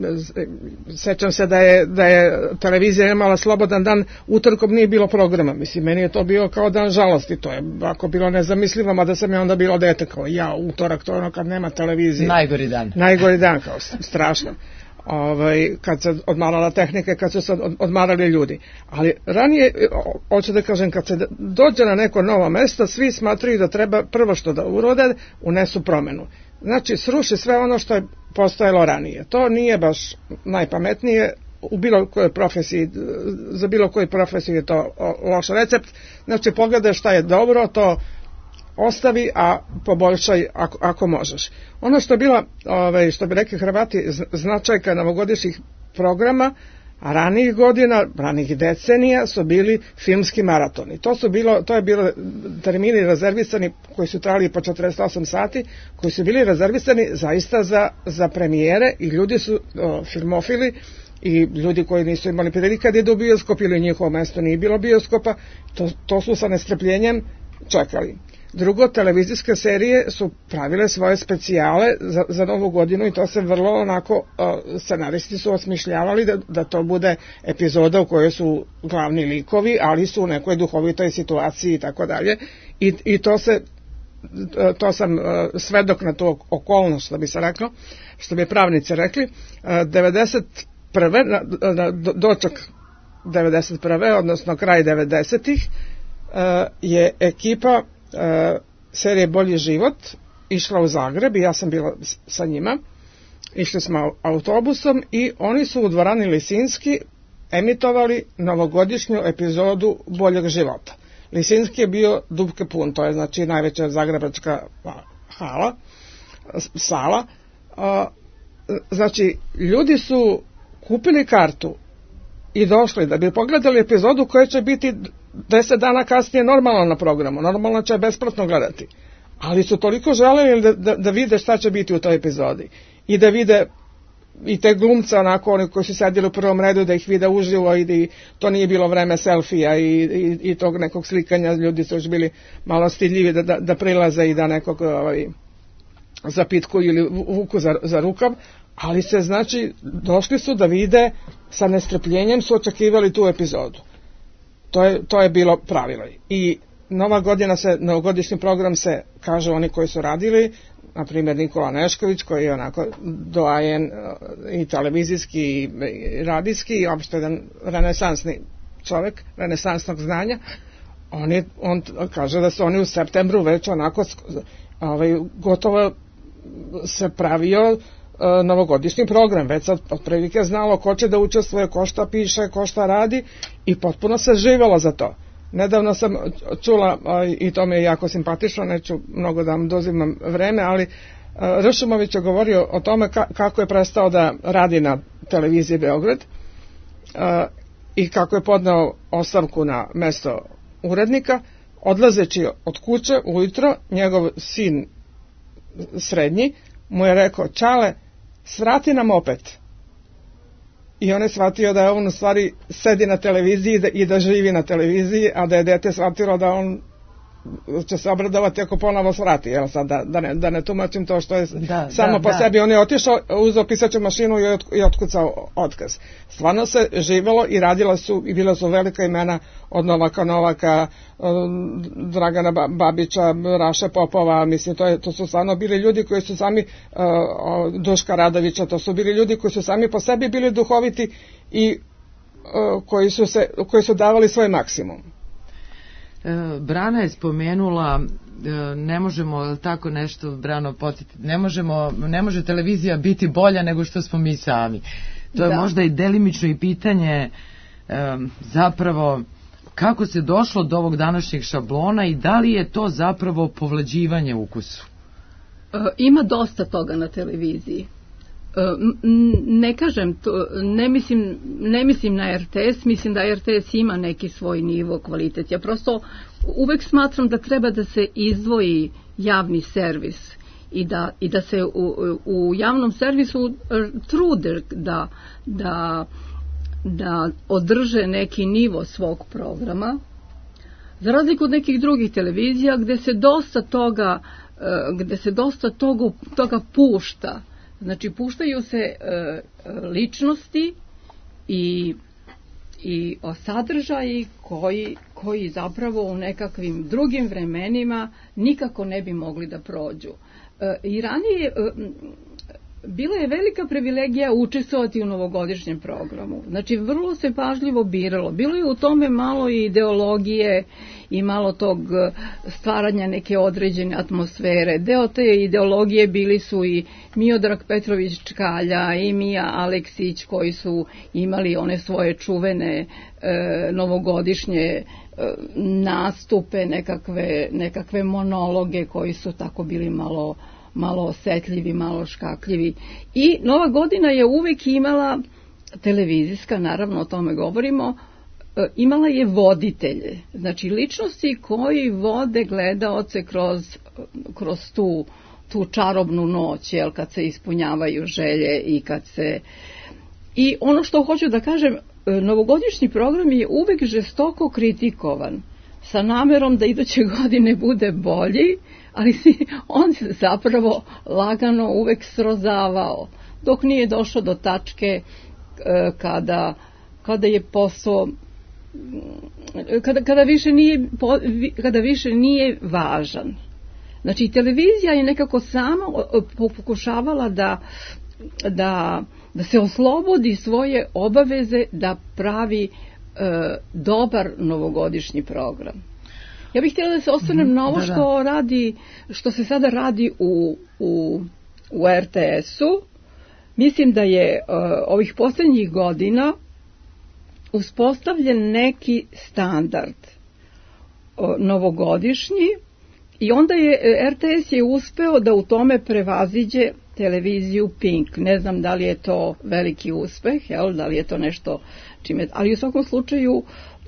sećam se da je, da je televizija imala slobodan dan, utorkom nije bilo programa, mislim meni je to bio kao dan žalosti, to je ako bilo nezamislivo, mada sam ja onda bilo dete kao ja, utorak to ono kad nema televizije, najgori dan najgori dan, kao strašno ovaj, kad se odmarala tehnika, kad su se odmarali ljudi. Ali ranije, hoću da kažem, kad se dođe na neko novo mesto, svi smatraju da treba prvo što da urode, unesu promenu. Znači, sruši sve ono što je postojalo ranije. To nije baš najpametnije, u bilo kojoj profesiji, za bilo koju profesiju je to loš recept. Znači, pogledaj šta je dobro, to ostavi, a poboljšaj ako, ako možeš. Ono što je bila, ovaj, što bi rekli Hrvati, značajka novogodišnjih programa, a ranijih godina, ranijih decenija su bili filmski maratoni. To su bilo, to je bilo termini rezervisani koji su trajali po četrdeset osam sati, koji su bili rezervisani zaista za, za premijere i ljudi su o, filmofili i ljudi koji nisu imali prilike da idu u bioskop ili u njihovo mesto nije bilo bioskopa, to, to su sa nestrpljenjem čekali. Drugo, televizijske serije su pravile svoje specijale za, za novu godinu i to se vrlo onako, uh, scenaristi su osmišljavali da, da to bude epizoda u kojoj su glavni likovi, ali su u nekoj duhovitoj situaciji i tako dalje. I, i to se, to sam uh, svedok na tu okolnost, što bi se reklo, što bi pravnici rekli, uh, devedeset prve na, na doček devedeset prve odnosno kraj devedesetih uh, je ekipa Uh, serije Bolji život išla u Zagreb i ja sam bila sa njima, išli smo autobusom i oni su u dvorani Lisinski emitovali novogodišnju epizodu Boljeg života. Lisinski je bio dupke pun, to je znači najveća zagrebačka hala, sala. Uh, znači ljudi su kupili kartu i došli da bi pogledali epizodu koja će biti deset dana kasnije normalno na programu, normalno će besplatno gledati, ali su toliko želeli da, da, da vide šta će biti u toj epizodi i da vide i te glumce onako, oni koji su sedili u prvom redu, da ih vide uživo i da to nije bilo vreme selfija i, i, i tog nekog slikanja, ljudi su još bili malo stidljivi da, da, da prilaze i da nekog ovaj, zapitkuju ili vuku za, za rukav, ali se znači došli su da vide, sa nestrpljenjem su očekivali tu epizodu. To je, to je bilo pravilo. I nova godina se, novogodišnji program se, kaže oni koji su radili, na primjer Nikola Nešković, koji je onako doajen i televizijski i radijski i opšte jedan renesansni čovjek, renesansnog znanja, on, je, on kaže da su oni u septembru već onako ovaj, gotovo se pravio novogodišnji program, već sad otprilike znalo ko će da učestvuje, ko šta piše, ko šta radi i potpuno se živelo za to. Nedavno sam čula, i to mi je jako simpatično, neću mnogo da vam dozimam vreme, ali Ršumović je govorio o tome kako je prestao da radi na televiziji Beograd i kako je podneo ostavku na mesto urednika, odlazeći od kuće ujutro, njegov sin srednji mu je rekao: Čale, svrati nam opet. I on je shvatio da je on u stvari sedi na televiziji i da, i da živi na televiziji, a da je dete shvatilo da on će se obradovati ako ponovo svrati, jel sad, da, da, ne, da ne tumačim to što je da, samo da, po da. sebi. On je otišao, uzeo pisaću mašinu i, od, i otkucao otkaz. Stvarno se živelo i radila su, i bila su velika imena od Novaka Novaka, Dragana Babića, Raše Popova, mislim, to, je, to su stvarno bili ljudi koji su sami, uh, Duška Radovića, to su bili ljudi koji su sami po sebi bili duhoviti i uh, koji, su se, koji su davali svoj maksimum. Brana je spomenula, ne možemo tako nešto, Brano, podsjetiti, ne možemo, ne može televizija biti bolja nego što smo mi sami. To je da. možda i delimično i pitanje zapravo kako se došlo do ovog današnjeg šablona i da li je to zapravo povlađivanje ukusu? Ima dosta toga na televiziji. Ne kažem to, ne mislim, ne mislim na er te es, mislim da er te es ima neki svoj nivo, kvalitet. Ja prosto uvek smatram da treba da se izdvoji javni servis i da, i da se u, u javnom servisu trude da, da da održe neki nivo svog programa, za razliku od nekih drugih televizija gde se dosta toga, gde se dosta toga, toga pušta. Znači, puštaju se ličnosti i, i sadržaji koji, koji zapravo u nekakvim drugim vremenima nikako ne bi mogli da prođu. I ranije bila je velika privilegija učestvovati u novogodišnjem programu. Znači, vrlo se pažljivo biralo. Bilo je u tome malo i ideologije i malo tog stvaranja neke određene atmosfere. Deo te ideologije bili su i Miodrag Petrović Čkalja i Mija Aleksić, koji su imali one svoje čuvene e, novogodišnje e, nastupe, nekakve, nekakve monologe koji su tako bili malo malo osetljivi, malo škakljivi. I Nova godina je uvek imala, televizijska, naravno o tome govorimo, imala je voditelje. Znači, ličnosti koji vode gledaoce kroz, kroz tu, tu čarobnu noć, jel, kad se ispunjavaju želje i kad se... I ono što hoću da kažem, novogodišnji program je uvek žestoko kritikovan, sa namerom da iduće godine bude bolji, ali on se zapravo lagano uvek srozavao, dok nije došao do tačke kada, kada je posao, kada, kada, više nije, kada više nije važan. Znači, televizija je nekako sama pokušavala da, da, da se oslobodi svoje obaveze da pravi e, dobar novogodišnji program. Ja bih htjela da se osvrnem na ovo što radi, što se sada radi u, u, u er te es-u. Mislim da je uh, ovih posljednjih godina uspostavljen neki standard uh, novogodišnji i onda je er te es je uspeo da u tome prevaziđe televiziju Pink. Ne znam da li je to veliki uspeh, jel, da li je to nešto čime, ali u svakom slučaju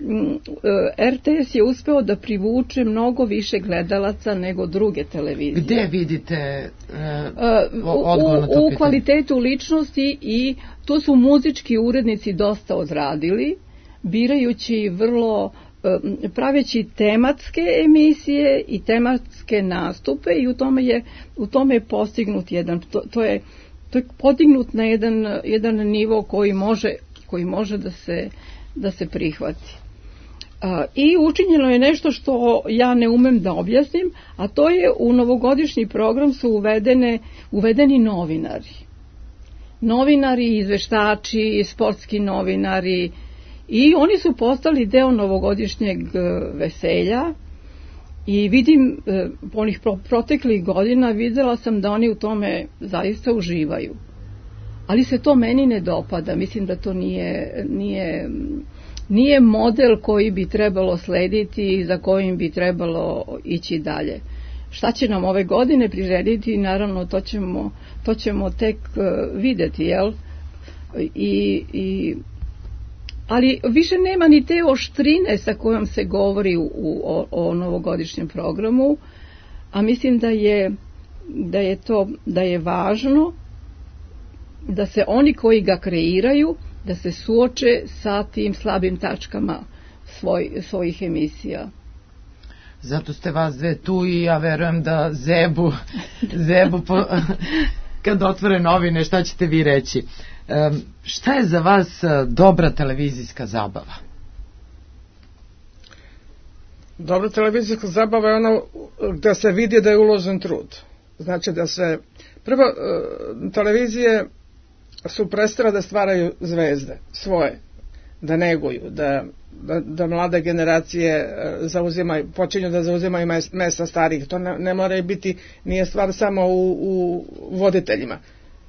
er te es je uspeo da privuče mnogo više gledalaca nego druge televizije. Gde vidite uh, odgovor na to pitanje? U kvalitetu ličnosti, i tu su muzički urednici dosta odradili, birajući vrlo, praveći tematske emisije i tematske nastupe, i u tome je, u tome je postignut jedan, to, to je, to je podignut na jedan, jedan nivo koji može, koji može da se, da se prihvati. I učinjeno je nešto što ja ne umem da objasnim, a to je u novogodišnji program su uvedene, uvedeni novinari. Novinari, izveštači, sportski novinari, i oni su postali deo novogodišnjeg veselja, i vidim, po onih proteklih godina videla sam da oni u tome zaista uživaju. Ali se to meni ne dopada, mislim da to nije... nije Nije model koji bi trebalo slediti i za kojim bi trebalo ići dalje. Šta će nam ove godine prirediti, naravno to ćemo, to ćemo tek videti, jel? I, i, ali više nema ni te oštrine sa kojom se govori u, o, o novogodišnjem programu, a mislim da je, da je to, da je važno da se oni koji ga kreiraju, da se suoče sa tim slabim tačkama svoj, svojih emisija. Zato ste vas dve tu, i ja verujem da zebu, zebu po, kad otvore novine, šta ćete vi reći? Um, šta je za vas dobra televizijska zabava? Dobra televizijska zabava je ono da se vidi da je uložen trud. Znači da se... Prvo, televizije su prestale da stvaraju zvezde svoje, da neguju, da, da, da mlade generacije zauzimaju, počinju da zauzimaju mesta starih. To ne, ne mora biti, nije stvar samo u, u voditeljima.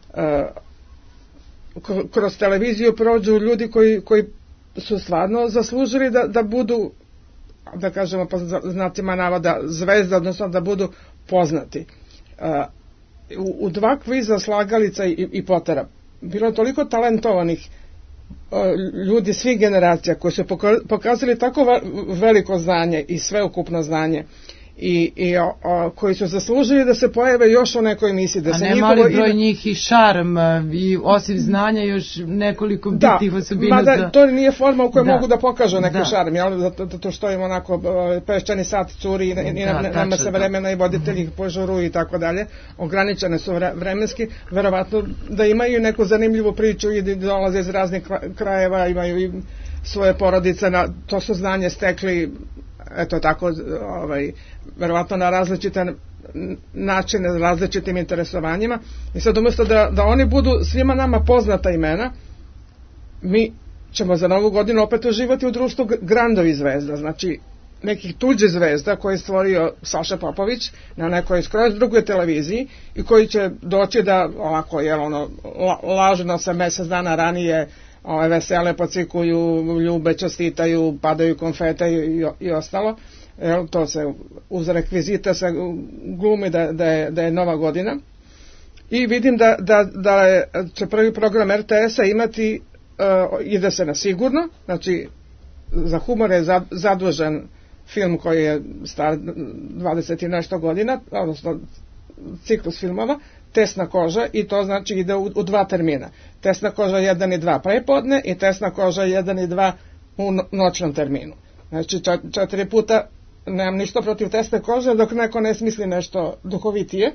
Kroz televiziju prođu ljudi koji, koji su stvarno zaslužili da, da budu, da kažemo po znacima navoda, zvezda, odnosno da budu poznati. U, u dva kviza Slagalica i, i Potera bilo je toliko talentovanih ljudi svih generacija koji su pokazali tako veliko znanje i sveukupno znanje i, i o, o, koji su zaslužili da se pojave još u nekoj emisiji. Da a se ne njihovo mali broj ime... njih i šarm i osim znanja još nekoliko bitnih osobina. Mada za... to nije forma u kojoj da. mogu da pokažu neki da. šarm, jel? Zato, zato što im onako peščani sat curi i, i da, nema, nema se vremena i voditelji ih požuruju i tako dalje. Ograničene su vremenski, verovatno da imaju neku zanimljivu priču i da dolaze iz raznih krajeva, imaju i svoje porodice, na, to su znanje stekli eto tako, ovaj, verovatno na različite načine, različitim interesovanjima i sad umjesto da, da oni budu svima nama poznata imena, mi ćemo za novu godinu opet uživati u društvu grandovi zvezda, znači nekih tuđe zvezda koje je stvorio Saša Popović na nekoj skroz drugoj televiziji i koji će doći da ovako, jel, ono, la, lažno se mjesec dana ranije ove vesele pocikuju, ljube, čestitaju, padaju konfete i, i ostalo. Jel, to se uz rekvizite se glumi da, da, je, da je nova godina. I vidim da, da, da je, će prvi program R T S-a imati, uh, ide se na sigurno, znači za humor je zadužen film koji je star dvadeset i nešto godina, odnosno ciklus filmova, Tesna koža, i to znači ide u, u dva termina. Tesna koža jedan i dva prepodne i Tesna koža jedan i dva u noćnom terminu. Znači četiri puta, nemam ništa protiv tesne kože dok neko ne smisli nešto duhovitije.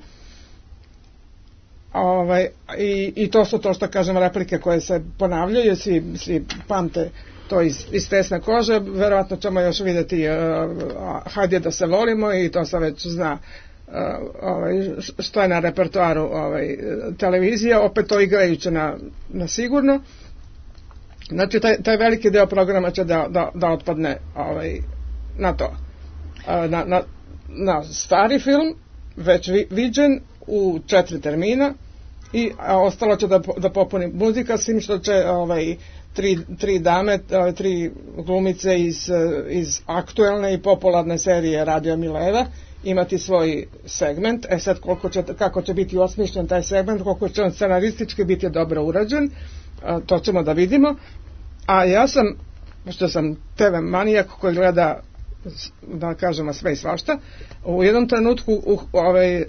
Ovaj, i, i to su to što kažem replike koje se ponavljaju, svi, svi pamte to iz, iz tesne kože, verovatno ćemo još vidjeti uh, hajde da se volimo i to se već zna uh, ovaj, što je na repertoaru ovaj, televizija, opet to igrajuće na, na sigurno. Znači taj, taj veliki deo programa će da, da, da otpadne ovaj, na to. Uh, na, na, na stari film, već vi, viđen u četiri termina i a ostalo će da, da popuni muzika, s tim što će ovaj, tri, tri dame, tri glumice iz, iz aktuelne i popularne serije Radio Mileva imati svoj segment. E sad koliko će, kako će biti osmišljen taj segment, koliko će on scenaristički biti dobro urađen, to ćemo da vidimo. A ja sam, pošto sam te ve manijak koji gleda, da kažemo, sve i svašta, u jednom trenutku u, ovaj,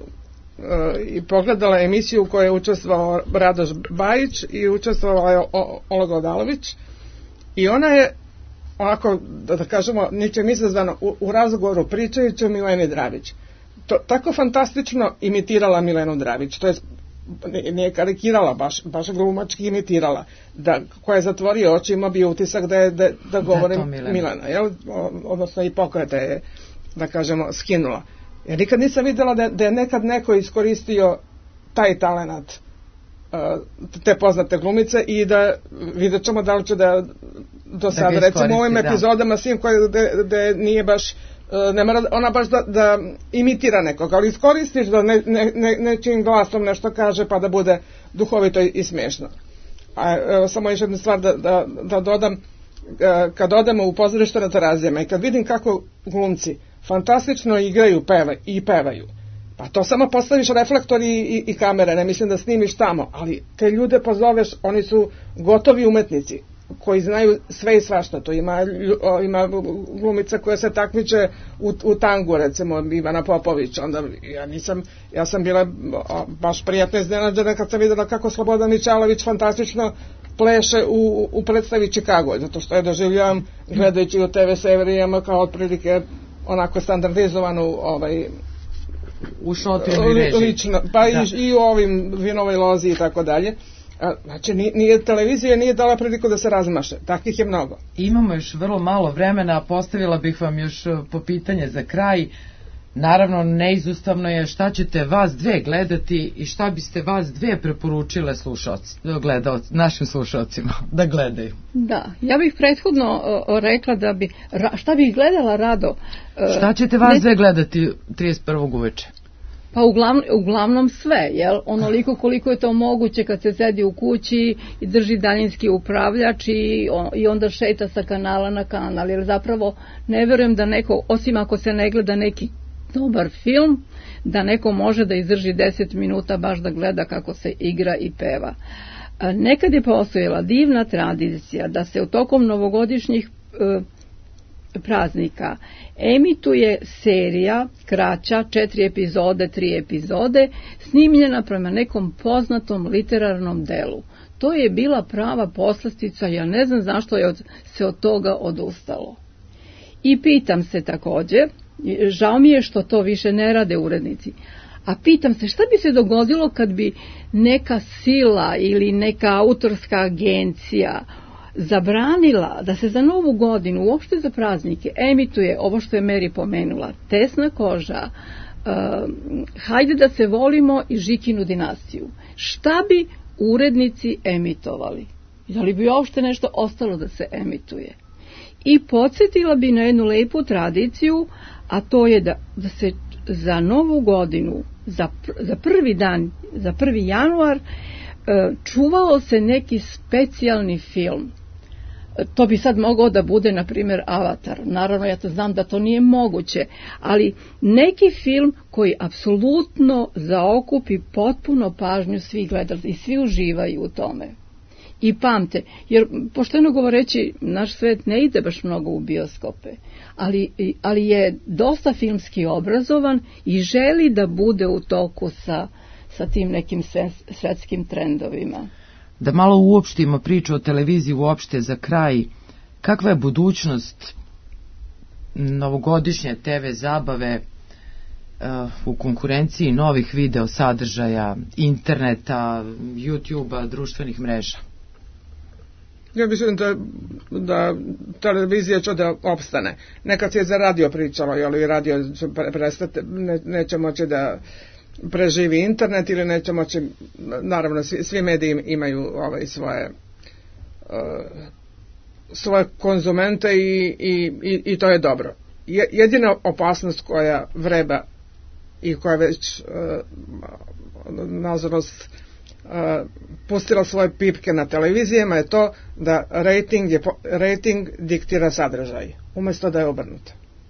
i pogledala emisiju u kojoj je učestvovao Radoš Bajić i učestvovao je Olga Odalović i ona je ovako, da, da kažemo, ničem izazvano u, u razgovoru pričajući o Mileni Dravić to, tako fantastično imitirala Milenu Dravić, to je nije karikirala, baš, baš glumački imitirala, da, koja je zatvorio oči, ima bio utisak da je da, da govorim da Milena, Milena jel? Odnosno i pokrete je, da kažemo, skinula. Ja nikad nisam vidjela da, da je nekad neko iskoristio taj talenat uh, te poznate glumice i da vidjet ćemo da li će da do sada, recimo u ovim epizodama svim koje da nije baš uh, ne mora ona baš da, da imitira nekoga, ali iskoristiš da ne, ne, ne, nečim glasom nešto kaže pa da bude duhovito i, i smiješno. A evo samo još jednu stvar da, da, da dodam, uh, kad odemo u pozorište na Terazijama i kad vidim kako glumci fantastično igraju peva, i pevaju, pa to samo postaviš reflektor i, i, i kamere, ne mislim da snimiš tamo, ali te ljude pozoveš, oni su gotovi umetnici koji znaju sve i svašta. To ima, ima glumica koja se takmiče u, u tangu, recimo Ivana Popović, onda ja nisam, ja sam bila baš prijatno iznenađena kad sam vidjela kako Slobodan Mićalović fantastično pleše u, u predstavi Chicago, zato što je doživljavam gledajući u te ve serijama kao otprilike onako standardizovanu ovaj, u šotilnoj režiji lično, pa i, i u ovim Vinovoj lozi i tako dalje. Znači nije televizija nije dala priliku da se razmaše, takvih je mnogo. Imamo još vrlo malo vremena, postavila bih vam još po pitanje za kraj. Naravno neizostavno je šta ćete vas dve gledati i šta biste vas dve preporučile slušalci, gledaoci, našim slušalcima da gledaju. Da, ja bih prethodno uh, rekla da bi, ra, šta bih gledala rado. Uh, šta ćete vas ne... dve gledati trideset prvog uveče? Pa uglavnom, uglavnom sve, jel? Onoliko koliko je to moguće kad se sedi u kući i drži daljinski upravljač i, on, i onda šeta sa kanala na kanal, jer zapravo ne verujem da neko, osim ako se ne gleda neki dobar film, da neko može da izdrži deset minuta baš da gleda kako se igra i peva. Nekad je postojala divna tradicija da se u tokom novogodišnjih e, praznika emituje serija kraća, četiri epizode, tri epizode, snimljena prema nekom poznatom literarnom delu. To je bila prava poslastica, ja ne znam zašto je od, se od toga odustalo. I pitam se također, žao mi je što to više ne rade urednici, a pitam se šta bi se dogodilo kad bi neka sila ili neka autorska agencija zabranila da se za Novu godinu, uopšte za praznike, emituje ovo što je Meri pomenula, Tesna koža, uh, Hajde da se volimo i Žikinu dinastiju. Šta bi urednici emitovali? Da li bi uopšte nešto ostalo da se emituje? I podsjetila bi na jednu lepu tradiciju, a to je da, da se za Novu godinu, za, za prvi dan, za prvi januar, čuvao se neki specijalni film. To bi sad mogao da bude, na primjer, Avatar. Naravno, ja to znam da to nije moguće, ali neki film koji apsolutno zaokupi potpuno pažnju svih gledalaca i svi uživaju u tome. I pamte, jer pošteno govoreći, naš svet ne ide baš mnogo u bioskope, ali, ali je dosta filmski obrazovan i želi da bude u toku sa, sa tim nekim svetskim trendovima. Da malo uopštimo priču o televiziji uopšte za kraj, kakva je budućnost novogodišnje te ve zabave uh, u konkurenciji novih video sadržaja, interneta, YouTube-a, društvenih mreža? Ja mislim da, da televizija će da opstane. Nekad se je za radio pričalo, ali radio će prestati, ne, neće moći da preživi internet ili neće moći, naravno svi, svi mediji imaju ovaj, svoje uh, svoje konzumente i, i, i, i to je dobro. Je, jedina opasnost koja vreba i koja već uh, nažalost uh, pustila svoje pipke na televizijama je to da rating, je, rating diktira sadržaj, umjesto da je obrnuto.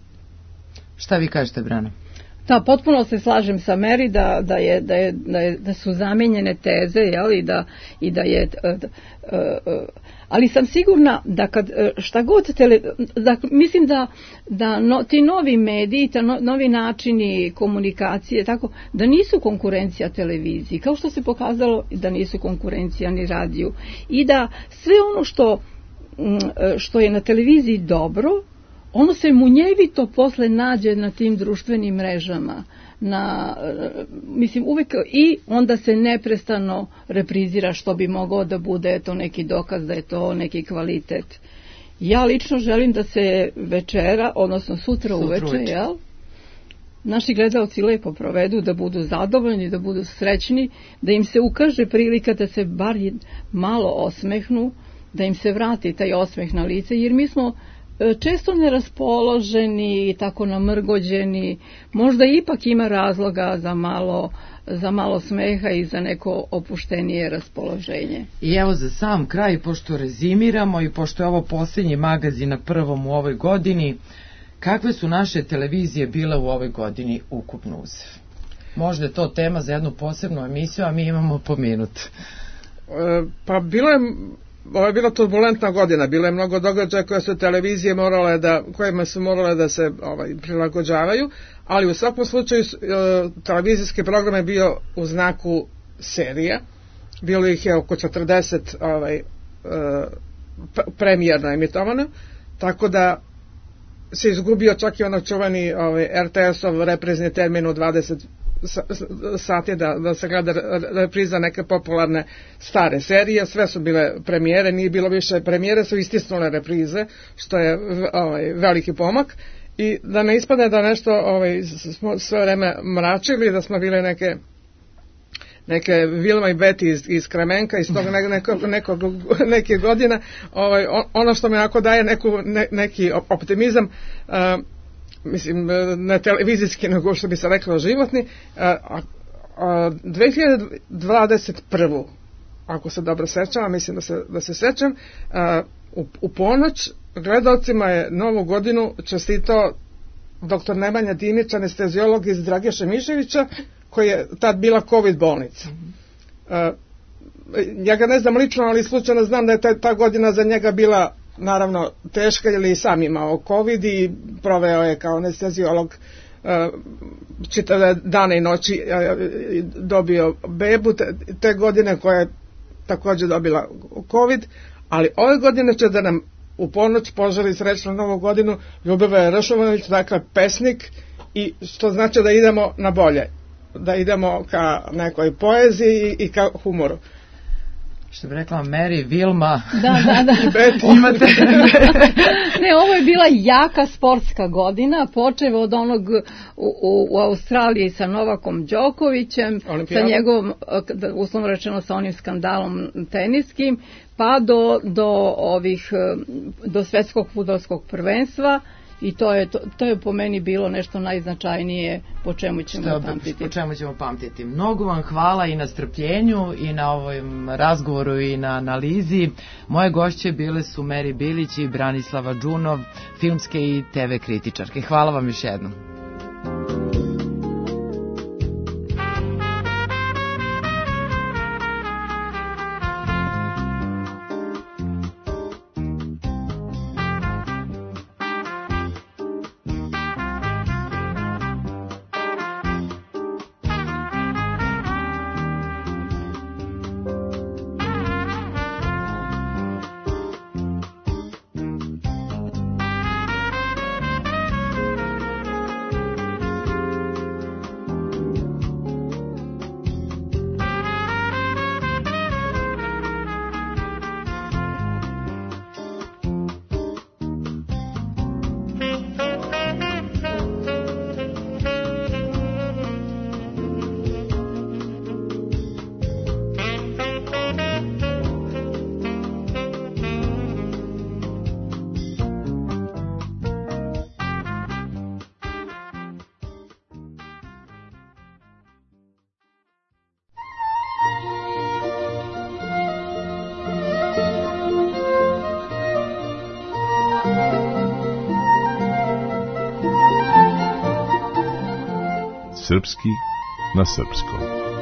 Šta vi kažete, Brano? Da, potpuno se slažem sa Meri da, da, je, da, je, da, je, da su zamenjene teze, jel, i da, i da je uh, uh, ali sam sigurna da kad šta god tele, da, mislim da, da no, ti novi mediji, ta no, novi načini komunikacije, tako, da nisu konkurencija televiziji, kao što se pokazalo da nisu konkurencija ni radiju, i da sve ono što, što je na televiziji dobro, ono se munjevito posle nađe na tim društvenim mrežama, na, mislim, uvijek, i onda se neprestano reprizira, što bi mogao da bude to neki dokaz da je to neki kvalitet. Ja lično želim da se večera, odnosno sutra uveče, jel, naši gledalci lepo provedu, da budu zadovoljni, da budu srećni, da im se ukaže prilika da se bar malo osmehnu, da im se vrati taj osmeh na lice, jer mi smo često neraspoloženi i tako namrgođeni, možda ipak ima razloga za malo, za malo smeha i za neko opuštenije raspoloženje. I evo za sam kraj, pošto rezimiramo i pošto je ovo posljednji magazin na prvom u ovoj godini, kakve su naše televizije bile u ovoj godini ukupno uzev? Možda je to tema za jednu posebnu emisiju, a mi imamo po minut. E, pa bilo je Ovo je bila turbulentna godina, bilo je mnogo događaja koje su televizije morale da, kojima su morale da se ovaj, prilagođavaju, ali u svakom slučaju e, televizijski program je bio u znaku serija, bilo ih je oko četrdeset ovaj, e, premijerno emitovano, tako da se izgubio čak i ono čuveni ovaj, er te es-ov reprizni termin u dvadeset sati da, da se gleda repriza neke popularne stare serije, sve su bile premijere, nije bilo više premijere, su istisnule reprize, što je ovaj, veliki pomak, i da ne ispadne da nešto ovaj, smo sve vreme mračili, da smo bile neke neke Vilma i Beti iz, iz Kremenka iz tog nekog, nekog, neke godina, ovaj, ono što mi ako daje neku, ne, neki optimizam, uh, mislim, ne televizijski, nego što bi se reklo životni, a, a, dve hiljade dvadeset prve. ako se dobro sećam, mislim da se, da se sećam, a, u, u ponoć gledalcima je Novu godinu čestitao doktor Nemanja Dimić, anesteziolog iz Drageše Miševića, koji je tad bila COVID bolnica. A, ja ga ne znam lično, ali slučajno znam da je ta, ta godina za njega bila naravno teška, jer je i sam imao COVID i proveo je kao anesteziolog čitave dane i noći, dobio bebu te, te godine koja je također dobila COVID, ali ove godine će da nam u ponoć poželi srećnu novu godinu Ljubivoje Ršumović, dakle pesnik, i što znači da idemo na bolje, da idemo ka nekoj poeziji i ka humoru. Što bi rekla Mary, Vilma. Da, da, da. Imate... ne, ovo je bila jaka sportska godina, počeo od onog u, u, u Australiji sa Novakom Đokovićem, Olimpijada, sa njegovom, uslovno rečeno, sa onim skandalom teniskim, pa do, do ovih, do svetskog fudbalskog prvenstva. I to je, to, to je po meni bilo nešto najznačajnije po čemu ćemo Što, pamtiti. Po čemu ćemo pamtiti. Mnogo vam hvala i na strpljenju i na ovom razgovoru i na analizi. Moje gošće bile su Meri Bilić i Branislava Đunov, filmske i te ve kritičarke. Hvala vam još jednom. Srpski na srpskom.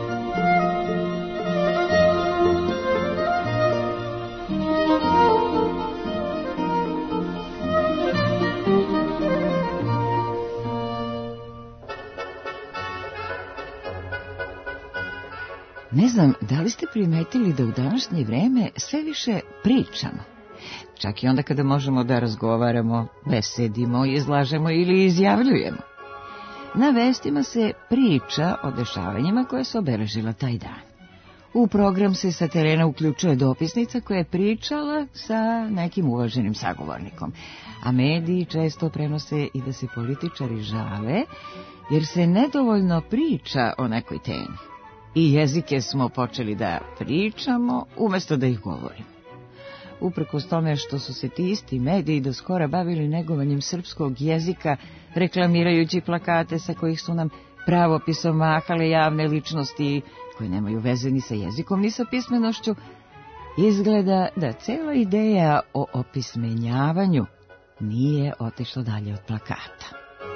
Ne znam, da li ste primetili da u današnje vreme sve više pričamo? Čak i onda kada možemo da razgovaramo, besedimo, izlažemo ili izjavljujemo. Na vestima se priča o dešavanjima koje su obeležila taj dan. U program se sa terena uključuje dopisnica koja je pričala sa nekim uvaženim sagovornikom. A mediji često prenose i da se političari žale, jer se nedovoljno priča o nekoj temi. I jezike smo počeli da pričamo umjesto da ih govorimo. Uprkos tome što su se ti isti mediji do skora bavili negovanjem srpskog jezika, reklamirajući plakate sa kojih su nam pravopisom mahale javne ličnosti koje nemaju veze ni sa jezikom ni sa pismenošću, izgleda da cela ideja o opismenjavanju nije otišla dalje od plakata.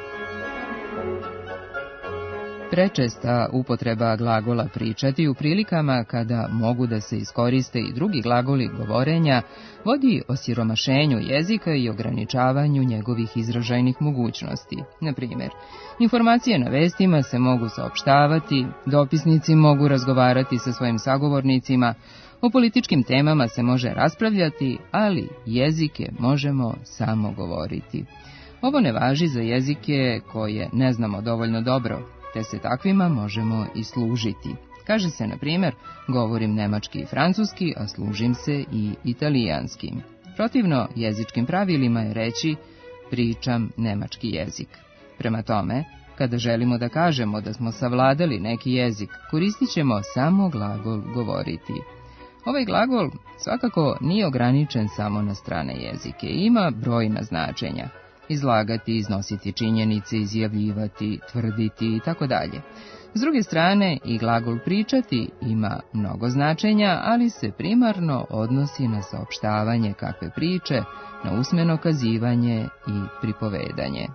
Prečesta upotreba glagola pričati u prilikama kada mogu da se iskoriste i drugi glagoli govorenja vodi osiromašenju jezika i ograničavanju njegovih izražajnih mogućnosti. Na primjer, informacije na vestima se mogu saopštavati, dopisnici mogu razgovarati sa svojim sagovornicima, o političkim temama se može raspravljati, ali jezike možemo samo govoriti. Ovo ne važi za jezike koje ne znamo dovoljno dobro, te se takvima možemo i služiti. Kaže se, na primjer, govorim nemački i francuski, a služim se i italijanskim. Protivno jezičkim pravilima je reći pričam nemački jezik. Prema tome, kada želimo da kažemo da smo savladali neki jezik, koristit ćemo samo glagol govoriti. Ovaj glagol svakako nije ograničen samo na strane jezike, ima brojna značenja. Izlagati, iznositi činjenice, izjavljivati, tvrditi i tako dalje. S druge strane, i glagol pričati ima mnogo značenja, ali se primarno odnosi na saopštavanje kakve priče, na usmeno kazivanje i pripovedanje.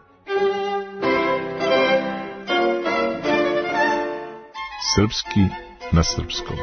Srpski na srpskom.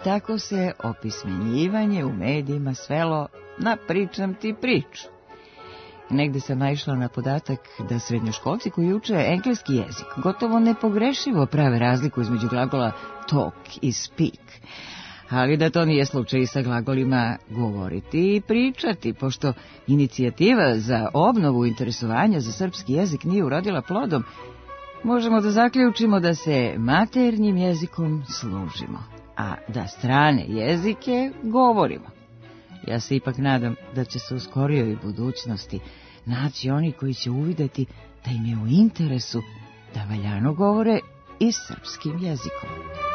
tako se opismenjivanje u medijima svelo na pričam ti priču. Negde sam naišla na podatak da srednjoškolci koji uče engleski jezik gotovo nepogrešivo prave razliku između glagola talk i speak. Ali da to nije slučaj sa glagolima govoriti i pričati, pošto inicijativa za obnovu interesovanja za srpski jezik nije urodila plodom, možemo da zaključimo da se maternjim jezikom služimo, a da strane jezike govorimo. Ja se ipak nadam da će se u skorijoj budućnosti naći oni koji će uvideti da im je u interesu da valjano govore i srpskim jezikom.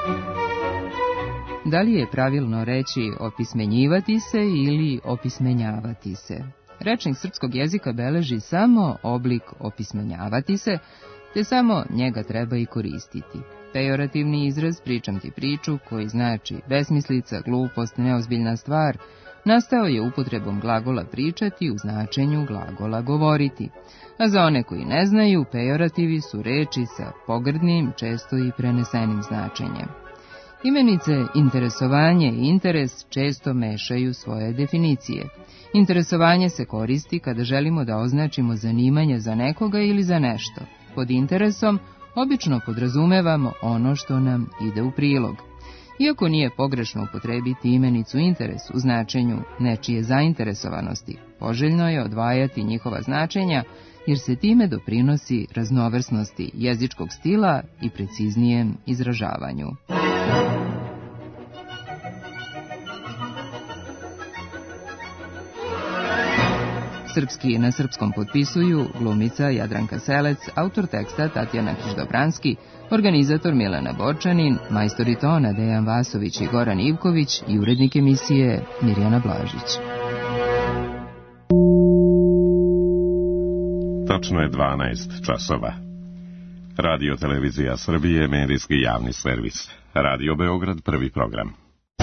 Da li je pravilno reći opismenjivati se ili opismenjavati se? Rečnik srpskog jezika beleži samo oblik opismenjavati se, te samo njega treba i koristiti. Pejorativni izraz pričam ti priču, koji znači besmislica, glupost, neozbiljna stvar, nastao je upotrebom glagola pričati u značenju glagola govoriti. A za one koji ne znaju, pejorativi su reči sa pogrdnim, često i prenesenim značenjem. Imenice interesovanje i interes često mešaju svoje definicije. Interesovanje se koristi kada želimo da označimo zanimanje za nekoga ili za nešto. Pod interesom obično podrazumevamo ono što nam ide u prilog. Iako nije pogrešno upotrebiti imenicu interes u značenju nečije zainteresovanosti, poželjno je odvajati njihova značenja, jer se time doprinosi raznovrsnosti jezičkog stila i preciznijem izražavanju. Srpski na srpskom potpisuju glumica Jadranka Selec, autor teksta Tatjana Kiš-Dobranski, organizator Milena Bočanin, majstori tona Dejan Vasović i Goran Ivković i urednik emisije Mirjana Blažić. Tačno je dvanaest časova. Radio Televizija Srbije, medijski javni servis. Radio Beograd, prvi program.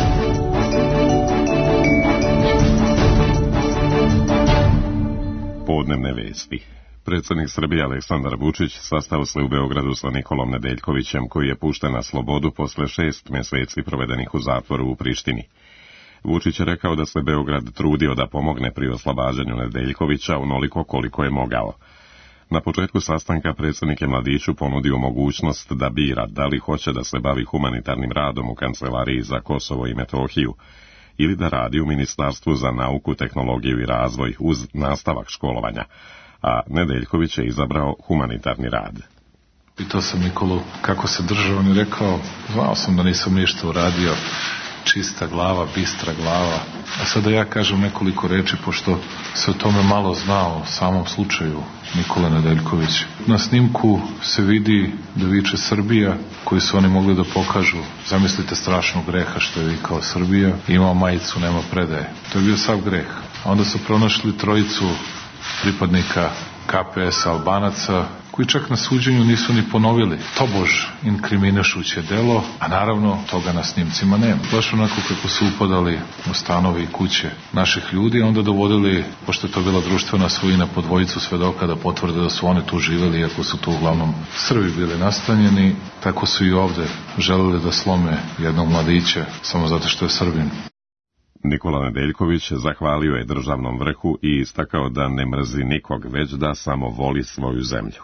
Podnevne vesti. Predsjednik Srbije Aleksandar Vučić sastao se u Beogradu sa Nikolom Nedeljkovićem, koji je pušten na slobodu posle šest mjeseci provedenih u zatvoru u Prištini. Vučić je rekao da se Beograd trudio da pomogne pri oslobađanju Nedeljkovića onoliko koliko je mogao. Na početku sastanka predsjednik je mladiću ponudio mogućnost da bira da li hoće da se bavi humanitarnim radom u Kancelariji za Kosovo i Metohiju ili da radi u Ministarstvu za nauku, tehnologiju i razvoj uz nastavak školovanja, a Nedeljković je izabrao humanitarni rad. Pitao sam Nikolu kako se držao, on je rekao, znao sam da nisam ništa uradio, čista glava, bistra glava. A sada ja kažem nekoliko reči, pošto se o tome malo znao o samom slučaju Nikole Nedeljkovića. Na snimku se vidi da viče Srbija, koju su oni mogli da pokažu. Zamislite strašnog greha što je vikao Srbija. Imao majicu, nema predaje. To je bio sav greh. A onda su pronašli trojicu pripadnika K P S Albanaca, koji čak na suđenju nisu ni ponovili. Tobož inkriminišuće delo, a naravno toga na snimcima nema. Baš onako kako su upadali u stanovi i kuće naših ljudi, onda dovodili, pošto je to bila društvena svojina, po dvojicu svedoka da potvrde da su oni tu živeli, iako su tu uglavnom Srbi bili nastanjeni, tako su i ovde želeli da slome jednog mladića, samo zato što je Srbin. Nikola Nedeljković zahvalio je državnom vrhu i istakao da ne mrzi nikog, već da samo voli svoju zemlju.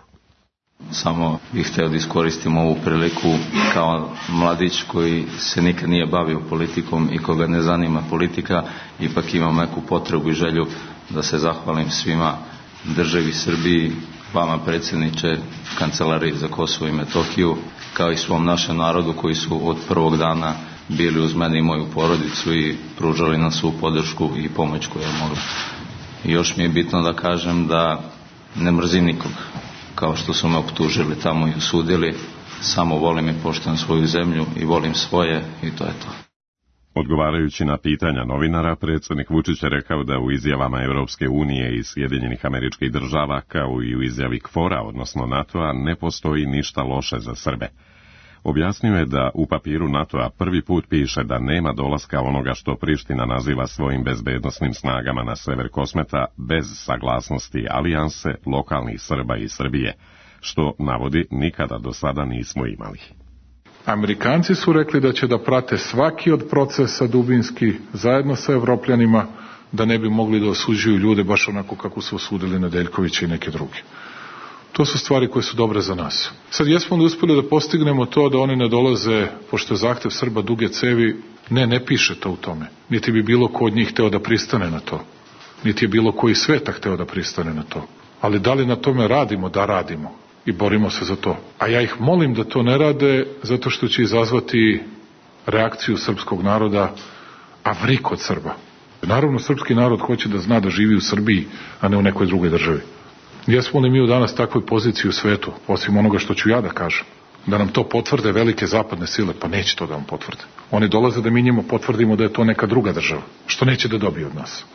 Samo bih hteo da iskoristim ovu priliku kao mladić koji se nikad nije bavio politikom i koga ne zanima politika, ipak imam neku potrebu i želju da se zahvalim svima, državi Srbiji, vama predsjedniče Kancelarije za Kosovo i Metohiju, kao i svom našem narodu koji su od prvog dana bili uz mene i moju porodicu i pružali nam svu podršku i pomoć koju je mogla. I još mi je bitno da kažem da ne mrzim nikog, kao što su me optužili tamo i osudili, samo volim i poštujem svoju zemlju i volim svoje i to je to. Odgovarajući na pitanja novinara, predsjednik Vučić je rekao da u izjavama Evropske unije i Sjedinjenih Američkih Država, kao i u izjavi K F O R-a, odnosno NATO-a, ne postoji ništa loše za Srbe. Objasnio je da u papiru NATO-a prvi put piše da nema dolaska onoga što Priština naziva svojim bezbednosnim snagama na sever Kosmeta bez saglasnosti alijanse lokalnih Srba i Srbije, što, navodi, nikada do sada nismo imali. Amerikanci su rekli da će da prate svaki od procesa dubinski zajedno sa Evropljanima, da ne bi mogli da osuđuju ljude baš onako kako su osudili Nedeljkovića i neke druge. To su stvari koje su dobre za nas. Sad, jesmo li uspeli da postignemo to da oni ne dolaze, pošto je zahtev Srba duge cevi? Ne, ne piše to u tome. Niti bi bilo ko od njih hteo da pristane na to. Niti je bilo koji sveta hteo da pristane na to. Ali da li na tome radimo? Da radimo. I borimo se za to. A ja ih molim da to ne rade, zato što će izazvati reakciju srpskog naroda, a vrik od Srba. Naravno, srpski narod hoće da zna da živi u Srbiji, a ne u nekoj drugoj državi. Jesmo li mi u danas takvoj poziciji u svetu, osim onoga što ću ja da kažem, da nam to potvrde velike zapadne sile? Pa neće to da vam potvrde. Oni dolaze da mi njima potvrdimo da je to neka druga država, što neće da dobije od nas.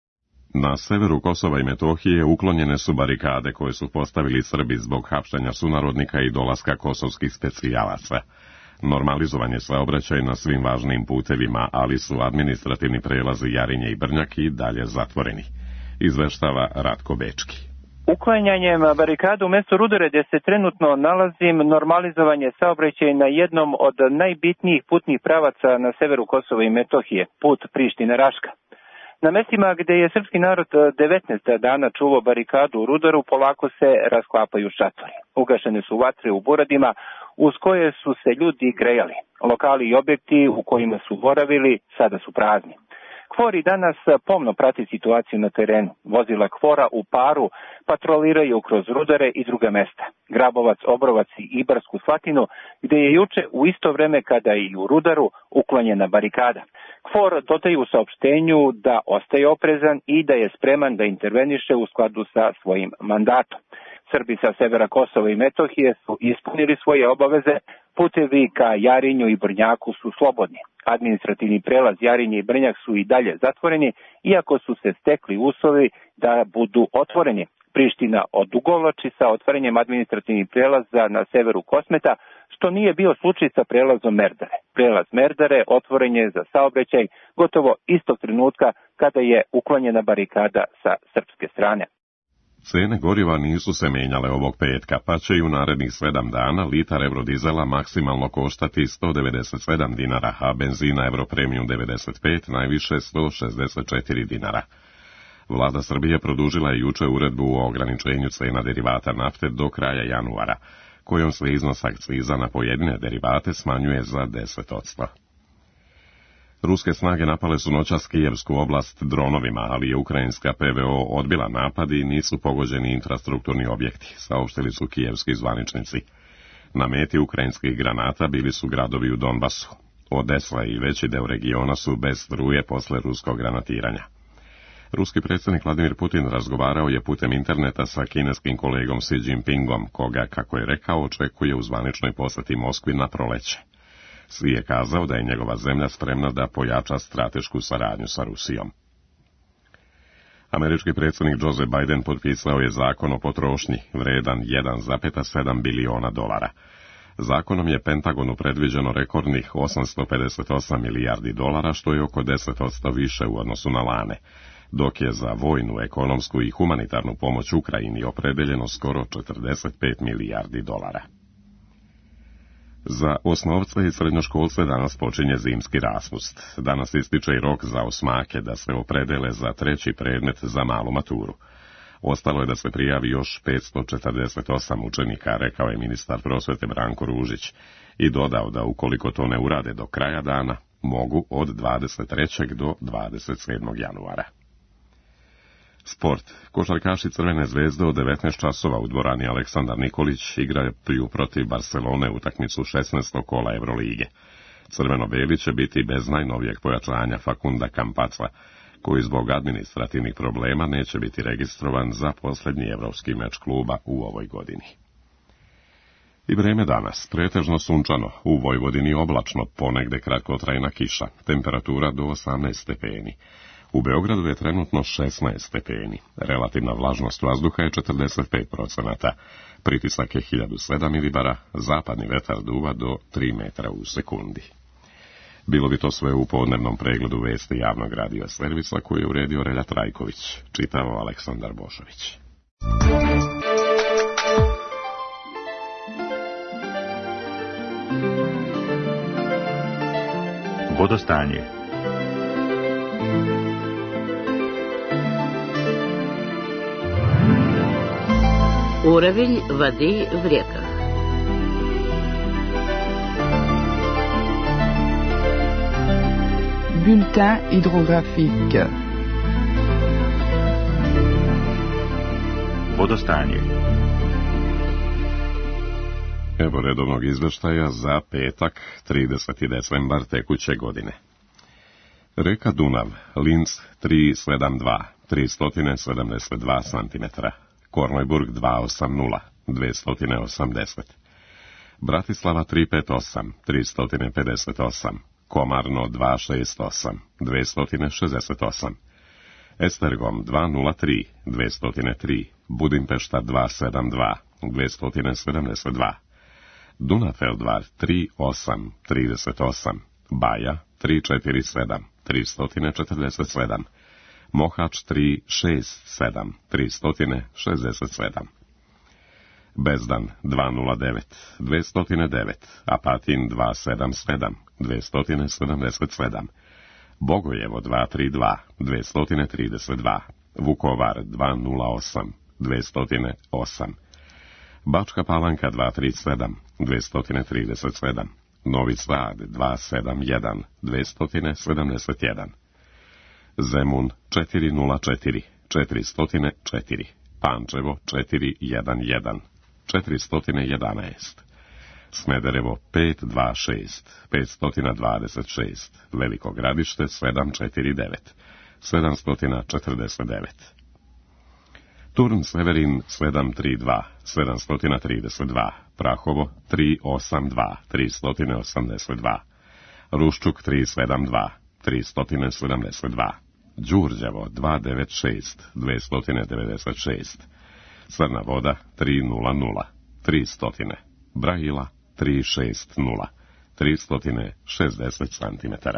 Na severu Kosova i Metohije uklonjene su barikade koje su postavili Srbi zbog hapšenja sunarodnika i dolaska kosovskih specijalaca. Normalizovan je saobraćaj na svim važnim putevima, ali su administrativni prelazi Jarinje i Brnjak i dalje zatvoreni. Izveštava Ratko Bečki. Uklanjanjem barikada u mestu Rudare, gdje se trenutno nalazim, normalizovan je saobraćaj na jednom od najbitnijih putnih pravaca na severu Kosova i Metohije, put Priština-Raška. Na mestima gdje je srpski narod devetnaest dana čuvao barikadu u Rudaru, polako se rasklapaju šatori. Ugašene su vatre u buradima uz koje su se ljudi grejali. Lokali i objekti u kojima su boravili sada su prazni. KFOR i danas pomno prati situaciju na terenu. Vozila KFOR-a u paru patroliraju kroz Rudare i druga mesta. Grabovac, Obrovac i Ibarsku Slatinu, gdje je juče u isto vreme kada i u Rudaru uklonjena barikada. KFOR dodaje u saopštenju da ostaje oprezan i da je spreman da interveniše u skladu sa svojim mandatom. Srbi sa severa Kosova i Metohije su ispunili svoje obaveze, putevi ka Jarinju i Brnjaku su slobodni. Administrativni prelaz Jarinje i Brnjak su i dalje zatvoreni, iako su se stekli uslovi da budu otvoreni. Priština odugovlači sa otvaranjem administrativnih prelaza na severu Kosmeta, što nije bio slučaj sa prelazom Merdare. Prelaz Merdare otvoren je za saobraćaj gotovo istog trenutka kada je uklonjena barikada sa srpske strane. Cene goriva nisu se menjale ovog petka, pa će i u narednih sedam dana litar eurodizela maksimalno koštati sto devedeset sedam dinara, a benzina Europremium devedeset pet najviše sto šezdeset četiri dinara. Vlada Srbije produžila je juče uredbu o ograničenju cena derivata nafte do kraja januara, kojom se iznos akciza na pojedine derivate smanjuje za deset posto. Ruske snage napale su noćas Kijevsku oblast dronovima, ali je ukrajinska P V O odbila napad i nisu pogođeni infrastrukturni objekti, saopštili su kijevski zvaničnici. Na meti ukrajinskih granata bili su gradovi u Donbasu. Odesa i veći deo regiona su bez struje posle ruskog granatiranja. Ruski predsjednik Vladimir Putin razgovarao je putem interneta sa kineskim kolegom Xi Jinpingom, koga, kako je rekao, očekuje u zvaničnoj poseti Moskvi na proleće. Xi je kazao da je njegova zemlja spremna da pojača stratešku saradnju sa Rusijom. Američki predsjednik Joe Biden potpisao je zakon o potrošnji, vredan jedan zarez sedam biliona dolara. Zakonom je Pentagonu predviđeno rekordnih osamsto pedeset osam milijardi dolara, što je oko deset posto više u odnosu na lane, dok je za vojnu, ekonomsku i humanitarnu pomoć Ukrajini opredeljeno skoro četrdeset pet milijardi dolara. Za osnovce i srednjoškolce danas počinje zimski raspust. Danas ističe i rok za osmake da se opredele za treći predmet za malu maturu. Ostalo je da se prijavi još petsto četrdeset osam učenika, rekao je ministar prosvete Branko Ružić, i dodao da ukoliko to ne urade do kraja dana, mogu od dvadeset trećeg do dvadeset sedmog januara. Sport. Košarkaši Crvene zvezde od devetnaest časova u dvorani Aleksandar Nikolić igraju protiv Barcelone utakmicu šesnaestog kola Evrolige. Crveno-beli će biti bez najnovijeg pojačanja Fakunda Campazza, koji zbog administrativnih problema neće biti registrovan za posljednji evropski meč kluba u ovoj godini. I vreme danas, pretežno sunčano, u Vojvodini oblačno, ponegde kratkotrajna kiša, temperatura do osamnaest stepeni. U Beogradu je trenutno šesnaest stepeni, relativna vlažnost vazduha je četrdeset pet procenata, pritisak je hiljadu sedam milibara, zapadni vetar duva do tri metra u sekundi. Bilo bi to sve u podnevnom pregledu vesti javnog radio servisa koji je uredio Relja Trajković, čitao Aleksandar Bošović. Vodostanje. Уровень воды в реках. Bulletin hydrographique. Vodostanje. Evo redovnog izveštaja za petak, trideseti decembar tekuće godine. Reka Dunav, Linz tri sedam dva, tristo sedamdeset dva centimetra. Kornojburg dva osamdeset, dvesta osamdeset. Bratislava tri pet osam, tristo pedeset osam. Komarno dva šest osam, dvesta šezdeset osam. Estergom dva nula tri, dvesta tri. Budimpešta dva sedam dva, dvesta sedamdeset dva. Dunafeldvar tri osam, trideset osam. Baja tri četiri sedam, tristo četrdeset sedam. Mohač tri šest sedam, tristo šezdeset sedam. Bezdan dva nula devet, dvesta devet. Apatin dva sedam sedam, dvesta sedamdeset sedam. Bogojevo dva tri dva, dvesta trideset dva. Vukovar dva nula osam, dvesta osam. Bačka Palanka dva tri sedam, dvesta trideset sedam. Novi Sad dva sedam jedan, dvesta sedamdeset jedan. Zemun četiri nula četiri, četiristo četiri. Pančevo četiri jedan jedan, četiristo jedanaest. Smederevo pet dva šest, petsto dvadeset šest. Veliko Gradište sedam četiri devet, sedamsto četrdeset devet. Turn Severin sedam tri dva, sedamsto trideset dva. Prahovo tri osam dva, tristo osamdeset dva. Ruščuk tri sedam dva, tristo sedamdeset dva. Đurđevo dva devet šest, dvesta devedeset šest. Crna Voda tri nula nula, tristo. Brajila tri šest nula, tristo šezdeset centimetara.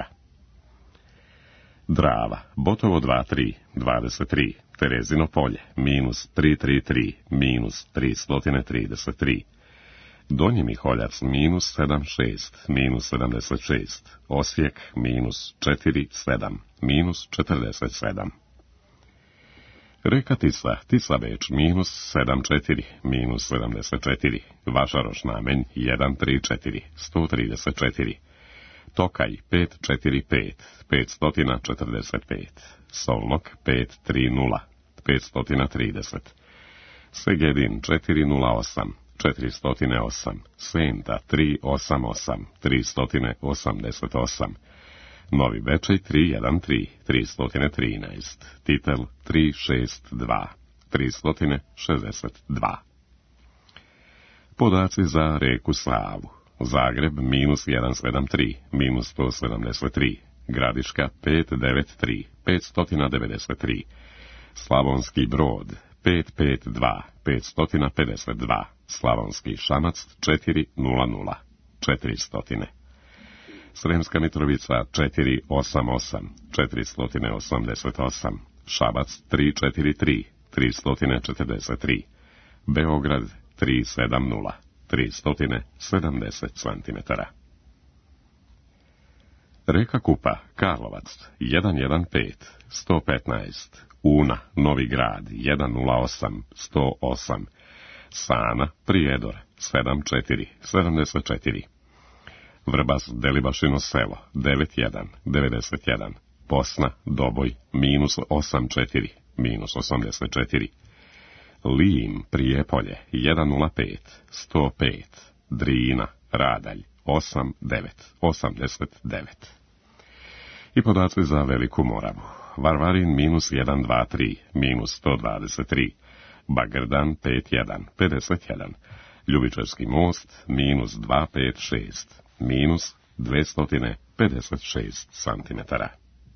Drava, Botovo dva tri, dvadeset tri. Terezino polje, minus tri tri tri, minus tristo trideset tri. Donji Miholjac, minus sedam šest, minus sedamdeset šest. Osijek, minus četiri sedam, minus četrdeset sedam. Reka Tisa, Tisa Beč, minus sedam četiri, minus sedamdeset četiri. Vašaroš Namenj, jedan tri četiri, sto trideset četiri. Tokaj, pet četiri pet, petsto četrdeset pet. Solnok, pet tri nula, petsto trideset. Segedin, četiri nula osam, četiristo osam. Senta, tri osam osam, tristo osamdeset osam. Novi Bečej, tri jedan tri, tristo trinaest. Titel, tri šest dva, tristo šezdeset dva. Podaci za reku Savu. Zagreb, minus jedan sedam tri, minus sto sedamdeset tri. Gradiška, pet devet tri, petsto devedeset tri. Slavonski Brod, pet pet dva, petsto pedeset dva. Slavonski Šamac, četiri nula nula, četiristo. Sremska Mitrovica, četiri osam osam, četiristo osamdeset osam. Šabac, tri četiri tri, tristo četrdeset tri. Beograd, tri sedam nula, tristo sedamdeset centimetara. Reka Kupa, Karlovac, jedan jedan pet, sto petnaest. Una, Novi Grad, jedan nula osam, sto osam. Sana, Prijedor, sedam četiri, sedamdeset četiri. Vrbas, Delibašino selo, devet jedan, devedeset jedan. Posna, Doboj, minus osam četiri, minus osamdeset četiri. Lim, Prijepolje, jedan nula pet, sto pet. Drina, Radalj, osam devet, osamdeset devet. I podaci za Veliku Moravu. Varvarin, minus jedan dva tri, minus sto dvadeset tri. Bagrdan, pet jedan, pedeset jedan. Ljubičevski most, minus dva pet šest, minus dvesta pedeset šest centimetara.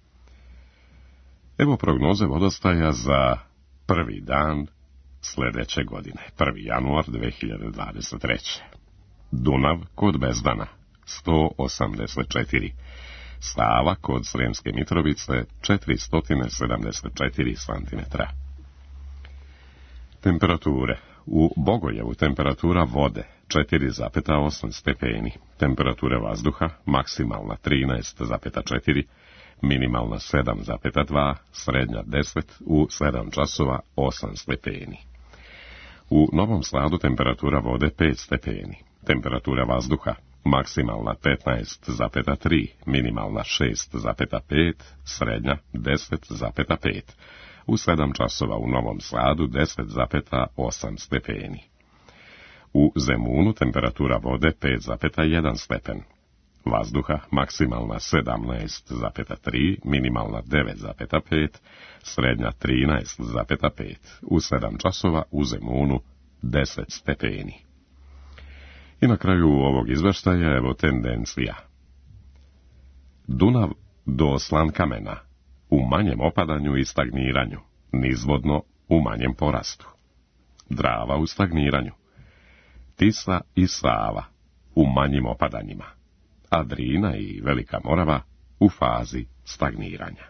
Evo prognoze vodostaja za prvi dan sljedeće godine, prvi januar dve hiljade dvadeset treće. Dunav kod Bezdana, sto osamdeset četiri. Sava kod Sremske Mitrovice, četiristo sedamdeset četiri centimetara. Temperature. U Bogojevu temperatura vode četiri zarez osam stepeni. Temperatura vazduha maksimalna trinaest zarez četiri, minimalna sedam zarez dva, srednja deset, u sedam časova osam stepeni. U Novom Sadu temperatura vode pet stepeni. Temperatura vazduha maksimalna petnaest zarez tri, minimalna šest zarez pet, srednja deset zarez pet. U sedam časova u Novom Sadu deset zarez osam stepeni. U Zemunu temperatura vode pet zarez jedan stepen. Vazduha maksimalna sedamnaest zarez tri, minimalna devet zarez pet, srednja trinaest zarez pet. U sedam časova u Zemunu deset stepeni. I na kraju ovog izveštaja evo tendencija. Dunav do Slankamena u manjem opadanju i stagniranju, nizvodno u manjem porastu. Drava u stagniranju. Tisa i Sava u manjim opadanjima, a Drina i Velika Morava u fazi stagniranja.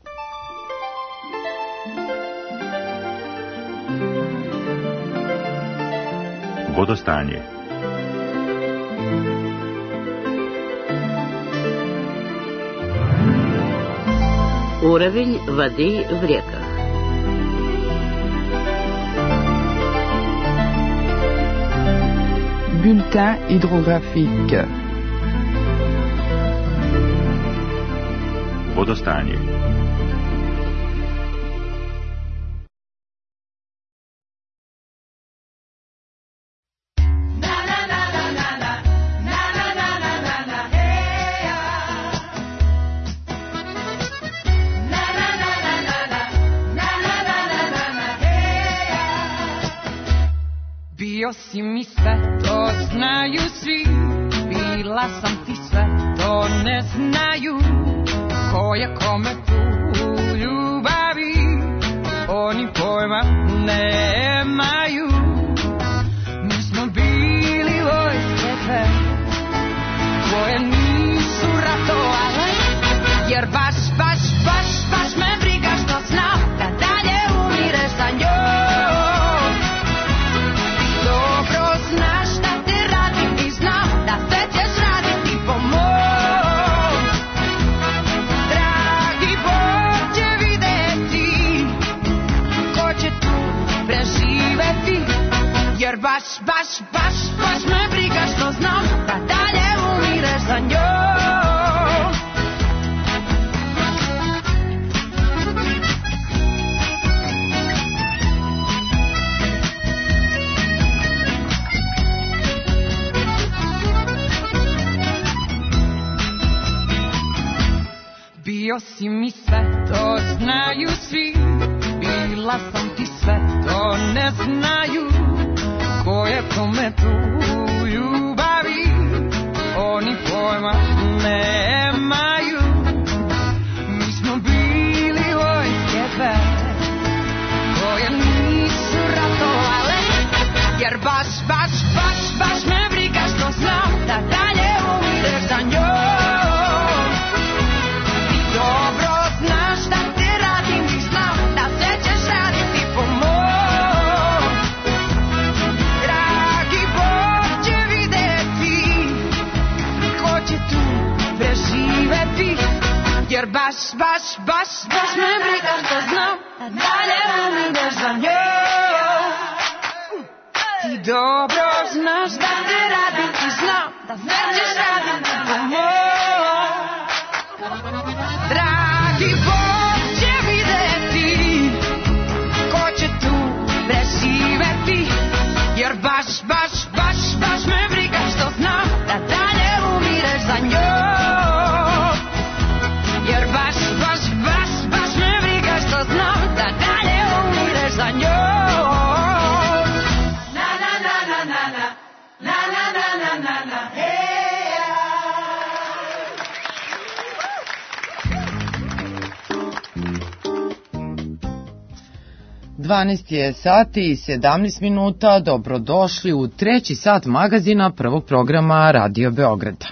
Vodostanje. Уровень воды в реках. Bulletin hydrographique. Vodostanje. Bio si mi sve, to znaju svi, bila sam ti sve, to ne znaju, ko je kome tu u ljubavi, oni pojma nemaju. Mi smo bili vojske te, koje nisu ratovale, jer baš, baš, baš, baš me briga što znam da dalje umireš za njom. Jer baš, baš, baš, baš me briga što znam da dalje umireš za njom. Bio si mi sve, to znaju svi, bila sam ti sve, to ne znaju. Ko je kome tu u ljubavi, oni pojma nemaju. Mi smo bili vojske dve, koje nisu ratovale, jer baš, baš, baš, baš me briga što znam da dalje umireš za njom. Ti dobro znaš da te radim i znam da sve ćeš raditi po mom. Jer baš, baš, baš, baš me briga što znam da dalje umireš za njom. Ti dobro znaš da te radim i znam da sve ćeš raditi po mom. Dragi Bog će videti ko će tu preživeti. Jer baš, baš, baš, baš me briga što znam da dalje umireš za njom. Jer baš, baš, baš, baš me briga što znam da dalje umireš za njom. Na, na, na, na, na, na, na, na, na, na, na, na, hey, dvanaest je sati i sedamnaest minuta, dobrodošli u treći sat magazina prvog programa Radio Beograda.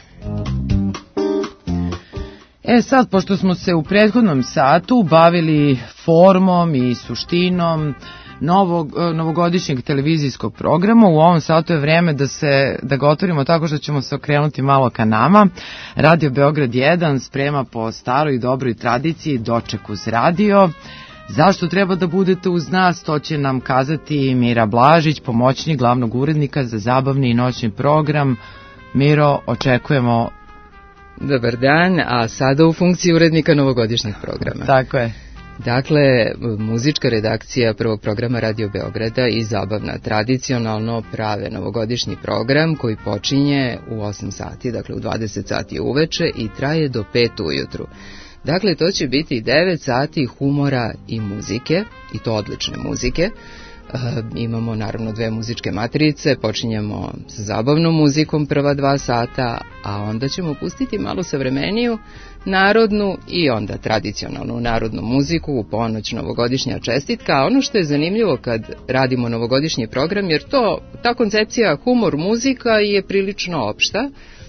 E sad, pošto smo se u prethodnom satu bavili formom i suštinom novog, novogodišnjeg televizijskog programa. U ovom satu je vreme da, se, da ga otvorimo tako što ćemo se okrenuti malo ka nama. Radio Beograd jedan sprema po staroj i dobroj tradiciji doček uz radio. Zašto treba da budete uz nas, to će nam kazati Mira Blažić, pomoćnik glavnog urednika za zabavni i noćni program. Miro, očekujemo... Dobar dan, a sada u funkciji urednika novogodišnjeg programa. Tako je. Dakle, muzička redakcija prvog programa Radio Beograda i zabavna tradicionalno prave novogodišnji program koji počinje u osam sati, dakle u dvadeset sati uveče i traje do pet ujutru. Dakle, to će biti devet sati humora i muzike, i to odlične muzike. E, imamo naravno dve muzičke matrice, počinjemo sa zabavnom muzikom prva dva sata, a onda ćemo pustiti malo savremeniju, narodnu i onda tradicionalnu narodnu muziku u ponoć novogodišnja čestitka. A ono što je zanimljivo kad radimo novogodišnji program, jer to, ta koncepcija humor muzika je prilično opšta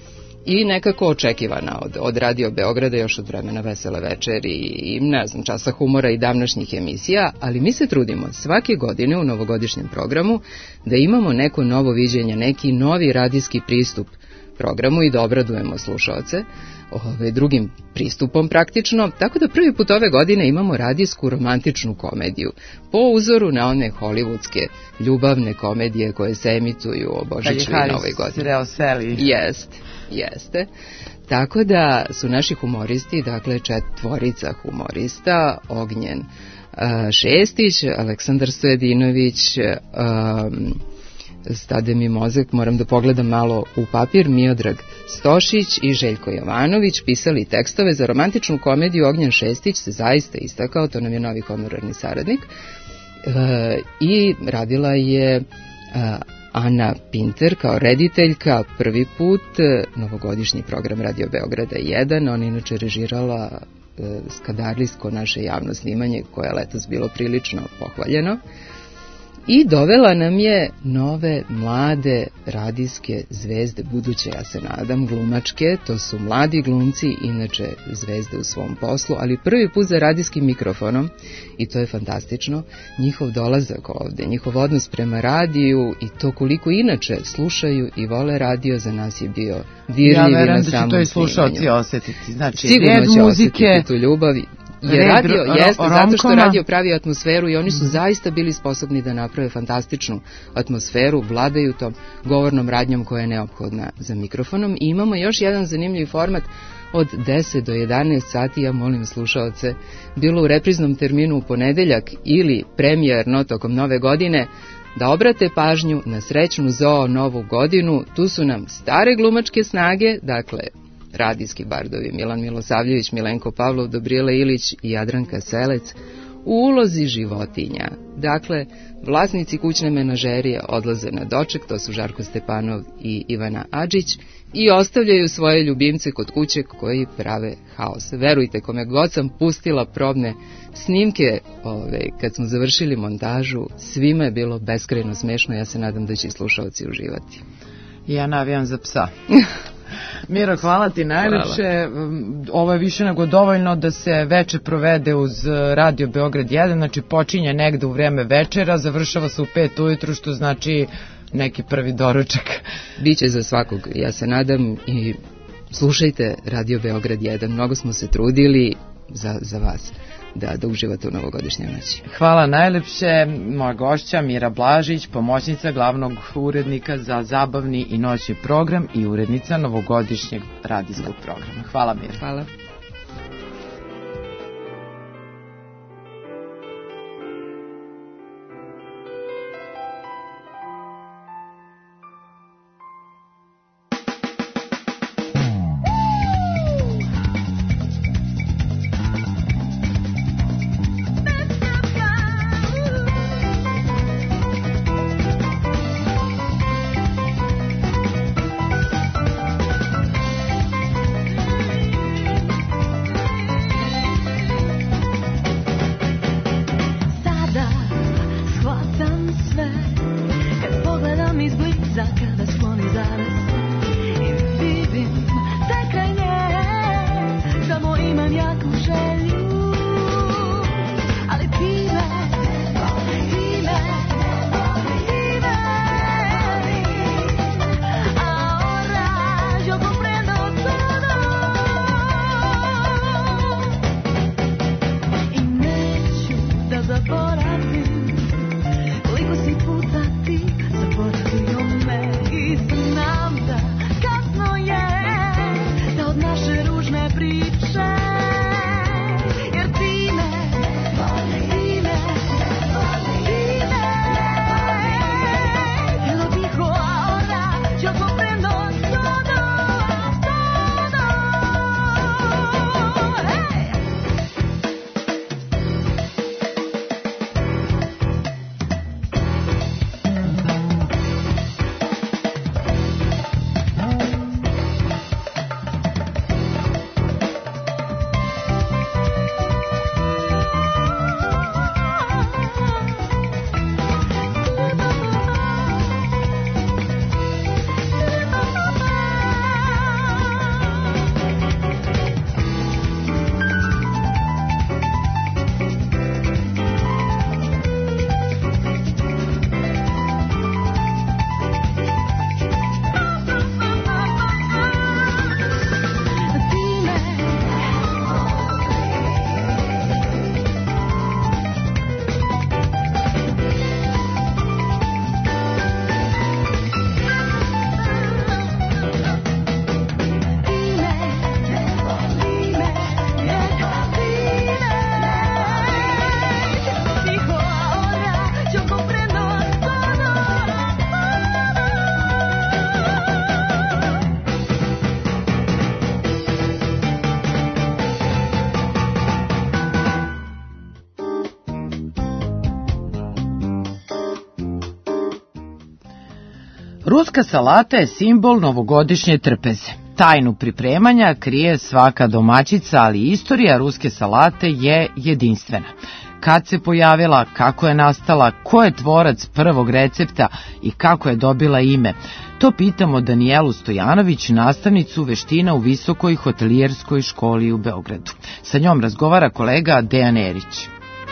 i nekako očekivana od, od Radio Beograda još od vremena Vesele večeri i ne znam, Časa humora i davnašnjih emisija, ali mi se trudimo svake godine u novogodišnjem programu da imamo neko novo viđenje, neki novi radijski pristup programu i da obradujemo slušaoce ove, drugim pristupom praktično, tako da prvi put ove godine imamo radijsku romantičnu komediju po uzoru na one hollywoodske ljubavne komedije koje se emituju o Božiću i Novoj godini. Jeste, jeste. Tako da su naši humoristi, dakle četvorica humorista, Ognjen uh, Šestić, Aleksandar Stojedinović, um, stade mi mozak, moram da pogledam malo u papir, Miodrag Stošić i Željko Jovanović pisali tekstove za romantičnu komediju. Ognjen Šestić se zaista istakao, to nam je novi honorarni saradnik, e, i radila je a, Ana Pinter kao rediteljka prvi put novogodišnji program Radio Beograda jedan. Ona inače režirala e, Skadarlijsko naše javno snimanje koje je letos bilo prilično pohvaljeno. I dovela nam je nove, mlade radijske zvezde, buduće, ja se nadam, glumačke. To su mladi glumci, inače zvezde u svom poslu, ali prvi put za radijskim mikrofonom, i to je fantastično, njihov dolazak ovde, njihov odnos prema radiju i to koliko inače slušaju i vole radio, za nas je bio dirljiv na samom snimanju. Ja verujem da će to i slušalci osjetiti. Znači, sigurno red će muzike, osjetiti tu ljubav. Je radio, jeste, zato što radio pravi atmosferu i oni su zaista bili sposobni da naprave fantastičnu atmosferu, vladaju tom govornom radnjom koja je neophodna za mikrofonom. I imamo još jedan zanimljiv format od deset do jedanaest sati, ja molim slušaoce, bilo u repriznom terminu u ponedeljak ili premijerno tokom nove godine, da obrate pažnju na srećnu zoo novu godinu. Tu su nam stare glumačke snage, dakle radijski bardovi Milan Milosavljević, Milenko Pavlov, Dobrijela Ilić i Jadranka Selec u ulozi životinja. Dakle, vlasnici kućne menažerije odlaze na doček, to su Žarko Stepanov i Ivana Adžić, i ostavljaju svoje ljubimce kod kuće koji prave haos. Verujte, kome god sam pustila probne snimke, ove, kad smo završili montažu, svima je bilo beskrajno smešno. Ja se nadam da će i slušalci uživati. Ja navijam za psa. Miro, hvala ti najlepše. Ovo je više nego dovoljno da se veče provede uz Radio Beograd jedan, znači počinje negde u vreme večera, završava se u pet ujutru, što znači neki prvi doručak. Biće za svakog, ja se nadam, i slušajte Radio Beograd jedan, mnogo smo se trudili za, za vas. Da, da uživate u novogodišnjoj noći. Hvala najlepše. Moja gošća Mira Blažić, pomoćnica glavnog urednika za zabavni i noćni program i urednica novogodišnjeg radijskog programa. Hvala, Mira. Hvala. Ruska salata je simbol novogodišnje trpeze. Tajnu pripremanja krije svaka domaćica, ali istorija ruske salate je jedinstvena. Kad se pojavila, kako je nastala, ko je tvorac prvog recepta i kako je dobila ime, to pitamo Danijelu Stojanović, nastavnicu veština u Visokoj hotelijerskoj školi u Beogradu. Sa njom razgovara kolega Dejan Erić.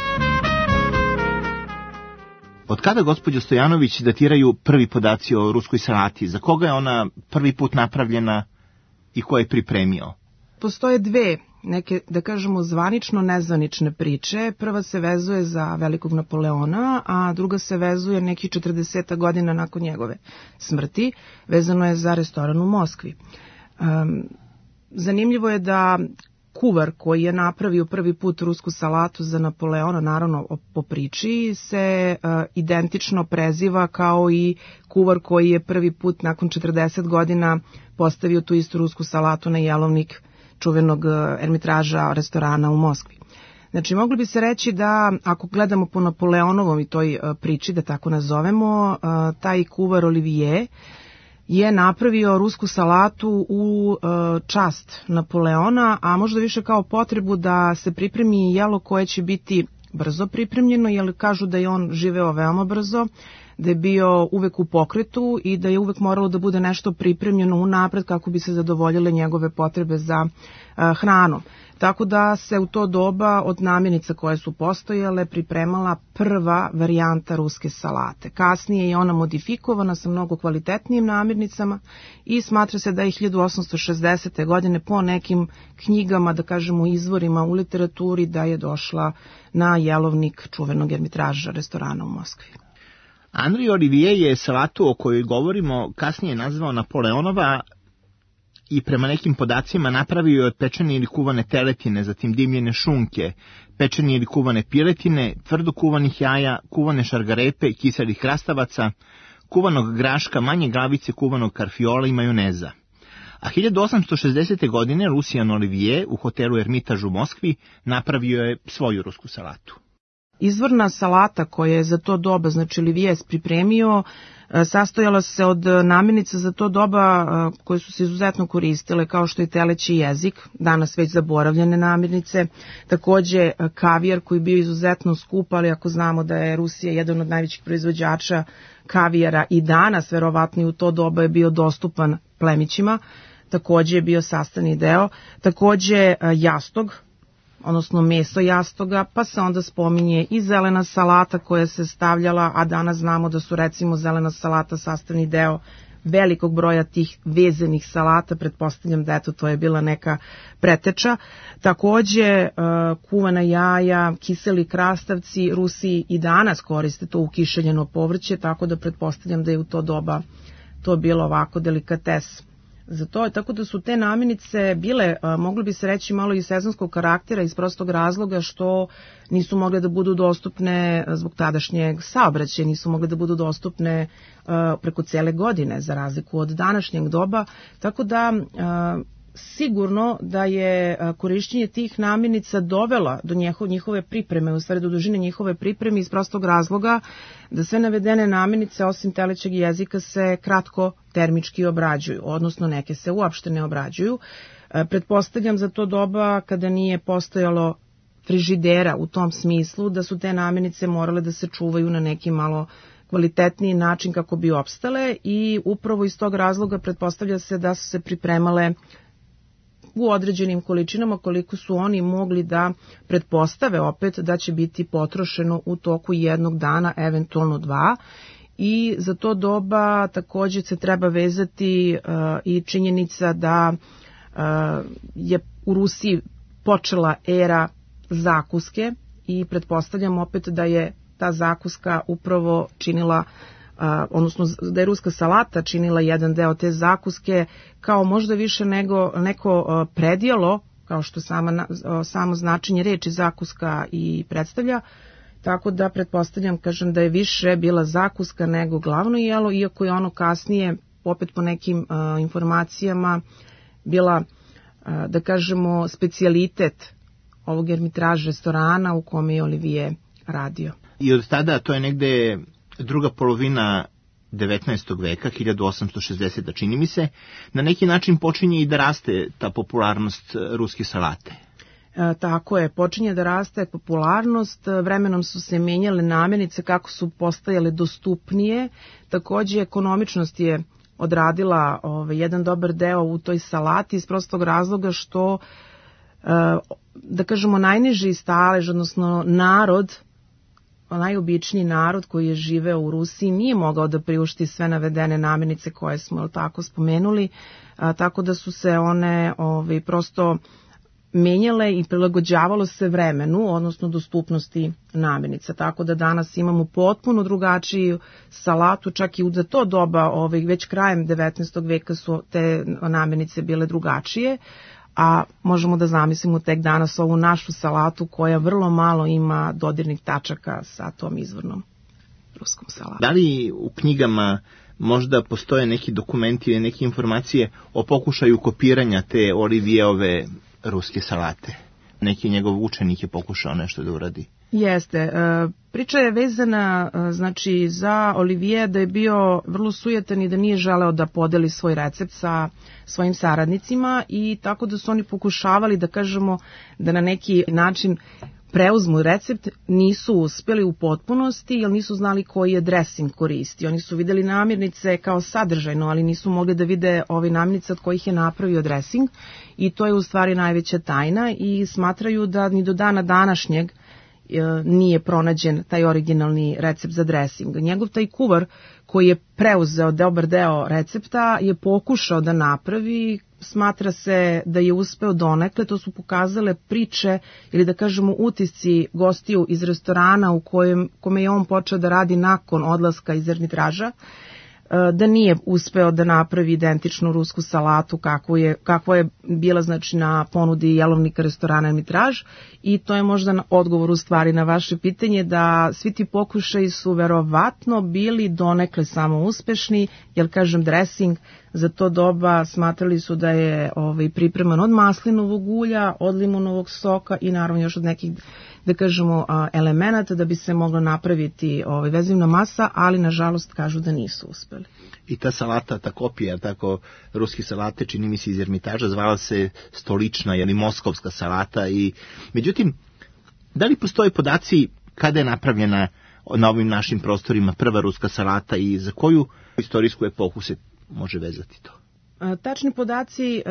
Od kada, gospođo Stojanović, datiraju prvi podaci o ruskoj salati? Za koga je ona prvi put napravljena i ko je pripremio? Postoje dve neke, da kažemo, zvanično nezvanične priče. Prva se vezuje za velikog Napoleona, a druga se vezuje nekih četrdeset godina nakon njegove smrti. Vezano je za restoran u Moskvi. Um, zanimljivo je da kuvar koji je napravio prvi put rusku salatu za Napoleona, naravno po priči, se uh, identično preziva kao i kuvar koji je prvi put nakon četrdeset godina postavio tu istu rusku salatu na jelovnik čuvenog ermitraža restorana u Moskvi. Znači, mogli bi se reći da, ako gledamo po Napoleonovom i toj priči, da tako nazovemo, taj kuvar Olivier je napravio rusku salatu u čast Napoleona, a možda više kao potrebu da se pripremi jelo koje će biti brzo pripremljeno, jer kažu da je on živeo veoma brzo, da je bio uvek u pokretu i da je uvek moralo da bude nešto pripremljeno unapred kako bi se zadovoljile njegove potrebe za uh, hranom. Tako da se u to doba od namirnica koje su postojale pripremala prva varijanta ruske salate. Kasnije je ona modifikovana sa mnogo kvalitetnijim namirnicama i smatra se da je hiljadu osamsto šezdesete. godine po nekim knjigama, da kažemo izvorima u literaturi, da je došla na jelovnik čuvenog ermitraža restorana u Moskvi. Henri Olivier je salatu o kojoj govorimo kasnije nazvao Napoleonova i prema nekim podacima napravio je od pečene ili kuvane teletine, zatim dimljene šunke, pečene ili kuvane piletine, tvrdo kuvanih jaja, kuvane šargarepe, kiselih krastavaca, kuvanog graška, manje glavice, kuvanog karfiola i majoneza. A hiljadu osamsto šezdesete. godine Lucien Olivier u hotelu Ermitaž u Moskvi napravio je svoju rusku salatu. Izvorna salata koja je za to doba, znači Olivier pripremio, sastojala se od namirnica za to doba koje su se izuzetno koristile, kao što je teleći jezik, danas već zaboravljene namirnice, takođe kavijar koji je bio izuzetno skup, ali ako znamo da je Rusija jedan od najvećih proizvođača kavijara i danas, verovatno i u to doba je bio dostupan plemićima, takođe je bio sastavni deo, takođe jastog, odnosno meso jastoga, pa se onda spominje i zelena salata koja se stavljala, a danas znamo da su recimo zelena salata sastavni deo velikog broja tih vezenih salata, pretpostavljam da eto to je bila neka preteča. Takođe kuvana jaja, kiseli krastavci, Rusi i danas koriste to ukišeljeno povrće, tako da pretpostavljam da je u to doba to bilo ovako delikates. Za to, tako da su te namirnice bile, mogli bi se reći, malo i sezonskog karaktera iz prostog razloga što nisu mogle da budu dostupne zbog tadašnjeg saobraćaja, nisu mogle da budu dostupne preko cele godine za razliku od današnjeg doba, tako da sigurno da je korišćenje tih namirnica dovela do njihove pripreme, u stvari do dužine njihove pripreme iz prostog razloga da sve navedene namirnice osim telećeg jezika se kratko termički obrađuju, odnosno neke se uopšte ne obrađuju. Pretpostavljam za to doba kada nije postojalo frižidera u tom smislu da su te namirnice morale da se čuvaju na neki malo kvalitetniji način kako bi opstale i upravo iz tog razloga pretpostavlja se da su se pripremale u određenim količinama koliko su oni mogli da pretpostave opet da će biti potrošeno u toku jednog dana, eventualno dva. I za to doba takođe se treba vezati uh, i činjenica da uh, je u Rusiji počela era zakuske i pretpostavljam opet da je ta zakuska upravo činila Uh, odnosno da je ruska salata činila jedan deo te zakuske kao možda više nego neko uh, predjelo, kao što sama, uh, samo značenje reči zakuska i predstavlja, tako da pretpostavljam, kažem, da je više bila zakuska nego glavno jelo, iako je ono kasnije, opet po nekim uh, informacijama, bila, uh, da kažemo, specijalitet ovog ermitraž restorana u kome je Olivier radio. I od tada, to je negde druga polovina devetnaestog veka, hiljadu osamsto šezdesete. čini mi se, na neki način počinje i da raste ta popularnost ruske salate. E, tako je, počinje da raste popularnost, vremenom su se menjale namirnice kako su postajale dostupnije, takođe ekonomičnost je odradila ovaj, jedan dobar deo u toj salati iz prostog razloga što, e, da kažemo, najniži stalež, odnosno narod, najobičniji narod koji je živeo u Rusiji nije mogao da priušti sve navedene namirnice koje smo tako spomenuli, a, tako da su se one ovaj, prosto menjale i prilagođavalo se vremenu, odnosno dostupnosti namirnica. Tako da danas imamo potpuno drugačiju salatu, čak i za to doba, ovaj, već krajem devetnaestog veka su te namirnice bile drugačije, a možemo da zamislimo tek danas ovu našu salatu koja vrlo malo ima dodirnih tačaka sa tom izvornom ruskom salatom. Da li u knjigama možda postoje neki dokumenti ili neke informacije o pokušaju kopiranja te Olivijeove ruske salate? Neki njegov učenik je pokušao nešto da uradi. Jeste. Priča je vezana, znači, za Olivier da je bio vrlo sujetan i da nije želeo da podeli svoj recept sa svojim saradnicima i tako da su oni pokušavali, da kažemo, da na neki način preuzmu recept, nisu uspjeli u potpunosti jer nisu znali koji je dressing koristi. Oni su videli namirnice kao sadržajno, ali nisu mogli da vide ove namirnice od kojih je napravio dressing i to je u stvari najveća tajna i smatraju da ni do dana današnjeg nije pronađen taj originalni recept za dressing. Njegov taj kuvar koji je preuzeo dobar deo recepta je pokušao da napravi, smatra se da je uspeo donekle, to su pokazale priče ili da kažemo utisci gostiju iz restorana u kojem, kome je on počeo da radi nakon odlaska iz Ermitaža, da nije uspeo da napravi identičnu rusku salatu kakvo je, kakvo je bila, znači, na ponudi jelovnika restorana Ermitaž i to je možda odgovor u stvari na vaše pitanje da svi ti pokušaji su verovatno bili donekle samo uspešni, jer kažem dressing za to doba smatrali su da je ovaj, pripreman od maslinovog ulja, od limunovog soka i naravno još od nekih, da kažemo, elemenata da bi se mogla napraviti ovaj, vezivna masa, ali nažalost kažu da nisu uspeli. I ta salata, ta kopija, tako, ruski salate, čini mi se iz Ermitaža, zvala se stolična ili moskovska salata. I međutim, da li postoje podaci kada je napravljena na ovim našim prostorima prva ruska salata i za koju istorijsku epohu se može vezati to? Tačni podaci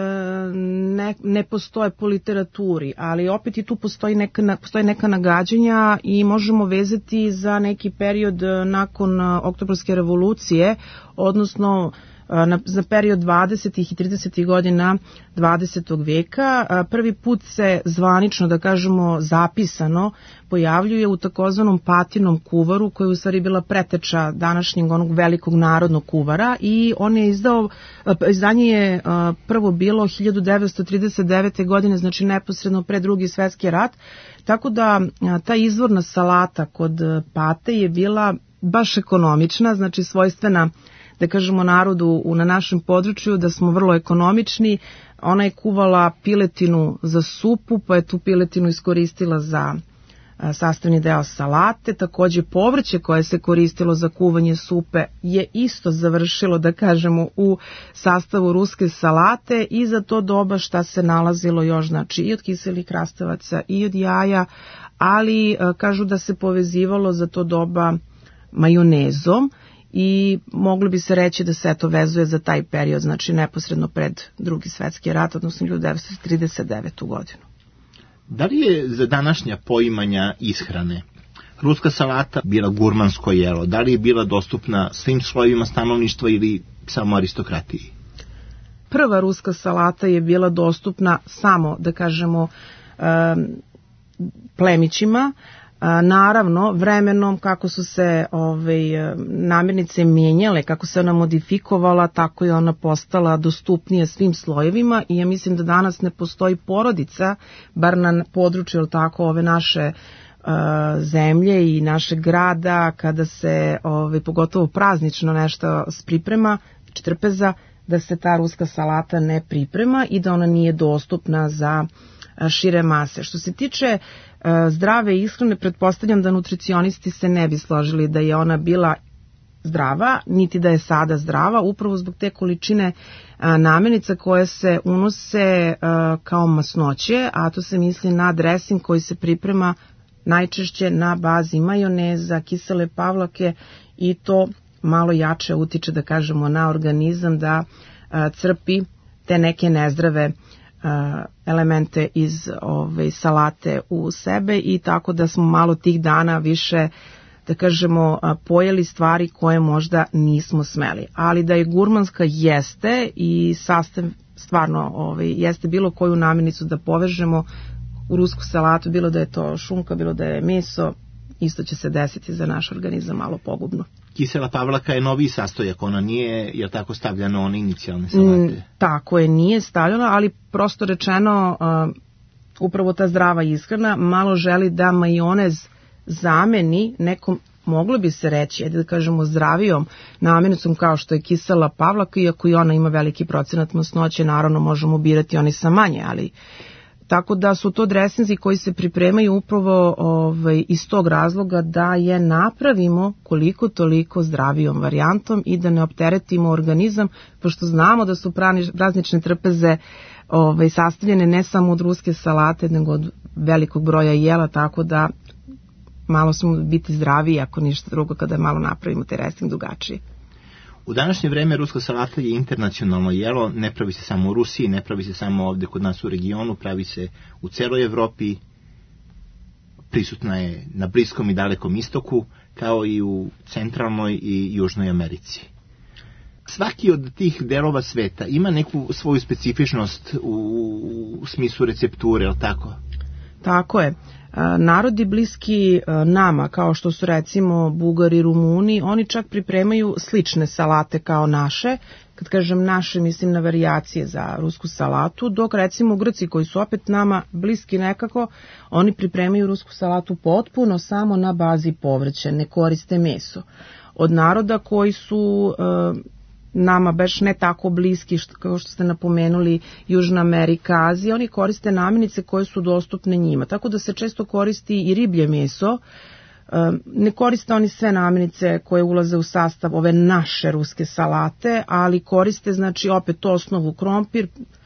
ne, ne postoje po literaturi, ali opet i tu postoji neka, postoji neka nagađanja i možemo vezati za neki period nakon Oktobarske revolucije, odnosno na, za period dvadesetih i tridesetih godina dvadesetog veka. Prvi put se zvanično, da kažemo, zapisano pojavljuje u takozvanom patinom kuvaru, koji je u stvari bila preteča današnjeg onog velikog narodnog kuvara i on je izdao, izdanje je prvo bilo hiljadu devetsto trideset devete. godine, znači neposredno pre Drugi svjetski rat, tako da ta izvorna salata kod Pate je bila baš ekonomična, znači svojstvena, da kažemo, narodu na našem području, da smo vrlo ekonomični. Ona je kuvala piletinu za supu, pa je tu piletinu iskoristila za sastavni deo salate. Takođe povrće koje se koristilo za kuvanje supe je isto završilo, da kažemo, u sastavu ruske salate i za to doba šta se nalazilo još, znači i od kiselih krastavaca i od jaja, ali kažu da se povezivalo za to doba majonezom i moglo bi se reći da se to vezuje za taj period, znači neposredno pred Drugi svjetski rat, odnosno hiljadu devetsto trideset devetu. godinu. Da li je za današnja poimanja ishrane ruska salata bila gurmansko jelo? Da li je bila dostupna svim slojevima stanovništva ili samo aristokratiji? Prva ruska salata je bila dostupna samo, da kažemo, plemićima. Naravno, vremenom kako su se ovaj, namirnice mijenjale, kako se ona modifikovala, tako je ona postala dostupnija svim slojevima i ja mislim da danas ne postoji porodica, bar na području tako ove naše uh, zemlje i našeg grada, kada se ovaj, pogotovo praznično nešto priprema, trpeza, da se ta ruska salata ne priprema i da ona nije dostupna za šire mase. Što se tiče zdrave ishrane, pretpostavljam da nutricionisti se ne bi složili da je ona bila zdrava, niti da je sada zdrava, upravo zbog te količine a, namirnica koje se unose a, kao masnoće, a to se misli na dresing koji se priprema najčešće na bazi majoneza, kisele pavlake i to malo jače utiče, da kažemo, na organizam da a, crpi te neke nezdrave a, elemente iz ove, salate u sebe i tako da smo malo tih dana više, da kažemo, pojeli stvari koje možda nismo smeli. Ali da je gurmanska jeste i sastav stvarno ovaj, jeste bilo koju namirnicu da povežemo u rusku salatu, bilo da je to šunka, bilo da je meso, isto će se desiti za naš organizam malo pogubno. Kisela pavlaka je novi sastojak, ona nije, je tako, stavljena one inicijalne salate? Mm, tako je, nije stavljena, ali prosto rečeno, uh, upravo ta zdrava ishrana malo želi da majonez zameni nekom, moglo bi se reći, da kažemo, zdravijom namirnicom kao što je kisela pavlaka, iako i ona ima veliki procenat masnoće, naravno možemo birati oni sa manje, ali tako da su to dresinzi koji se pripremaju upravo ovaj, iz tog razloga da je napravimo koliko toliko zdravijom varijantom i da ne opteretimo organizam, pošto znamo da su praznične trpeze ovaj, sastavljene ne samo od ruske salate, nego od velikog broja jela, tako da malo smo biti zdraviji, ako ništa drugo, kada malo napravimo taj resting drugačije. U današnje vreme ruska salata je internacionalno jelo, ne pravi se samo u Rusiji, ne pravi se samo ovde kod nas u regionu, pravi se u celoj Evropi, prisutna je na Bliskom i Dalekom istoku, kao i u Centralnoj i Južnoj Americi. Svaki od tih delova sveta ima neku svoju specifičnost u smislu recepture, je li tako? Tako je. Narodi bliski nama, kao što su recimo Bugari, Rumuni, oni čak pripremaju slične salate kao naše. Kad kažem naše, mislim na varijacije za rusku salatu, dok recimo Grci, koji su opet nama bliski nekako, oni pripremaju rusku salatu potpuno samo na bazi povrća, ne koriste meso. Od naroda koji su nama baš ne tako bliski, što, kao što ste napomenuli, Južna Amerika, Azija, oni koriste namirnice koje su dostupne njima. Tako da se često koristi i riblje meso. Ne koriste oni sve namirnice koje ulaze u sastav ove naše ruske salate, ali koriste, znači, opet osnovu krompir,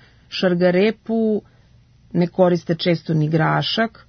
šargarepu, ne koriste često ni grašak.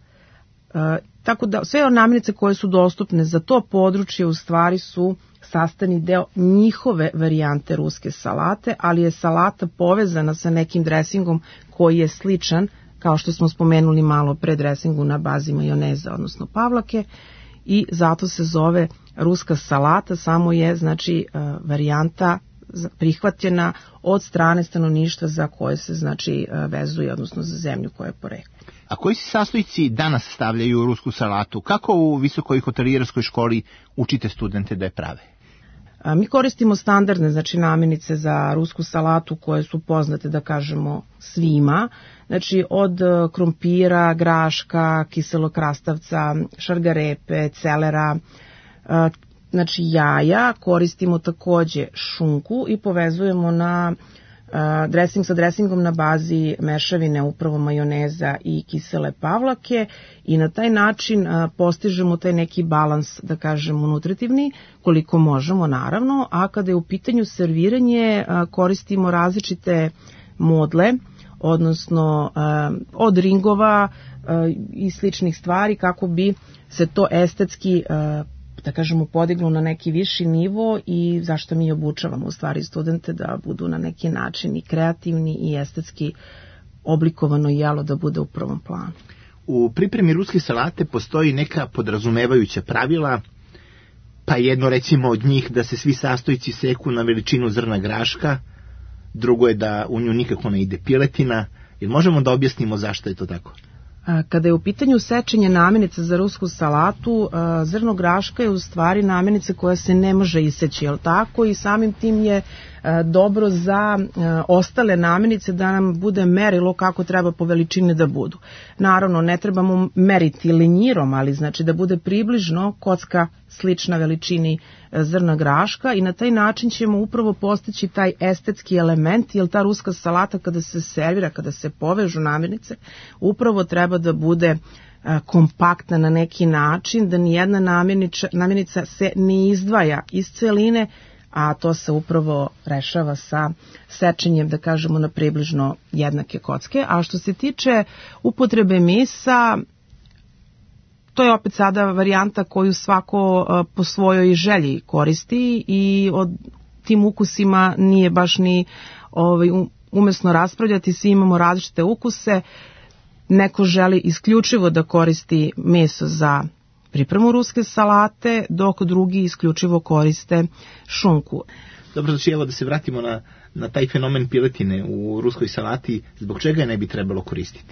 Tako da sve namirnice koje su dostupne za to područje u stvari su sastavni deo njihove varijante ruske salate, ali je salata povezana sa nekim dresingom koji je sličan, kao što smo spomenuli malo pre, dresingu na bazi majoneza, odnosno pavlake, i zato se zove ruska salata, samo je, znači, varijanta prihvaćena od strane stanovništva za koje se, znači, vezuje, odnosno za zemlju koja je porekla. A koji se sastojci danas stavljaju u rusku salatu? Kako u visokoj hotelijerskoj školi učite studente da je prave? A, mi koristimo standardne, znači, namirnice za rusku salatu koje su poznate, da kažemo, svima. Znači, od krompira, graška, kiselog krastavca, šargarepe, celera, a, znači jaja, koristimo takođe šunku i povezujemo na Uh, dressing sa dressingom na bazi mešavine upravo majoneza i kisele pavlake i na taj način uh, postižemo taj neki balans, da kažemo, nutritivni, koliko možemo, naravno, a kada je u pitanju serviranje, uh, koristimo različite modle, odnosno uh, od ringova uh, i sličnih stvari, kako bi se to estetski uh, da kažemo podignu na neki viši nivo i zašto mi obučavamo u stvari studente da budu na neki način i kreativni i estetski oblikovano jelo da bude u prvom planu. U pripremi ruske salate postoji neka podrazumevajuća pravila, pa jedno recimo od njih da se svi sastojci seku na veličinu zrna graška, drugo je da u nju nikako ne ide piletina. Jel možemo da objasnimo zašto je to tako? Kada je u pitanju sečenje namirnica za rusku salatu, zrno graška je u stvari namirnica koja se ne može iseći, jel tako? I samim tim je dobro za ostale namirnice da nam bude merilo kako treba po veličini da budu. Naravno, ne trebamo meriti lenjirom, ali znači da bude približno kocka slična veličini zrna graška i na taj način ćemo upravo postići taj estetski element, jer ta ruska salata kada se servira, kada se povežu namirnice, upravo treba da bude kompaktna na neki način, da nijedna namirnica se ne izdvaja iz celine, a to se upravo rešava sa sečenjem, da kažemo, na približno jednake kocke. A što se tiče upotrebe mesa, to je opet sada varijanta koju svako po svojoj želji koristi i o tim ukusima nije baš ni ovaj, umesno raspravljati, svi imamo različite ukuse. Neko želi isključivo da koristi meso za pripremu ruske salate, dok drugi isključivo koriste šunku. Dobro, znači evo da se vratimo na, na taj fenomen piletine u ruskoj salati, zbog čega je ne bi trebalo koristiti?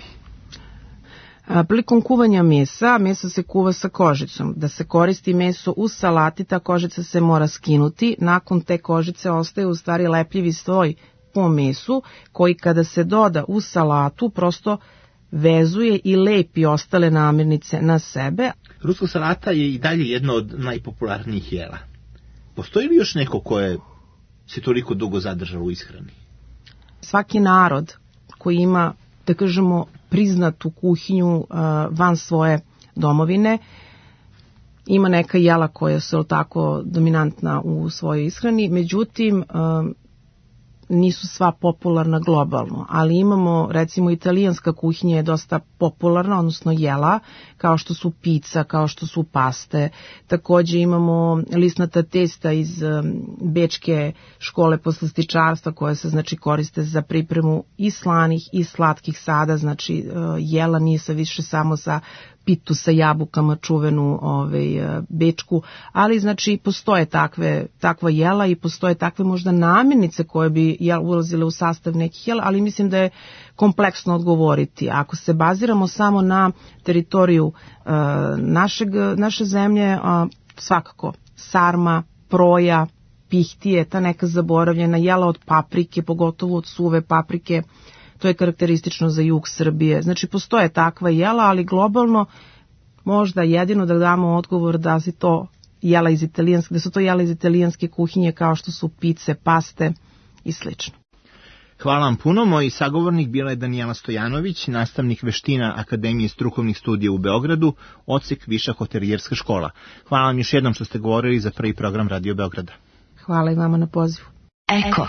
Prilikom kuvanja mesa, meso se kuva sa kožicom. Da se koristi meso u salati, ta kožica se mora skinuti. Nakon te kožice ostaje u stvari lepljivi sloj po mesu, koji kada se doda u salatu prosto vezuje i lepi ostale namirnice na sebe. Ruska salata je i dalje jedna od najpopularnijih jela. Postoji li još neko koje se toliko dugo zadržalo u ishrani? Svaki narod koji ima, da kažemo, priznatu kuhinju uh, van svoje domovine, ima neka jela koja su tako dominantna u svojoj ishrani, međutim uh, nisu sva popularna globalno, ali imamo, recimo, italijanska kuhinja je dosta popularna, odnosno jela, kao što su pizza, kao što su paste. Takođe imamo lisnata testa iz um, bečke škole poslastičarstva koja se, znači, koriste za pripremu i slanih i slatkih sada, znači uh, jela nije sa više samo sa pitu sa jabukama, čuvenu ovaj, bečku, ali znači postoje takve, takva jela i postoje takve možda namirnice koje bi jel, ulazile u sastav nekih jela, ali mislim da je kompleksno odgovoriti. Ako se baziramo samo na teritoriju uh, našeg, naše zemlje, uh, svakako sarma, proja, pihtije, ta neka zaboravljena jela od paprike, pogotovo od suve paprike, to je karakteristično za jug Srbije. Znači, postoje takva jela, ali globalno možda jedino da damo odgovor da si to jela iz italijanske, da su to jela iz italijanske kuhinje kao što su pice, paste i slično. Hvala vam puno. Moj sagovornik bila je Danijela Stojanović, nastavnik veština Akademije strukovnih studija u Beogradu, odsek Viša hotelijerska škola. Hvala vam još jednom što ste govorili za prvi program Radio Beograda. Hvala i vama na pozivu. Eko.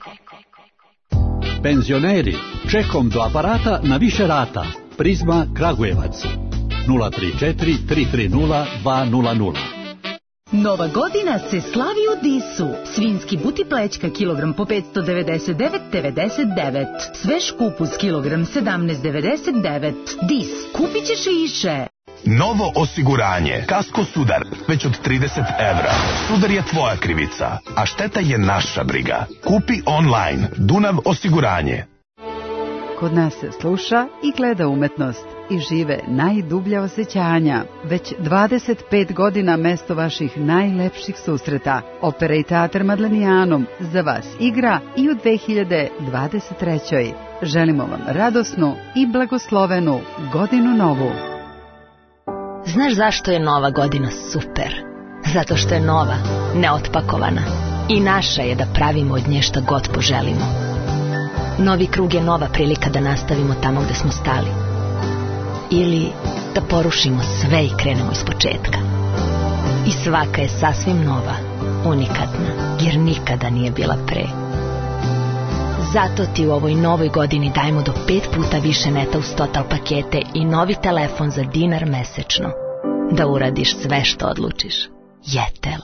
Penzioneri, čekom do aparata na više rata. Prizma Kragujevac. nula tri četiri tri tri nula dva nula nula. Nova godina se slavi u Disu. Svinski buti plećka kilogram po petsto devedeset devet devedeset devet. Svež kupus kilogram sedamnaest devedeset devet. Dis, kupit ćeš više. Novo osiguranje. Kasko Sudar, već od trideset evra. Sudar je tvoja krivica, a šteta je naša briga. Kupi online. Dunav osiguranje. Kod nas se sluša i gleda umetnost i žive najdublja osjećanja. Već dvadeset pet godina mesto vaših najlepših susreta. Opera i teatr Madlenijanom za vas igra i u dve hiljade dvadeset trećoj. Želimo vam radosnu i blagoslovenu godinu novu. Znaš zašto je nova godina super? Zato što je nova, neotpakovana. I naša je da pravimo od nje šta god poželimo. Novi krug je nova prilika da nastavimo tamo gde smo stali. Ili da porušimo sve i krenemo iz početka. I svaka je sasvim nova, unikatna, jer nikada nije bila pre. Zato ti u ovoj novoj godini dajemo do pet puta više neta uz total pakete i novi telefon za dinar mesečno. Da uradiš sve što odlučiš. Jetel.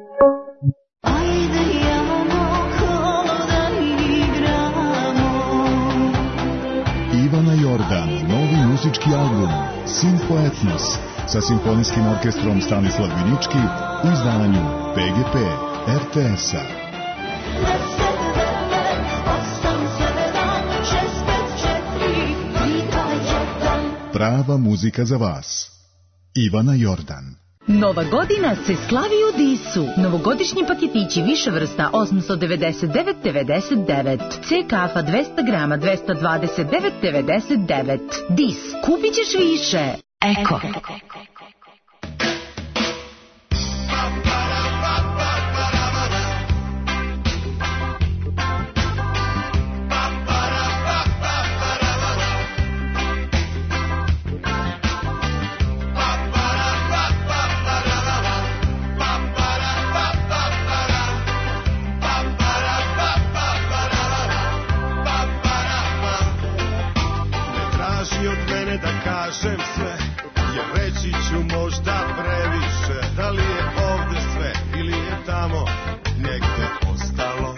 Ivana Jordan, novi muzički album Simfo Etnos sa simfonijskim orkestrom Stanislav Vinički u izdanju P G P R T S-a. Prava muzika za vas. Ivana Jordan. Nova godina se slavi u Disu. Novogodišnji paketići više vrsta osamsto devedeset devet devedeset devet. C kafa dvesta grama dvesta dvadeset devet devedeset devet. Dis, kupit ćeš više. Eko. tamo negde ostalo.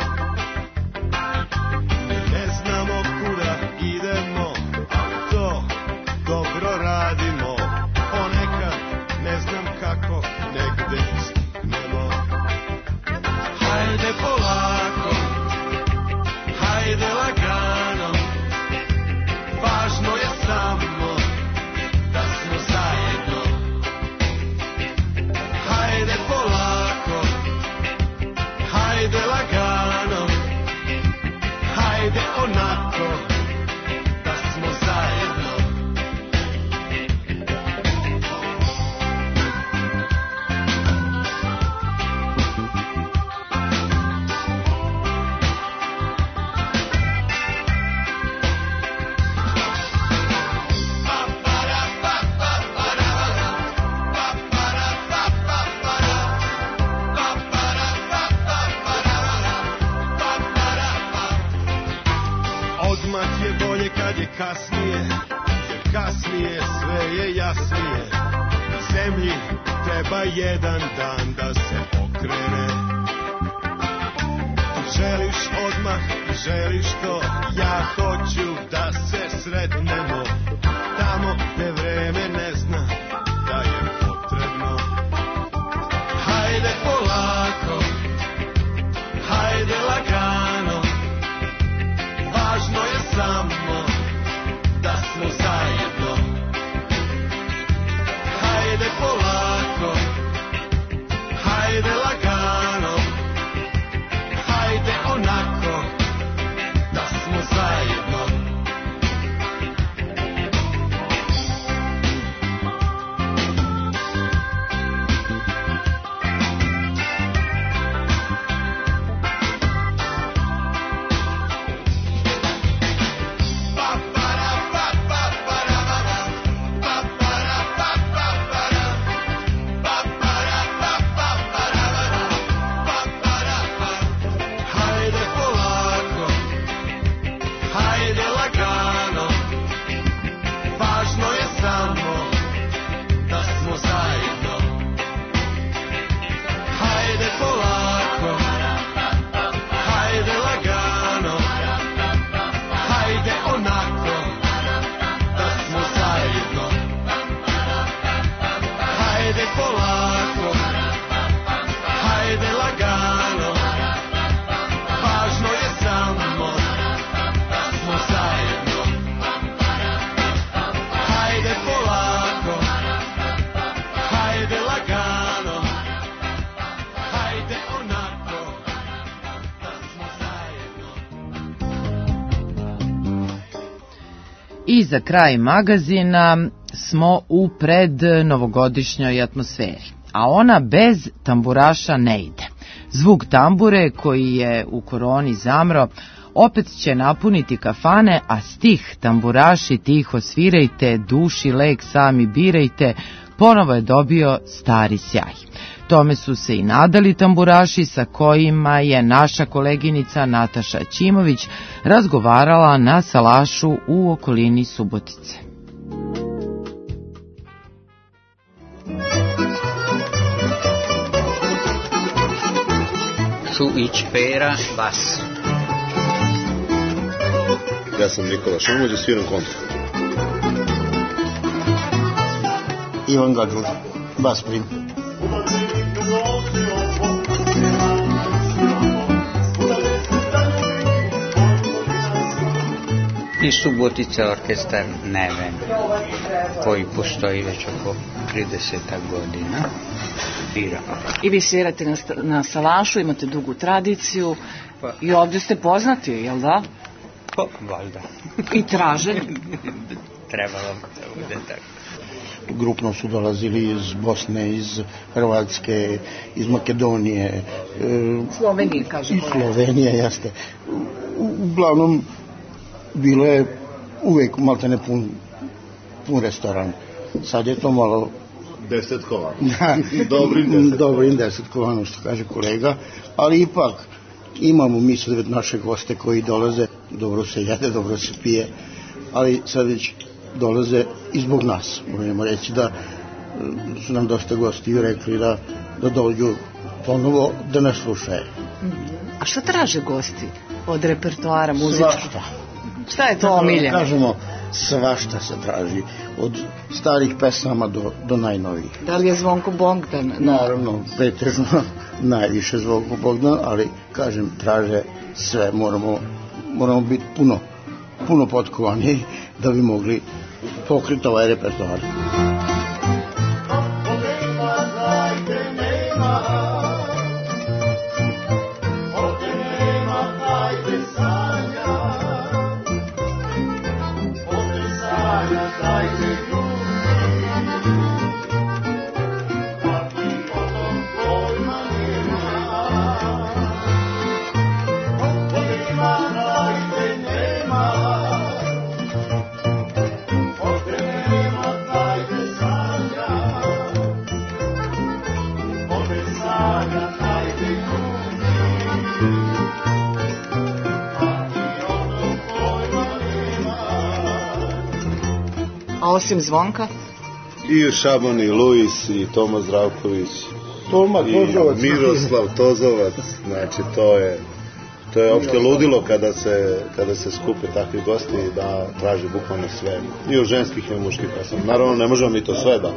Ne znamo kuda idemo, ali to dobro radimo. Ponekad ne znam kako negde stignemo. Hajde polako, hajde lagano, važno je samo da smo zajedno. Hajde polako, hajde lagano, hajde onako da smo zajedno. Odmah je bolje kad je kasnije, jer kasnije sve je jasnije. Zemlji treba jedan dan da se okrene. Želiš odmah, želiš to, ja hoću da se sretnemo. Tamo gde vreme ne zna da je potrebno. Hajde polako, hajde lagano, važno je samo da smo zajedno. Hajde polako, hajde lagano, hajde onako da smo zajedno. I za kraj magazina smo u prednovogodišnjoj atmosferi, a ona bez tamburaša ne ide. Zvuk tambure koji je u koroni zamro opet će napuniti kafane, a stih tamburaši tiho svirajte, duši lek sami birajte, ponovo je dobio stari sjaj. Tome su se i nadali tamburaši sa kojima je naša koleginica Nataša Ćimović razgovarala na salašu u okolini Subotice. Su ić pera bas. Ja sam Nikola Šamođe, sviram kontru. Ivan Gađur, bas prim. I Subotica orkestar Neven, koji postoji već oko trideset godina. Bira. I vi svirate na, na salašu, imate dugu tradiciju pa. I ovdje ste poznati, jel da? Pa, valjda. I traženi. Trebalo da bude tako. Grupno su dolazili iz Bosne, iz Hrvatske, iz Makedonije. Slovenije, kažemo. I Slovenije, jeste. Uglavnom, bilo je uvek maltene pun, pun restoran. Sad je to malo... Desetkovano. Dobrim desetkovano. Dobrim desetkovano, što kaže kolega. Ali ipak, imamo mi sad naše goste koji dolaze, dobro se jede, dobro se pije, ali sad već dolaze i zbog nas. Možemo reći da su nam dosta gostiju rekli da, da dođu ponovo da nas slušaju. A šta traže gosti od repertoara muzičkog? Svašta. Šta je to omiljeno? Kažemo, svašta se traži, od starih pesama do, do najnovijih. Da li je Zvonko Bogdan? Naravno, pretežno najviše Zvonko Bogdan, ali kažem, traže sve, moramo, moramo biti puno, puno potkovani da bi mogli pokriti ovaj repertoar. A osim Zvonka? I Šaban, i Luis, i Toma Zdravković, Toma Tozovac, i Miroslav Tozovac, znači to je to je opšte ludilo kada se, kada se skupe takvi gosti da traže bukvalno sve, i od ženskih i od muških pesama. Naravno ne možemo mi to sve da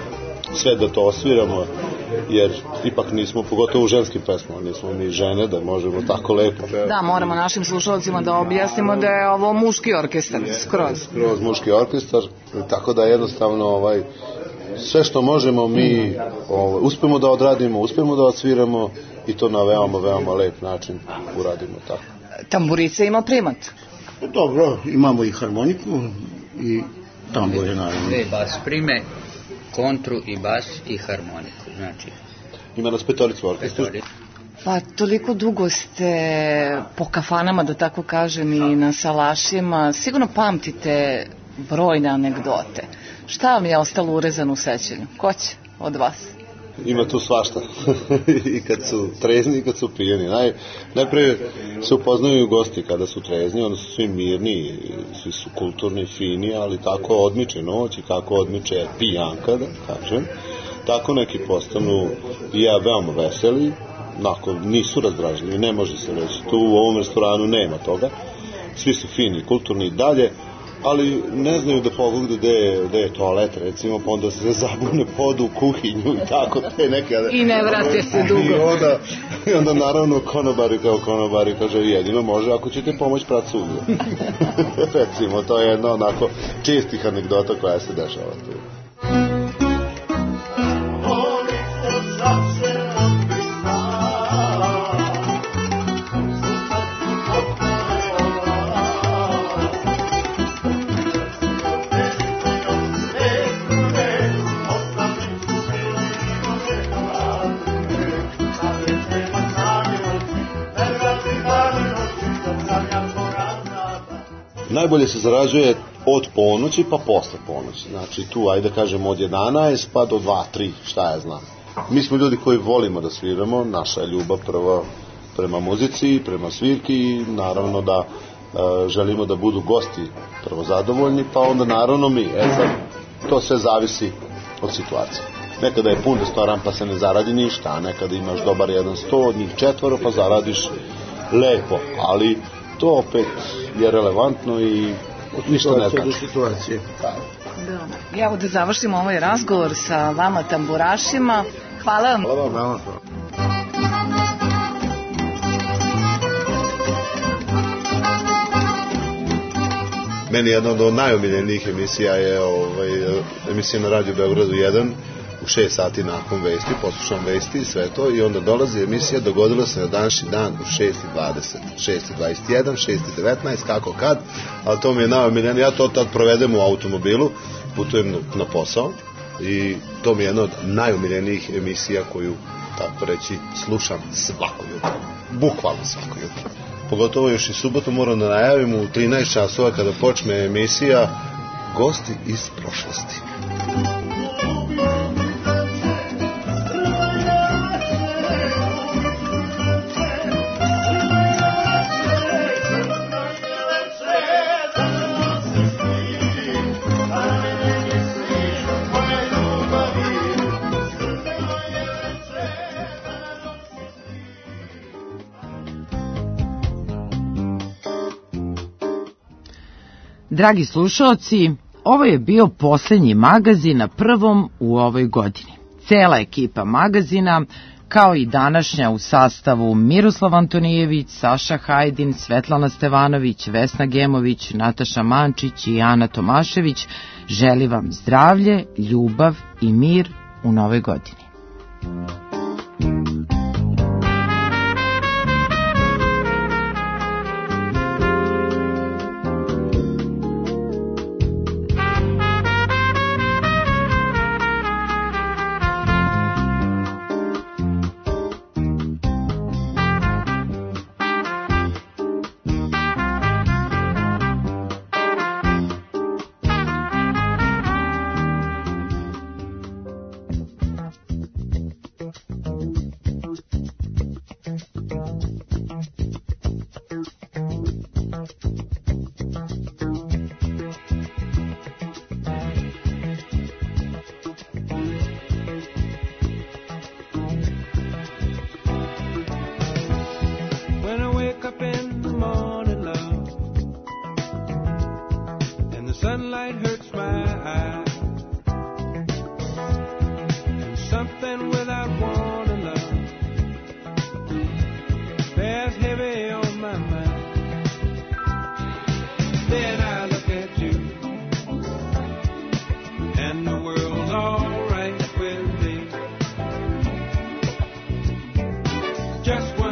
sve da to osviramo, jer ipak nismo, pogotovo u ženskim pesmama, nismo mi žene da možemo tako lepo. Da, moramo našim slušalcima da objasnimo da je ovo muški orkestar, skroz. Skroz muški orkestar, tako da jednostavno ovaj, sve što možemo mi ovaj, uspemo da odradimo, uspemo da odsviramo i to na veoma, veoma lep način uradimo tako. Tamburica ima primat? Dobro, imamo i harmoniku i tambure, naravno. Dve bas prime, kontru i bas i harmoniku, znači. Ima nas petoricu orkestru. Pa toliko dugo ste po kafanama, da tako kažem, i na salašima, sigurno pamtite brojne anegdote. Šta vam je ostalo urezano u sećanju? Ko će od vas? Ima tu svašta. I kad su trezni i kad su pijeni. Naj, najprije se upoznaju gosti kada su trezni, onda su svi mirni, svi su kulturni, fini, ali tako odmiče noć i kako odmiče pijanka, da kažem. Tako neki postanu i ja veoma veseli, onako nisu razdražljivi, ne može se reći. Tu u ovom restoranu nema toga. Svi su fini, kulturni i dalje, ali ne znaju da pogledaju gde je, gde je toalet, recimo, pa onda se zabune, podu u kuhinju i tako te neke... I ne vrate se dugo. I onda, i onda naravno konobari kao konobari kaže, jedino može ako ćete pomoć prati suglje. Recimo, to je jedna onako čistih anegdota koja se dešava tu. Najbolje se zarađuje od ponoći pa posle ponoći. Znači tu, ajde da kažem, od jedanaest pa do dva, tri, šta ja znam. Mi smo ljudi koji volimo da sviramo, naša je ljubav prva prema muzici, prema svirki i naravno da e, želimo da budu gosti prvo zadovoljni, pa onda naravno mi. E sad, to sve zavisi od situacije. Nekada je pun restoran pa se ne zaradi ništa, a nekada imaš dobar jedan sto, od njih četvoro pa zaradiš lepo, ali to opet je relevantno i ništa ne znači. Situacije. Da. Evo da završimo ovaj razgovor sa vama tamburašima. Hvala vam. Hvala vam. Meni jedna od najomiljenijih emisija je ovaj, emisija na Radio Beogradu jedan, u šest sati nakon vesti, poslušam vesti i sve to, i onda dolazi emisija, dogodilo se na današnji dan u šest i dvadeset, šest i dvadeset jedan, šest i devetnaest, kako kad, ali to mi je najomiljenije, ja to tad provedem u automobilu, putujem na, na posao i to mi je jedna od najomiljenijih emisija koju, tako reći, slušam svako jutro, bukvalno svako jutro. Pogotovo još i subotu moram da najavim u trinaest časova kada počne emisija Gosti iz prošlosti. Dragi slušaoci, ovo je bio poslednji magazin na prvom u ovoj godini. Cela ekipa magazina, kao i današnja u sastavu Miroslav Antonijević, Saša Hajdin, Svetlana Stevanović, Vesna Gemović, Nataša Mančić i Ana Tomašević, želi vam zdravlje, ljubav i mir u novoj godini. Just